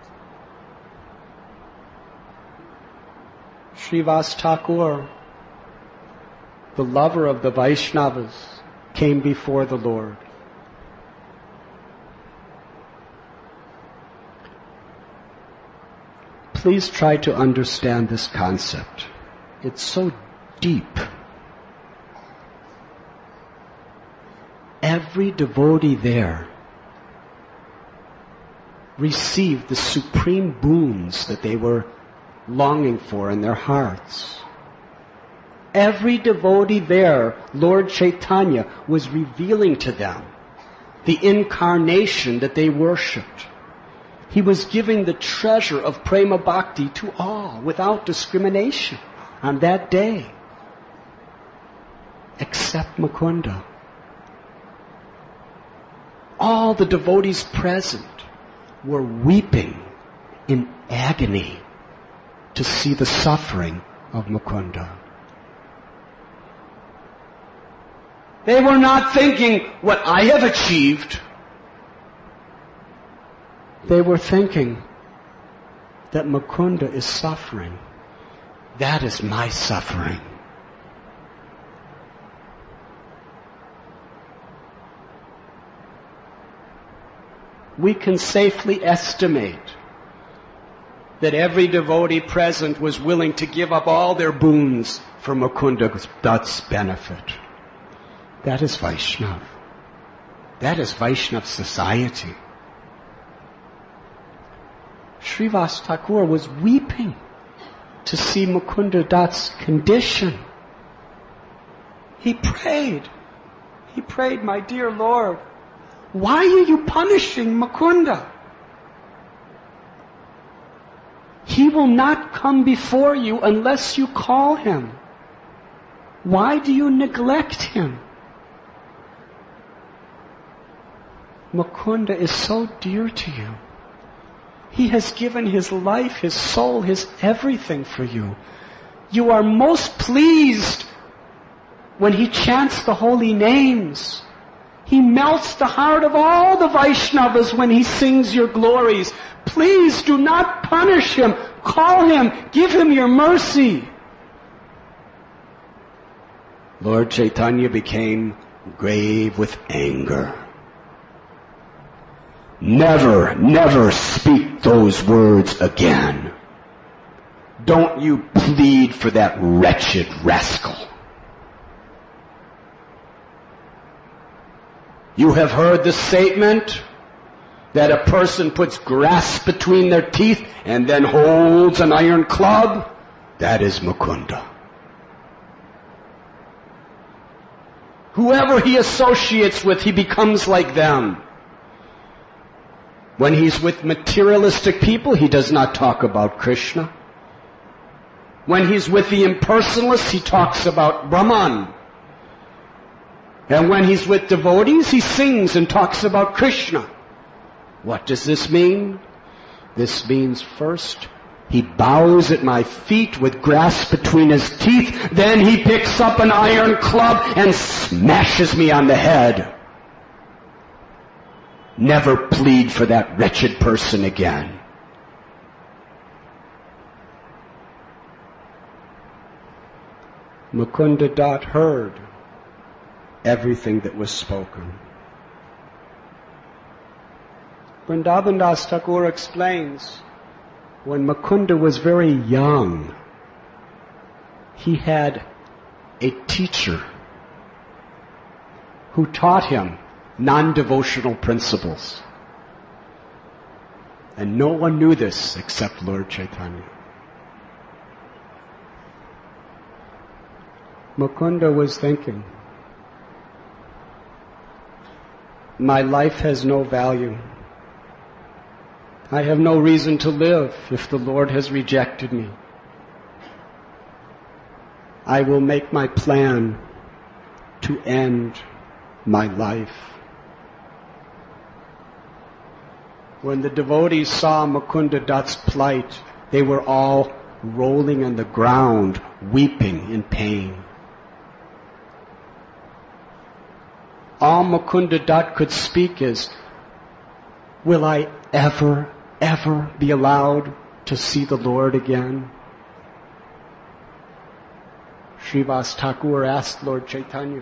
Srivas Thakur, the lover of the Vaishnavas, came before the Lord. Please try to understand this concept. It's so deep. Every devotee there received the supreme boons that they were longing for in their hearts. Every devotee there, Lord Chaitanya was revealing to them the incarnation that they worshipped. He was giving the treasure of prema bhakti to all without discrimination on that day, except Mukunda. All the devotees present were weeping in agony to see the suffering of Mukunda. They were not thinking what I have achieved. They were thinking that Mukunda is suffering. That is my suffering. We can safely estimate that every devotee present was willing to give up all their boons for Mukunda Dutt's benefit. That is Vaishnav. That is Vaishnav society. Srivas Thakur was weeping to see Mukunda Dutt's condition. He prayed. He prayed, my dear Lord, why are you punishing Mukunda? He will not come before you unless you call him. Why do you neglect him? Mukunda is so dear to you. He has given his life, his soul, his everything for you. You are most pleased when he chants the holy names. He melts the heart of all the Vaishnavas when he sings your glories. Please do not punish him. Call him. Give him your mercy. Lord Chaitanya became grave with anger. Never, never speak those words again. Don't you plead for that wretched rascal. You have heard the statement that a person puts grass between their teeth and then holds an iron club? That is Mukunda. Whoever he associates with, he becomes like them. When he's with materialistic people, he does not talk about Krishna. When he's with the impersonalists, he talks about Brahman. And when he's with devotees, he sings and talks about Krishna. What does this mean? This means first, he bows at my feet with grass between his teeth. Then he picks up an iron club and smashes me on the head. Never plead for that wretched person again. Mukunda Dutt heard everything that was spoken. Vrindavan Das Thakur explains, when Mukunda was very young, he had a teacher who taught him non-devotional principles. And no one knew this except Lord Chaitanya. Mukunda was thinking, my life has no value. I have no reason to live if the Lord has rejected me. I will make my plan to end my life. When the devotees saw Mukunda Dutt's plight, they were all rolling on the ground, weeping in pain. All Mukunda Dat could speak is, will I ever, ever be allowed to see the Lord again? Srivas Thakur asked Lord Chaitanya,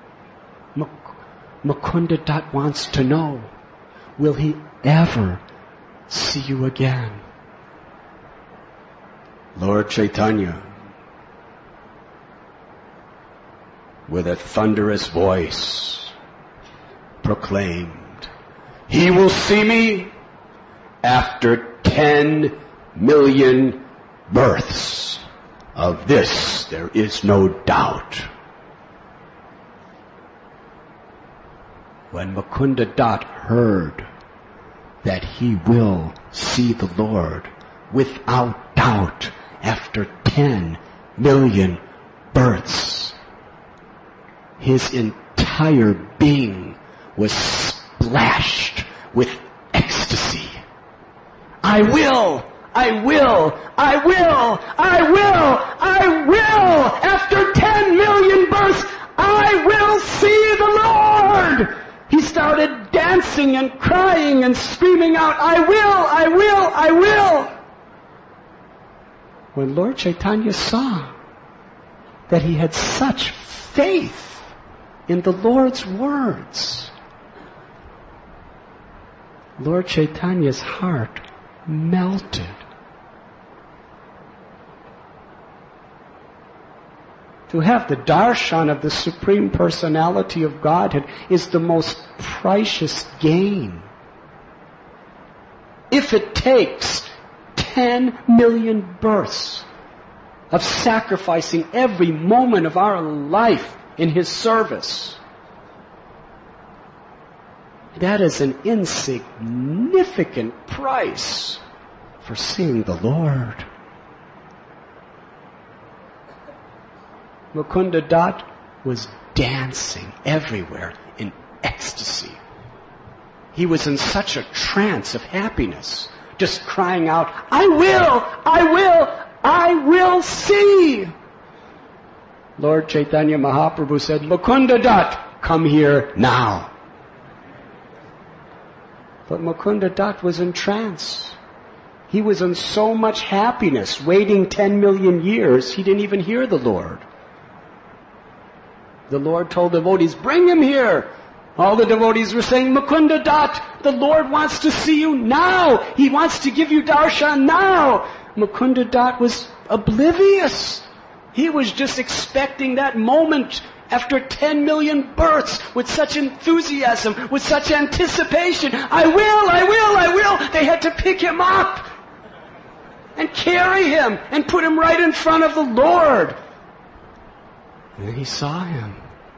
Mukunda Dat wants to know, will he ever see you again? Lord Chaitanya, with a thunderous voice, proclaimed, he will see me after ten million births. Of this there is no doubt. When Mukunda Dat heard that he will see the Lord without doubt after ten million births, his entire being was splashed with ecstasy. I will! I will! I will! I will! I will! After ten million births, I will see the Lord! He started dancing and crying and screaming out, I will! I will! I will! When Lord Chaitanya saw that he had such faith in the Lord's words, Lord Chaitanya's heart melted. To have the darshan of the Supreme Personality of Godhead is the most precious gain. If it takes ten million births of sacrificing every moment of our life in His service, that is an insignificant price for seeing the Lord. Mukunda Dat was dancing everywhere in ecstasy. He was in such a trance of happiness, just crying out, I will, I will, I will see. Lord Chaitanya Mahaprabhu said, Mukunda Dat, come here now. But Mukunda Dat was in trance. He was in so much happiness, waiting ten million years, he didn't even hear the Lord. The Lord told devotees, bring him here. All the devotees were saying, Mukunda Dat, the Lord wants to see you now. He wants to give you darshan now. Mukunda Dat was oblivious. He was just expecting that moment after ten million births with such enthusiasm, with such anticipation. I will, I will, I will. They had to pick him up and carry him and put him right in front of the Lord. And he saw him.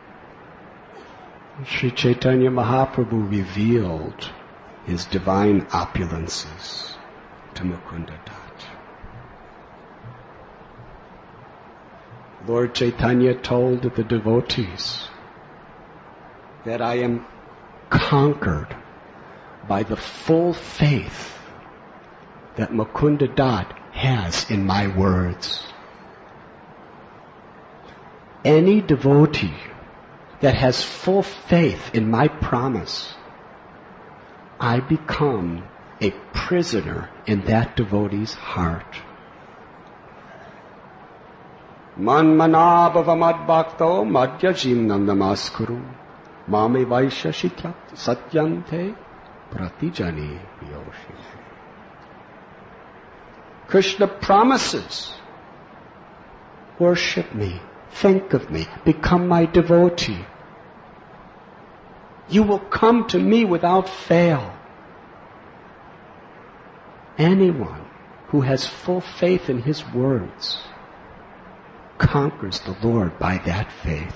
Sri Chaitanya Mahaprabhu revealed his divine opulences to Mukunda Dat. Lord Chaitanya told the devotees that I am conquered by the full faith that Mukunda Dat has in my words. Any devotee that has full faith in my promise, I become a prisoner in that devotee's heart. Man manabhava madbhakto madhya jimnam namaskuru mame vaishya shityat satyante pratijani yoshi. Krishna promises, worship me, think of me, become my devotee. You will come to me without fail. Anyone who has full faith in His words conquers the Lord by that faith.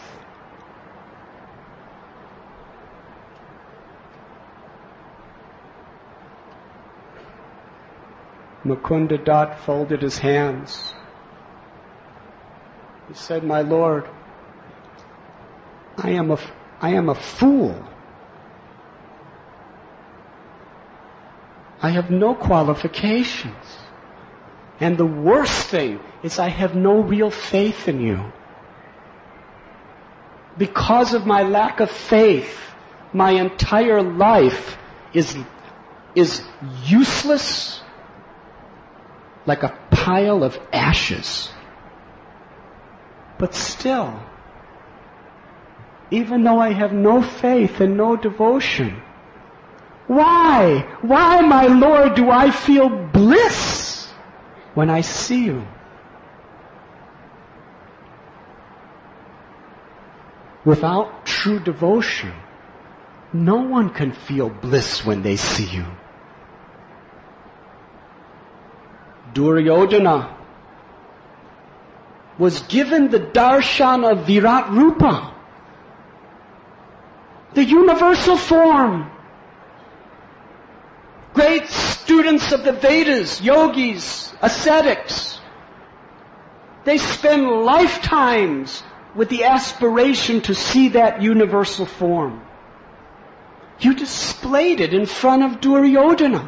Mukunda Dat folded his hands. He said, my Lord, I am a, I am a fool. I have no qualifications. And the worst thing is I have no real faith in you. Because of my lack of faith, my entire life is, is useless, like a pile of ashes. But still, even though I have no faith and no devotion, why, why, my Lord, do I feel bliss when I see you? Without true devotion, no one can feel bliss when they see you. Duryodhana was given the darshan of Virat Rupa, the universal form. Great students of the Vedas, yogis, ascetics, they spend lifetimes with the aspiration to see that universal form. You displayed it in front of Duryodhana.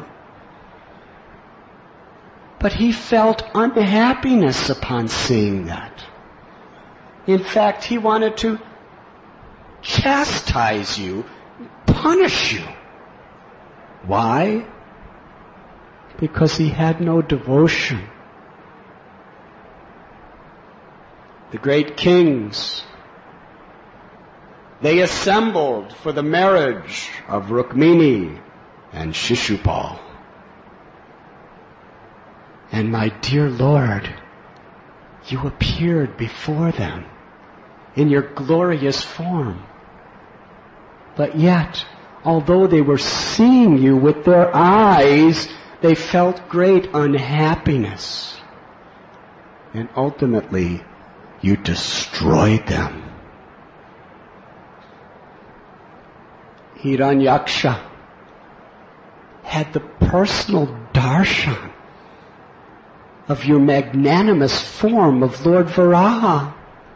But he felt unhappiness upon seeing that. In fact, he wanted to chastise you, punish you. Why? Because he had no devotion. The great kings, they assembled for the marriage of Rukmini and Shishupal. And my dear Lord, you appeared before them in your glorious form. But yet, although they were seeing you with their eyes, they felt great unhappiness. And ultimately, you destroyed them. Hiranyaksha had the personal darshan of your magnanimous form of Lord Varaha.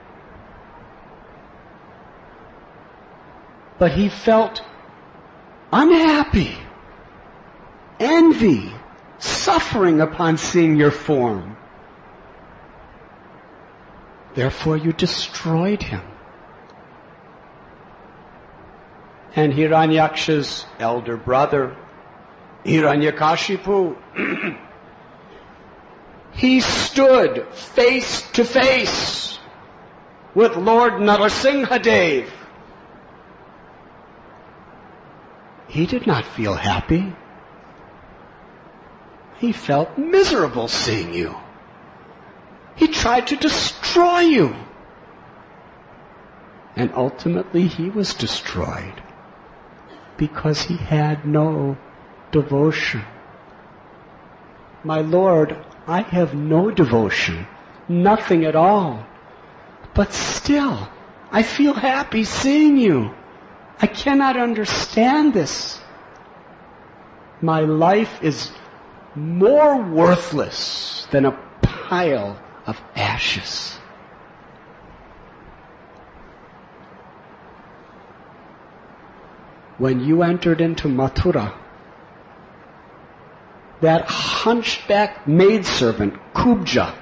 But he felt unhappy, envy, suffering upon seeing your form. Therefore you destroyed him. And Hiranyaksha's elder brother, Hiranyakashipu, he stood face to face with Lord Narasimhadev. He did not feel happy. He felt miserable seeing you. He tried to destroy you. And ultimately he was destroyed because he had no devotion. My Lord, I have no devotion, nothing at all. But still, I feel happy seeing you. I cannot understand this. My life is more worthless than a pile of ashes. When you entered into Mathura, that hunchback maidservant, Kubja,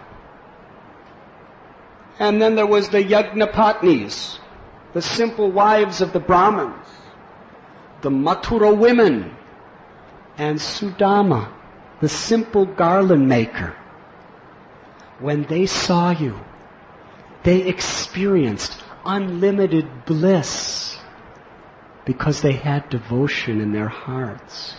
and then there was the Yagnapatnis, the simple wives of the Brahmins, the Mathura women, and Sudama, the simple garland maker. When they saw you, they experienced unlimited bliss because they had devotion in their hearts.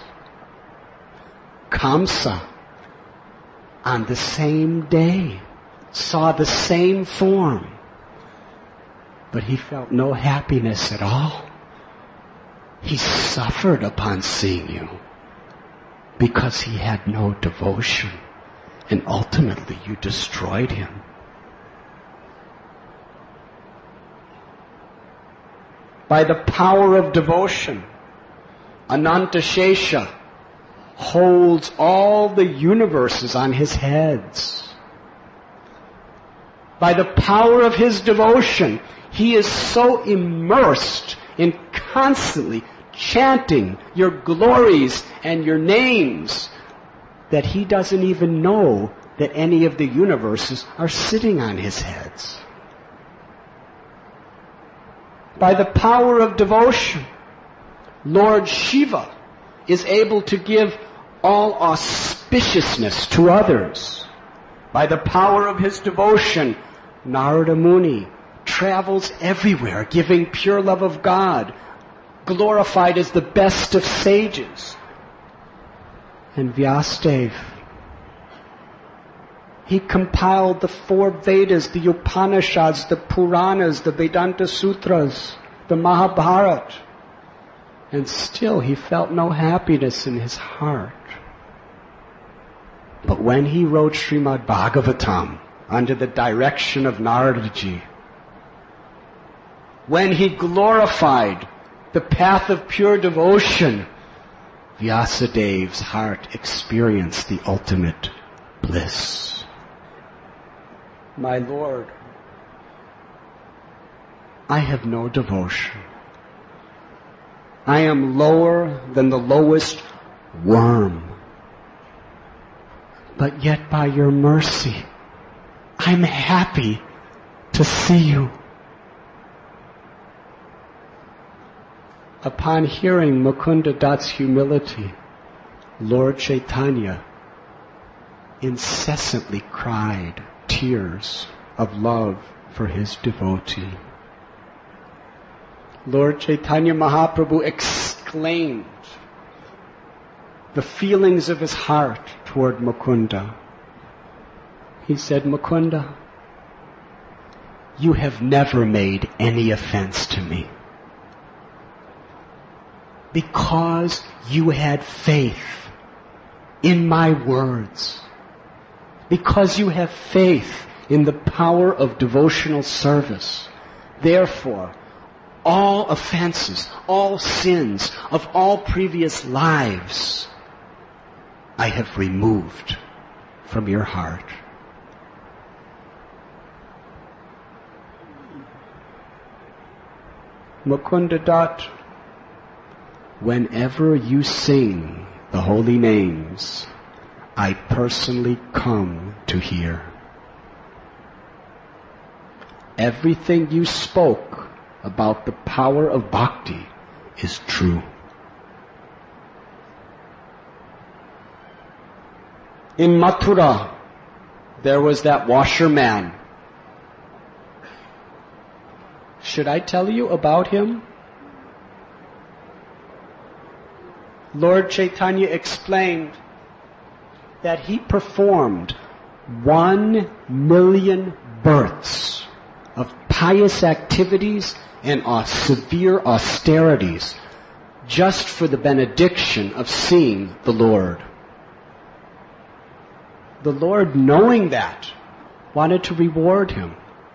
Kamsa, on the same day, saw the same form, but he felt no happiness at all. He suffered upon seeing you because he had no devotion, and ultimately you destroyed him. By the power of devotion, Anantashesha holds all the universes on his heads. By the power of his devotion, he is so immersed in constantly chanting your glories and your names that he doesn't even know that any of the universes are sitting on his heads. By the power of devotion, Lord Shiva is able to give all auspiciousness to others. By the power of his devotion, Narada Muni travels everywhere, giving pure love of God, glorified as the best of sages. And Vyasadeva, he compiled the four Vedas, the Upanishads, the Puranas, the Vedanta Sutras, the Mahabharata. And still he felt no happiness in his heart. But when he wrote Srimad Bhagavatam under the direction of Naradaji, when he glorified the path of pure devotion, Vyasadeva's heart experienced the ultimate bliss. My Lord, I have no devotion. I am lower than the lowest worm. But yet by your mercy, I'm happy to see you. Upon hearing Mukunda Datt's humility, Lord Chaitanya incessantly cried tears of love for his devotee. Lord Chaitanya Mahaprabhu exclaimed the feelings of his heart toward Mukunda. He said, Mukunda, you have never made any offense to me, because you had faith in my words, because you have faith in the power of devotional service. Therefore, all offenses, all sins of all previous lives, I have removed from your heart. Mukunda Datt, whenever you sing the holy names, I personally come to hear. Everything you spoke about the power of bhakti is true. In Mathura, there was that washerman. Should I tell you about him? Lord Chaitanya explained that he performed one million births of pious activities and uh, severe austerities just for the benediction of seeing the Lord. The Lord, knowing that, wanted to reward him.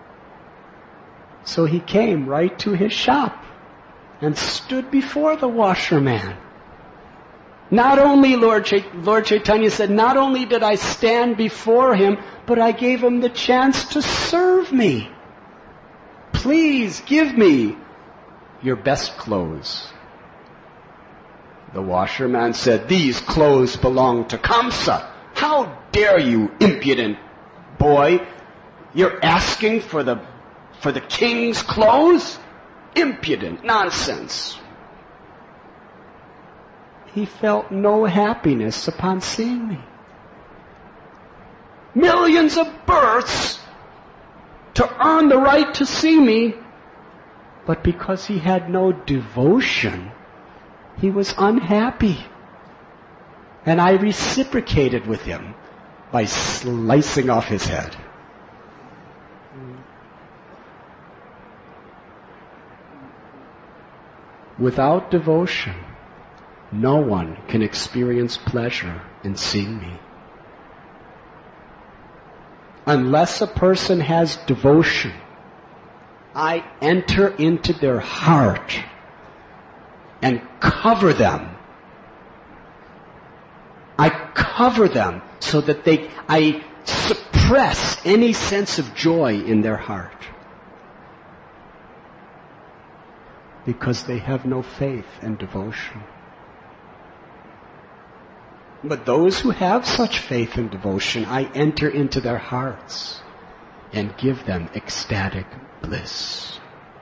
So he came right to his shop and stood before the washerman. Not only, Lord, Ch- Lord Chaitanya said, not only did I stand before him, but I gave him the chance to serve me. Please give me your best clothes. The washerman said, these clothes belong to Kamsa. How dare you, impudent boy? You're asking for the, for the king's clothes? Impudent nonsense. He felt no happiness upon seeing me. Millions of births to earn the right to see me, but because he had no devotion, he was unhappy. And I reciprocated with him by slicing off his head. Without devotion, no one can experience pleasure in seeing me. Unless a person has devotion, I enter into their heart and cover them. I cover them so that they, I suppress any sense of joy in their heart. Because they have no faith and devotion. But those who have such faith and devotion, I enter into their hearts and give them ecstatic bliss.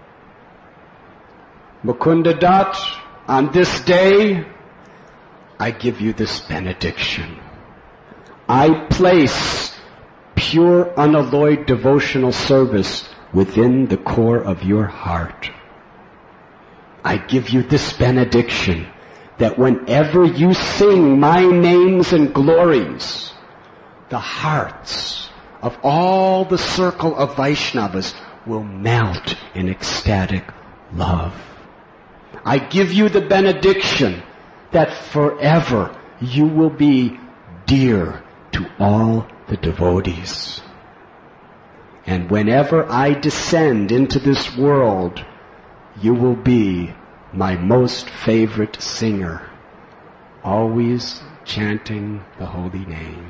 Mukunda Dutt, on this day, I give you this benediction. I place pure, unalloyed devotional service within the core of your heart. I give you this benediction, that whenever you sing my names and glories, the hearts of all the circle of Vaishnavas will melt in ecstatic love. I give you the benediction that forever you will be dear to all the devotees. And whenever I descend into this world, you will be my most favorite singer, always chanting the holy name.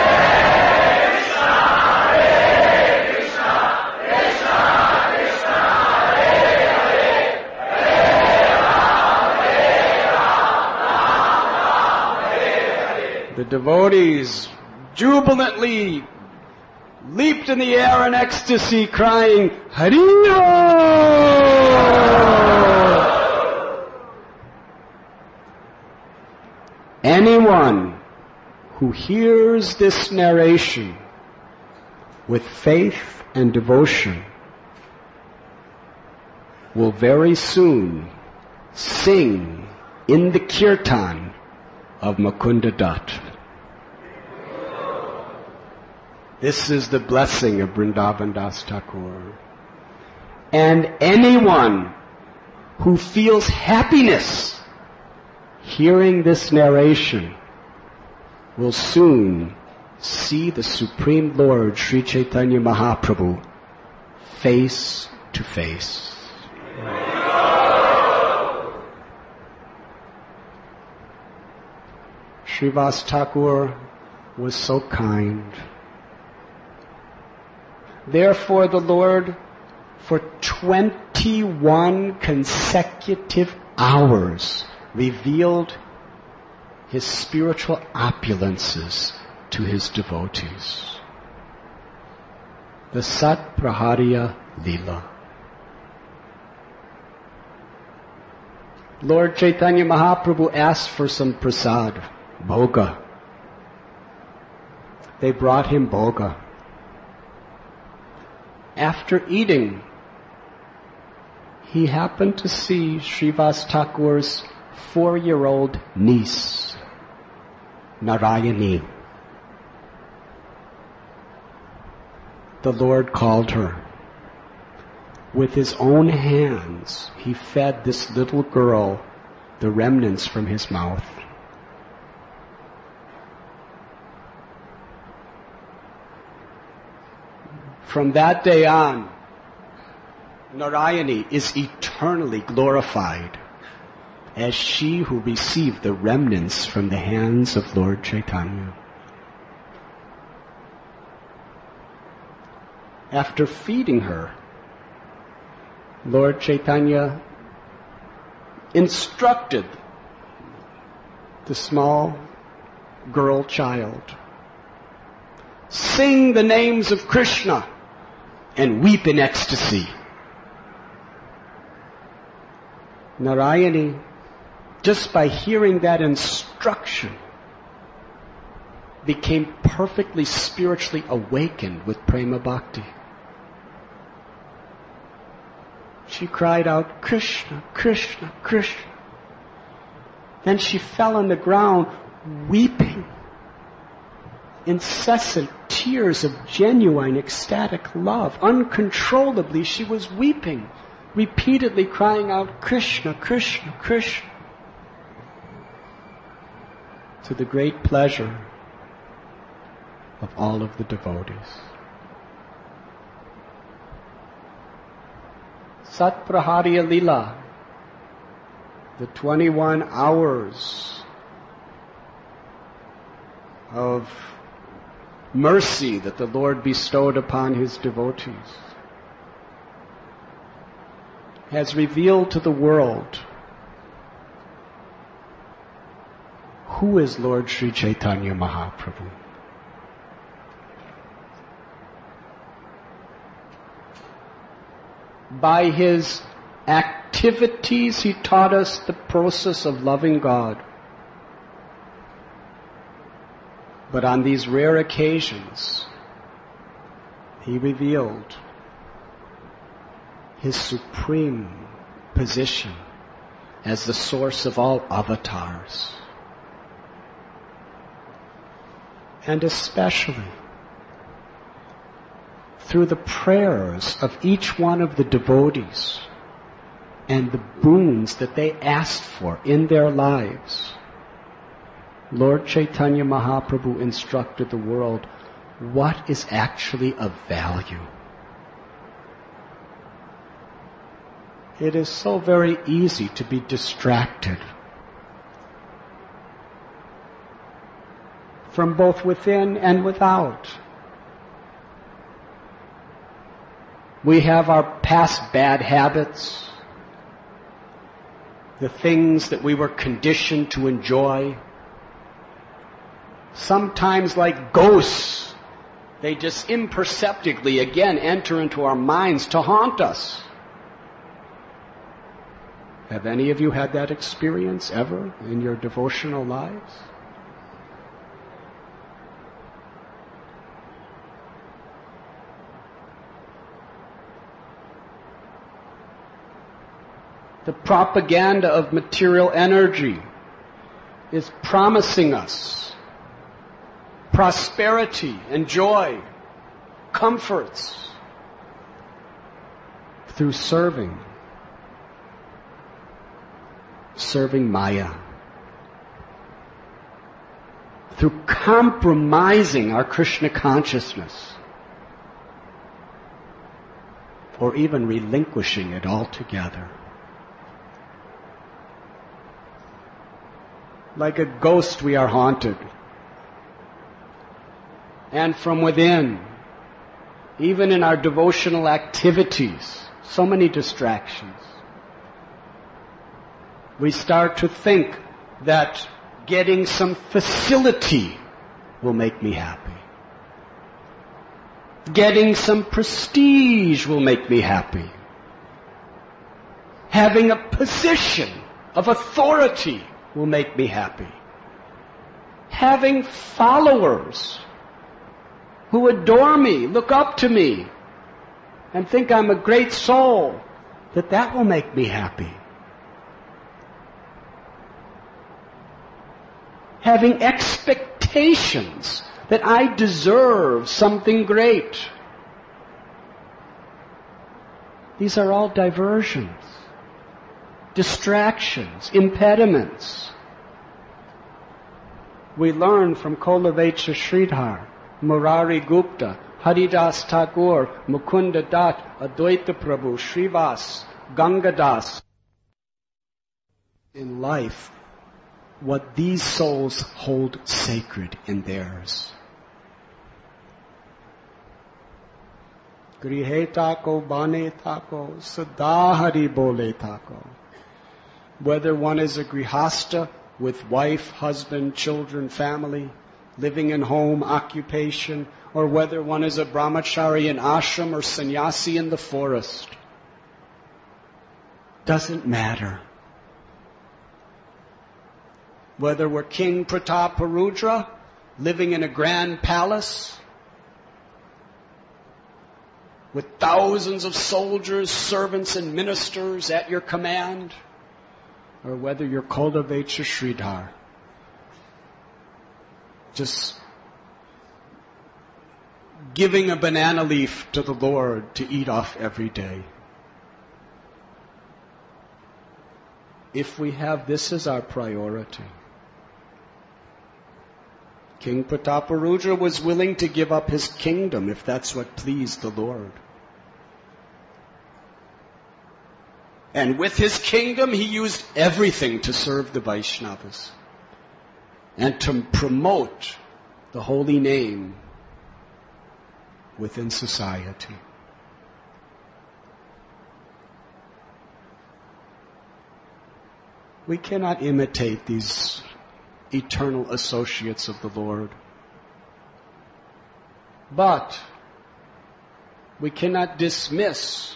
The devotees jubilantly leaped in the air in ecstasy, crying, Hari-o! Anyone who hears this narration with faith and devotion will very soon sing in the kirtan of Mukunda Dutt. This is the blessing of Vrindavan Das Thakur. And anyone who feels happiness hearing this narration will soon see the Supreme Lord Sri Chaitanya Mahaprabhu face to face. Srivas Thakur was so kind. Therefore the Lord, for twenty-one consecutive hours, revealed his spiritual opulences to his devotees. The Sat Praharya Leela. Lord Chaitanya Mahaprabhu asked for some prasad, bhoga. They brought him bhoga. After eating, he happened to see Srivas Thakur's four-year-old niece, Narayani. The Lord called her. With his own hands, he fed this little girl the remnants from his mouth. From that day on, Narayani is eternally glorified as she who received the remnants from the hands of Lord Chaitanya. After feeding her, Lord Chaitanya instructed the small girl child, sing the names of Krishna and weep in ecstasy. Narayani, just by hearing that instruction, became perfectly spiritually awakened with prema bhakti. She cried out, Krishna, Krishna, Krishna. Then she fell on the ground weeping. Incessant tears of genuine ecstatic love. Uncontrollably she was weeping, repeatedly crying out, Krishna, Krishna, Krishna. To the great pleasure of all of the devotees. Sat Praharya Leela, the twenty-one hours of mercy that the Lord bestowed upon his devotees, has revealed to the world Who is Lord Sri Chaitanya Mahaprabhu? By his activities, he taught us the process of loving God. But on these rare occasions, he revealed his supreme position as the source of all avatars. And especially through the prayers of each one of the devotees and the boons that they asked for in their lives, Lord Chaitanya Mahaprabhu instructed the world what is actually of value. It is so very easy to be distracted from both within and without. We have our past bad habits, the things that we were conditioned to enjoy. Sometimes like ghosts, they just imperceptibly again enter into our minds to haunt us. Have any of you had that experience ever in your devotional lives? The propaganda of material energy is promising us prosperity and joy, comforts, through serving, serving Maya, through compromising our Krishna consciousness, or even relinquishing it altogether. Like a ghost we are haunted. And from within, even in our devotional activities, so many distractions. We start to think that getting some facility will make me happy. Getting some prestige will make me happy. Having a position of authority will make me happy. Having followers who adore me, look up to me, and think I'm a great soul, that that will make me happy. Having expectations that I deserve something great. These are all diversions, distractions, impediments. We learn from Kolavecha Sridhar, Murari Gupta, Haridas Thakur, Mukunda Dutt, Advaita Prabhu, Srivas, Gangadas. In life, what these souls hold sacred in theirs. Grihe tako, bane tako, sada hari bole tako. Whether one is a grihasta with wife, husband, children, family, living in home, occupation, or whether one is a brahmachari in ashram or sannyasi in the forest. Doesn't matter. Whether we're King Prataparudra, living in a grand palace, with thousands of soldiers, servants, and ministers at your command, or whether you're Kolavecha Sridhar, just giving a banana leaf to the Lord to eat off every day. If we have this as our priority. King Prataparudra was willing to give up his kingdom if that's what pleased the Lord. And with his kingdom, he used everything to serve the Vaishnavas and to promote the holy name within society. We cannot imitate these eternal associates of the Lord. But we cannot dismiss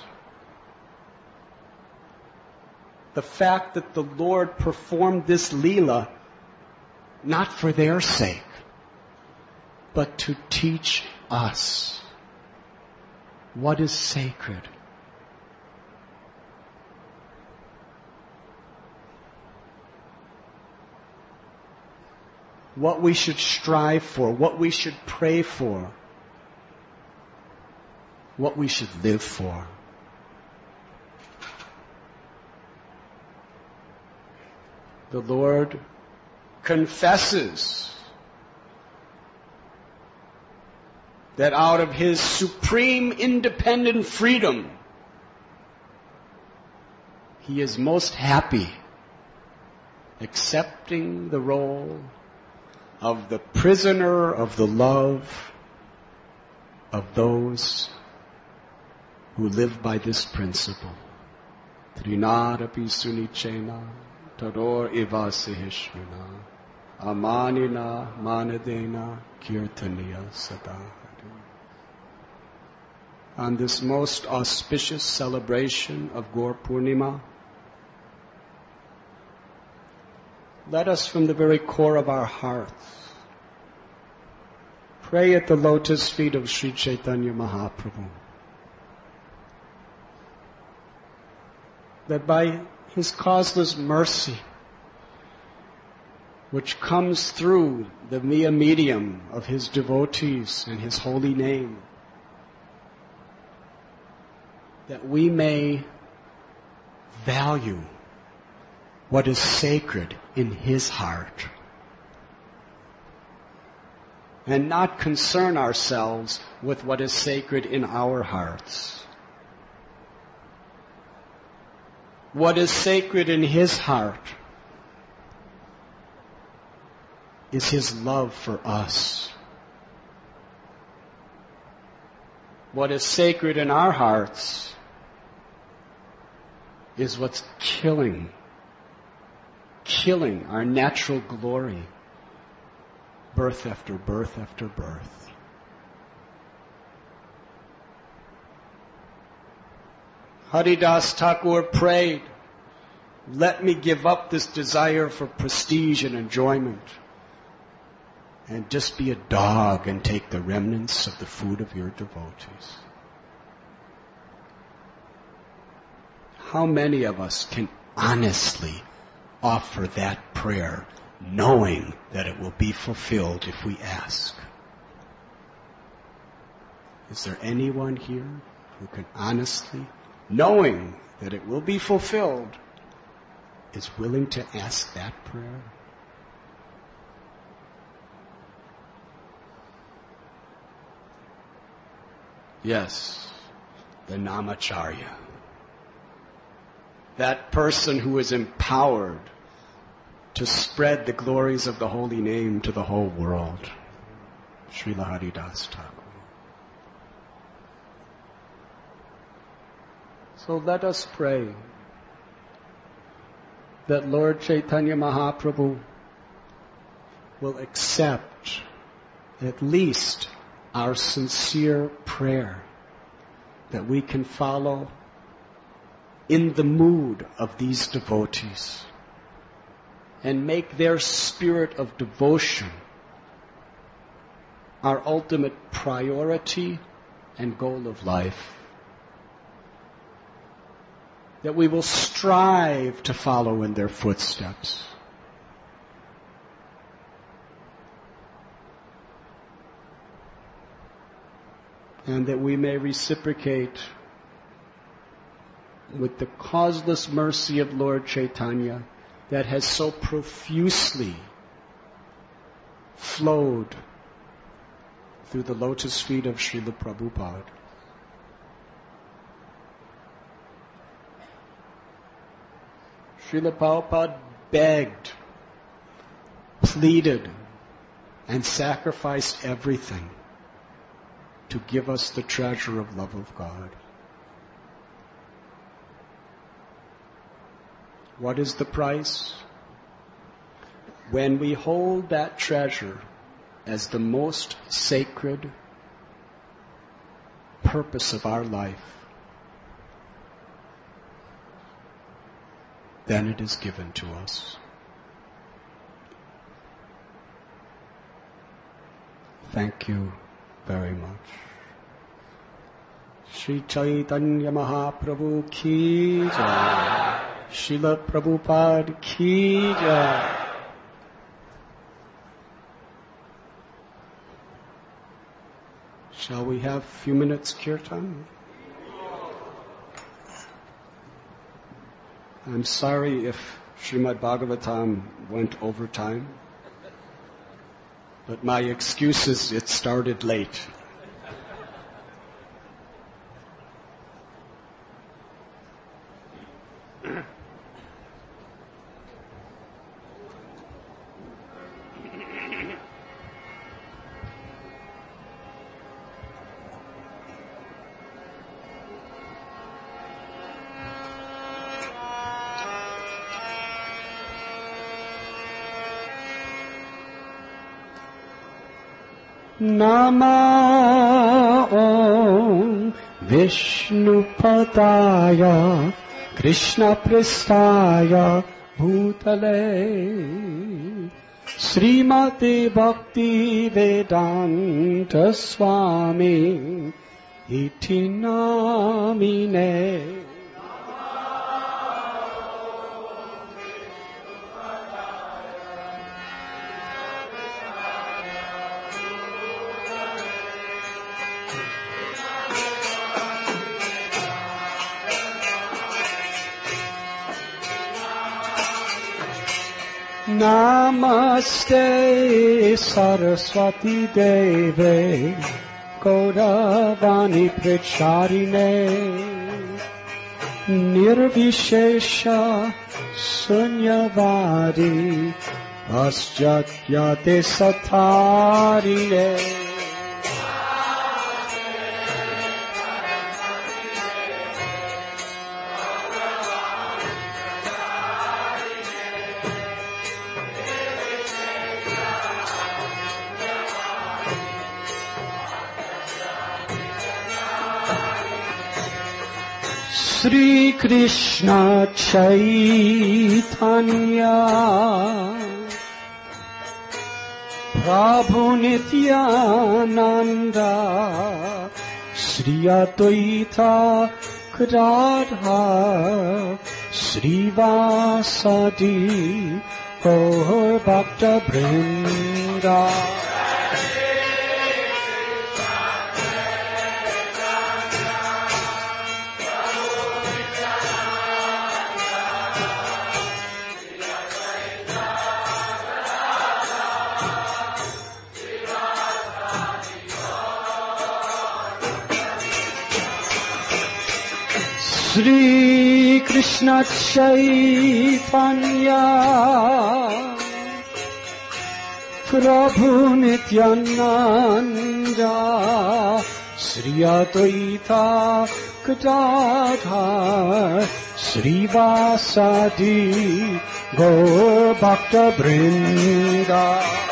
the fact that the Lord performed this Leela not for their sake, but to teach us what is sacred. What we should strive for, what we should pray for, what we should live for. The Lord confesses that out of His supreme independent freedom, He is most happy accepting the role of the prisoner of the love of those who live by this principle. Trinadapi sunichena tador eva sihishvana amanina manadena kirtaniya sada. On this most auspicious celebration of Gaur Purnima, let us from the very core of our hearts pray at the lotus feet of Sri Chaitanya Mahaprabhu that by His causeless mercy, which comes through the via medium of His devotees and His holy name, that we may value what is sacred in His heart and not concern ourselves with what is sacred in our hearts. What is sacred in His heart is His love for us. What is sacred in our hearts is what's killing, killing our natural glory, birth after birth after birth. Haridas Thakur prayed, let me give up this desire for prestige and enjoyment and just be a dog and take the remnants of the food of your devotees. How many of us can honestly offer that prayer, knowing that it will be fulfilled if we ask? Is there anyone here who can honestly, knowing that it will be fulfilled, is willing to ask that prayer? Yes, the Namacharya. That person who is empowered to spread the glories of the holy name to the whole world. Srila Haridas Thakur. So let us pray that Lord Chaitanya Mahaprabhu will accept at least our sincere prayer that we can follow in the mood of these devotees and make their spirit of devotion our ultimate priority and goal of life. That we will strive to follow in their footsteps. And that we may reciprocate with the causeless mercy of Lord Chaitanya that has so profusely flowed through the lotus feet of Srila Prabhupada. Srila Prabhupada begged, pleaded, and sacrificed everything to give us the treasure of love of God. What is the price? when we hold that treasure as the most sacred purpose of our life, then it is given to us. Thank you very much. Shri Chaitanya Mahaprabhu ki jai. Srila Prabhupada ki jai. Shall we have a few minutes kirtan? I'm sorry if Srimad Bhagavatam went over time, but my excuse is it started late. Nama Om Vishnupadaya Krishna Pristaya Bhutale Srimati Bhakti Vedanta Swami Iti Namine. Namaste Saraswati Deve Gauravani Pracharine Nirvishesha Sunyavadi Paschatyate Satarine. Sri Krishna Chaitanya Prabhu Nityananda Sri Advaita Gadadhara Srivasadi Gaur Bhakta Vrinda. Sri Krishna Chaitanya Prabhu Nityananda Sri Advaita Gadadhara Srivasadi Gaur Bhakta Vrinda.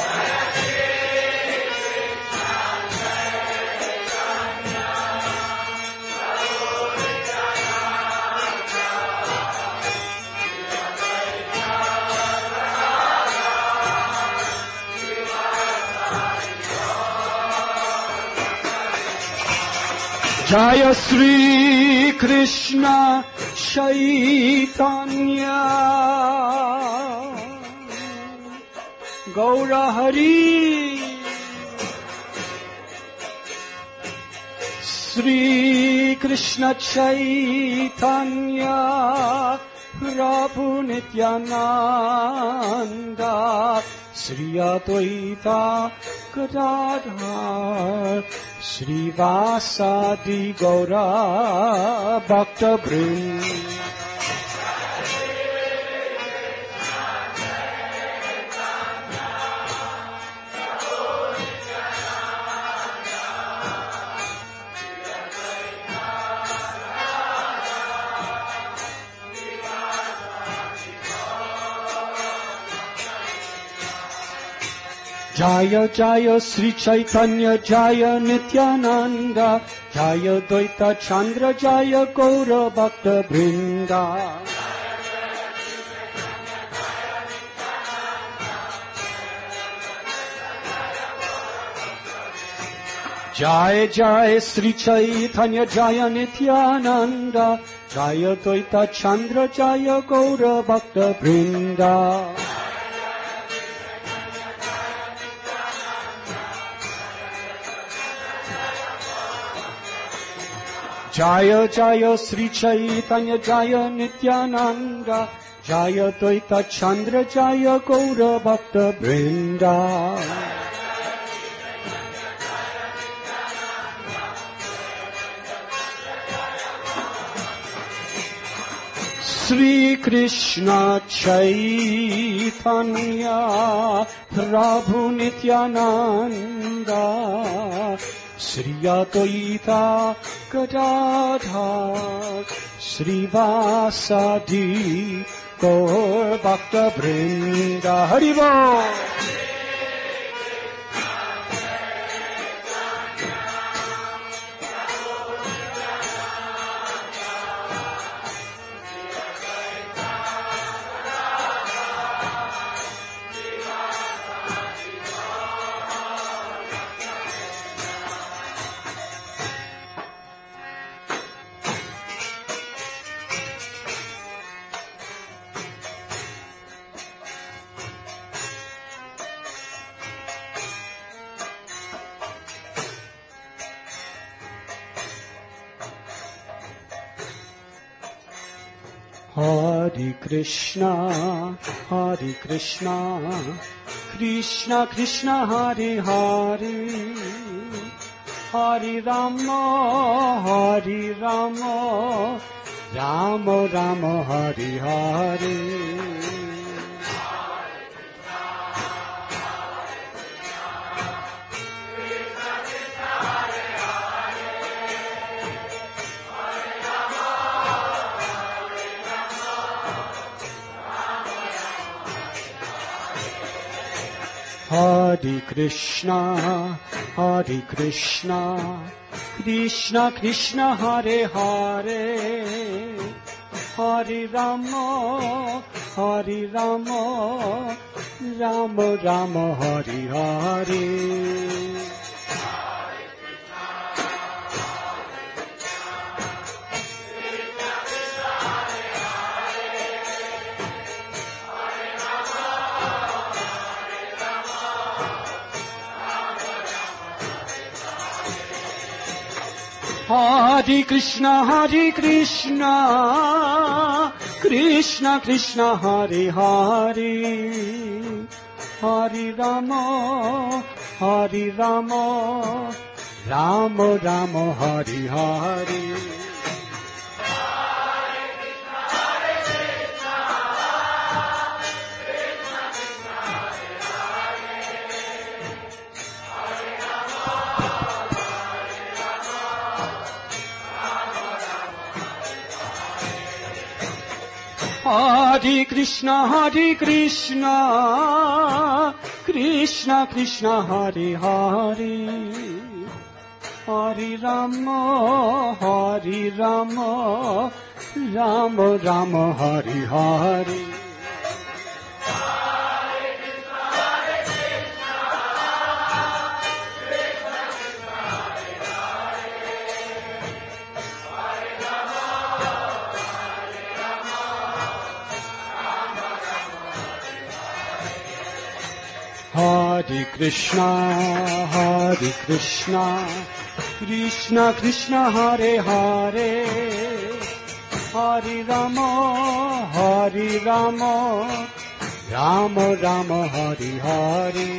Jaya Sri Krishna Chaitanya Gaura Hari Sri Krishna Chaitanya Prabhu Nityananda Sri Advaita Gadadhara Srivasadi Gaura Bhakta Vrinda. Jaya Jaya Sri Chaitanya Jaya Nityananda Jaya Dvaita Chandra Jaya Gaura Bhakta Vrinda. Jai Jai Sri Chaitanya Jaya Nityananda Jaya Dvaita Chandra Jaya Gaura Bhakta Vrinda. Jaya Jaya Sri Chaitanya Jaya Nityananda Jaya Dvaita Chandra Jaya Gaura Bhakta Vrinda. Sri Krishna Chaitanya Prabhu Nityananda Sri Advaita Gadadhar Sri Vasadi Gaur Bhakta Vrinda. Haribo. Hare Krishna, Hare Krishna, Krishna Krishna Hare Hare, Hare Rama, Hare Rama, Rama Rama Hare Hare. Hare Krishna, Hare Krishna, Krishna Krishna Hare Hare, Hare Rama, Hare Rama, Rama Rama Hare Hare. Hare Krishna, Hare Krishna, Krishna Krishna Hare Hare, Hare Rama, Hare Rama, Rama Rama Hare Hare. Hare Krishna, Hare Krishna, Krishna Krishna Hare Hare, Hare Rama, Hare Rama, Rama Rama Hare Hare. Hare Krishna, Hare Krishna, Krishna Krishna Hare Hare, Hare Rama, Hare Rama, Rama Rama Hare Hare.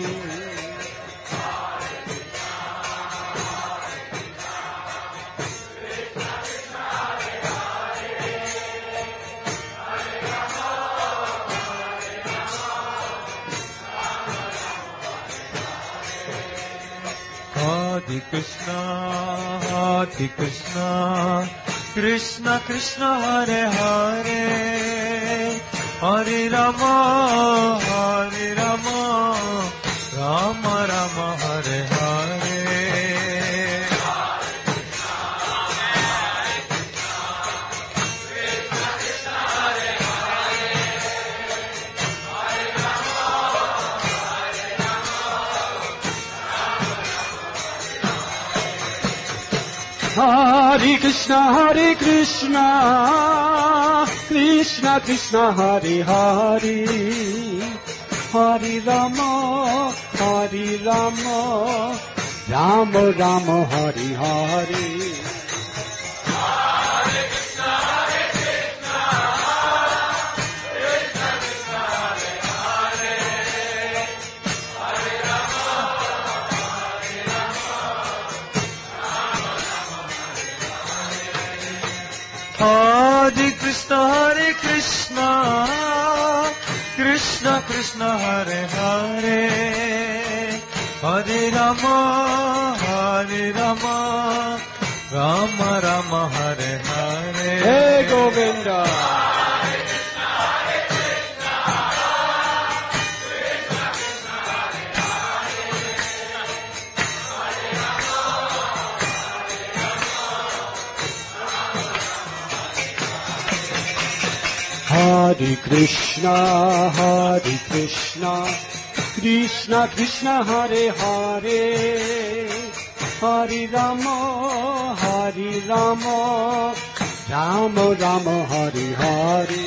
Hare Krishna, Hare Krishna, Krishna Krishna Hare Hare, Hare Rama, Hare Rama, Rama Rama Hare Hare Hare Krishna, Hare Krishna, Krishna Krishna, Hare Hare, Hare Rama, Hare Rama, Rama Rama, Hare Hare. Hare Krishna, Hare Krishna, Krishna Krishna, Hare Hare, Hare Rama, Hare Rama, Rama Rama, Hare Hare. Hey Govinda. Hare Krishna, Hare Krishna, Krishna Krishna, Hare Hare, Hare Rama, Hare Rama, Rama Rama, Hare Hare.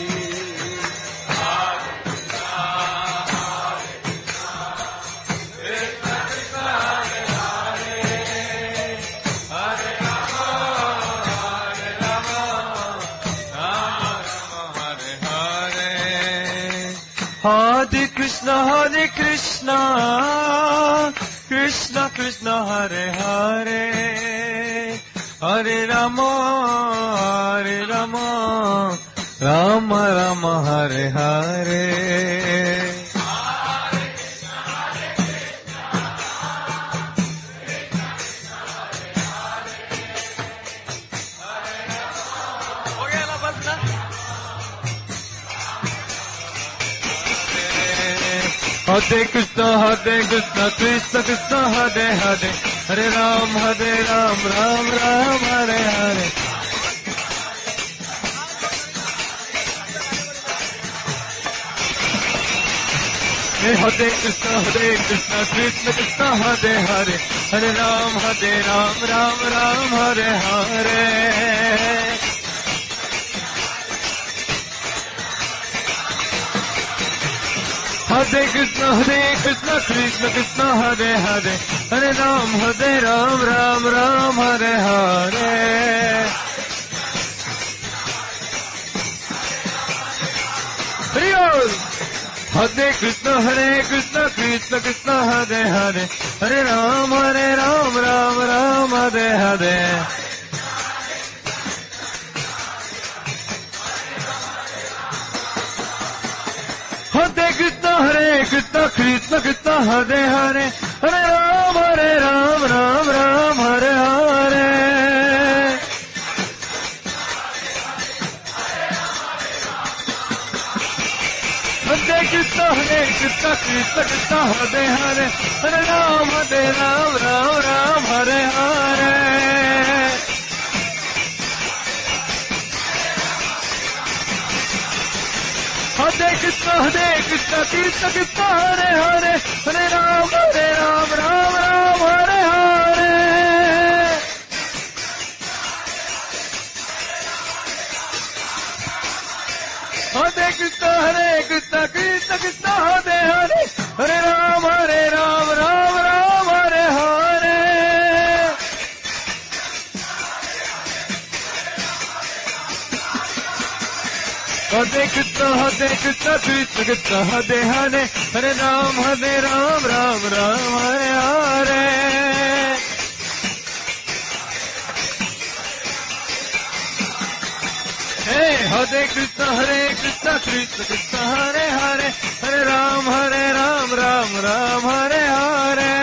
Hare Krishna, Hare Krishna, Krishna Krishna, Hare Hare, Hare Rama, Hare Rama, Rama Rama, Hare Hare. Hare Krishna, Hare Krishna, Krishna Krishna, Hare Hare, Hare Ram, Hare Ram, Ram Ram, Hare Hare. Hare Krishna, Hare Krishna, Krishna Krishna, Hare Hare, Hare Ram, Hare Ram, Ram Ram, Hare Hare. Hare Krishna, Hare Krishna, Krishna Krishna, Hare Hare, Hare Ram, Hare Ram, Ram Ram, Hare Hare. Hare Hare Krishna, Hare Krishna, Krishna Krishna, Hare Hare, Hare Ram, Hare Ram, Ram Ram, Hare Hare. Hare Krishna, Hare Krishna, Krishna Krishna, Hare Hare, Hare Ram, Hare Ram, Ram Ram, Hare Hare. Hare Krishna, Hare Krishna, Krishna Krishna, Hare Hare, Hare Ram, Hare Ram, Ram Ram, Hare Hare. Hare Krishna, Hare Krishna, Krishna Krishna, Hare Hare, Hare Ram, Hare Ram, Ram Ram, Hare Hare. Hare Krishna, Hare Krishna, Krishna Krishna, Hare Hare, Hare Ram, Hare Ram, Ram Ram, Hare Hare. Hare Krishna, Hare Krishna, Krishna Krishna, Hare Hare, Hare Ram, Hare Ram, Ram Ram, Hare Hare. Hey, Hare Krishna, Hare Krishna, Krishna Krishna, Hare Hare, Hare Ram, Hare Ram, Ram Ram, Hare Hare.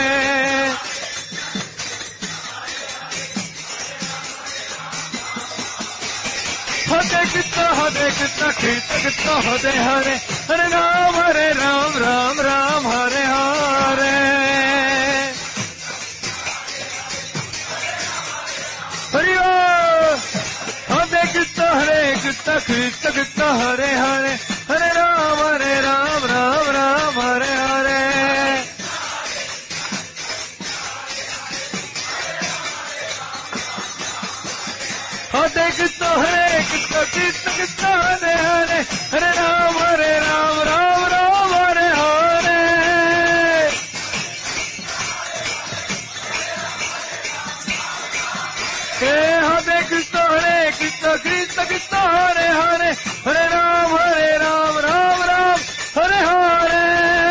Hare Krishna, Hare Krishna, Krishna Krishna, Hare Hare, Hare Ram, Hare Ram, Ram Ram, Hare Hare. Krishna Krishna Krishna Hare Hare Hare Ram Hare Ram Ram Ram Hare Hare Hare Krishna Hare Krishna Krishna Krishna Hare Hare Hare Ram Hare Ram Ram Ram Hare Hare Hare Krishna Hare Krishna Krishna Krishna Hare Hare Hare Ram Hare Ram Ram Ram Hare Hare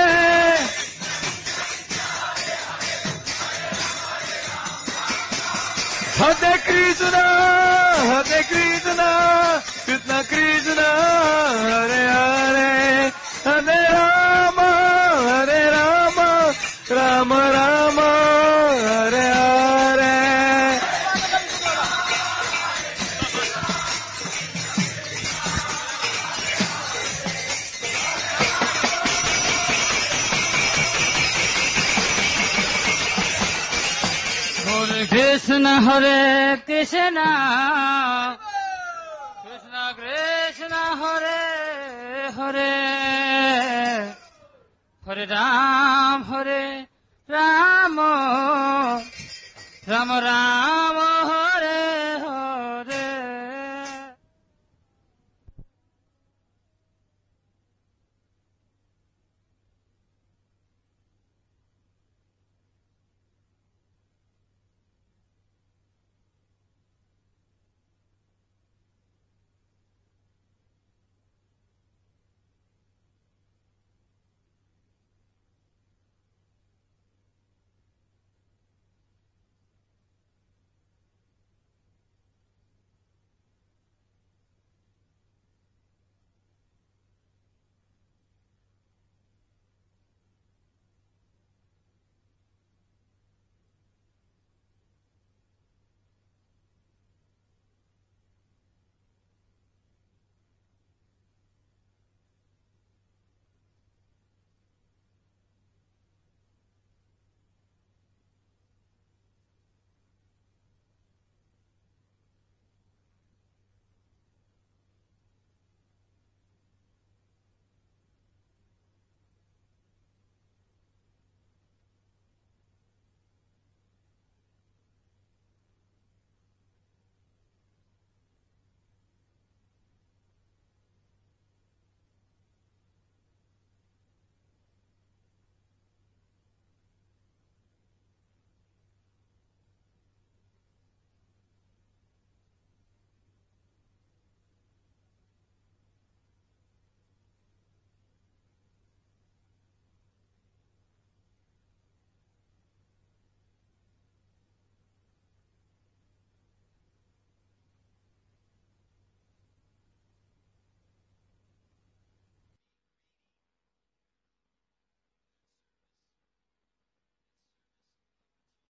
Hare Krishna Hare Krishna Krishna Krishna Hare Hare Hare Rama Hare Rama Rama Rama Hare Hare Krishna Hare Krishna Krishna Krishna Hare Hare Hare Ram Hare Rama Rama Rama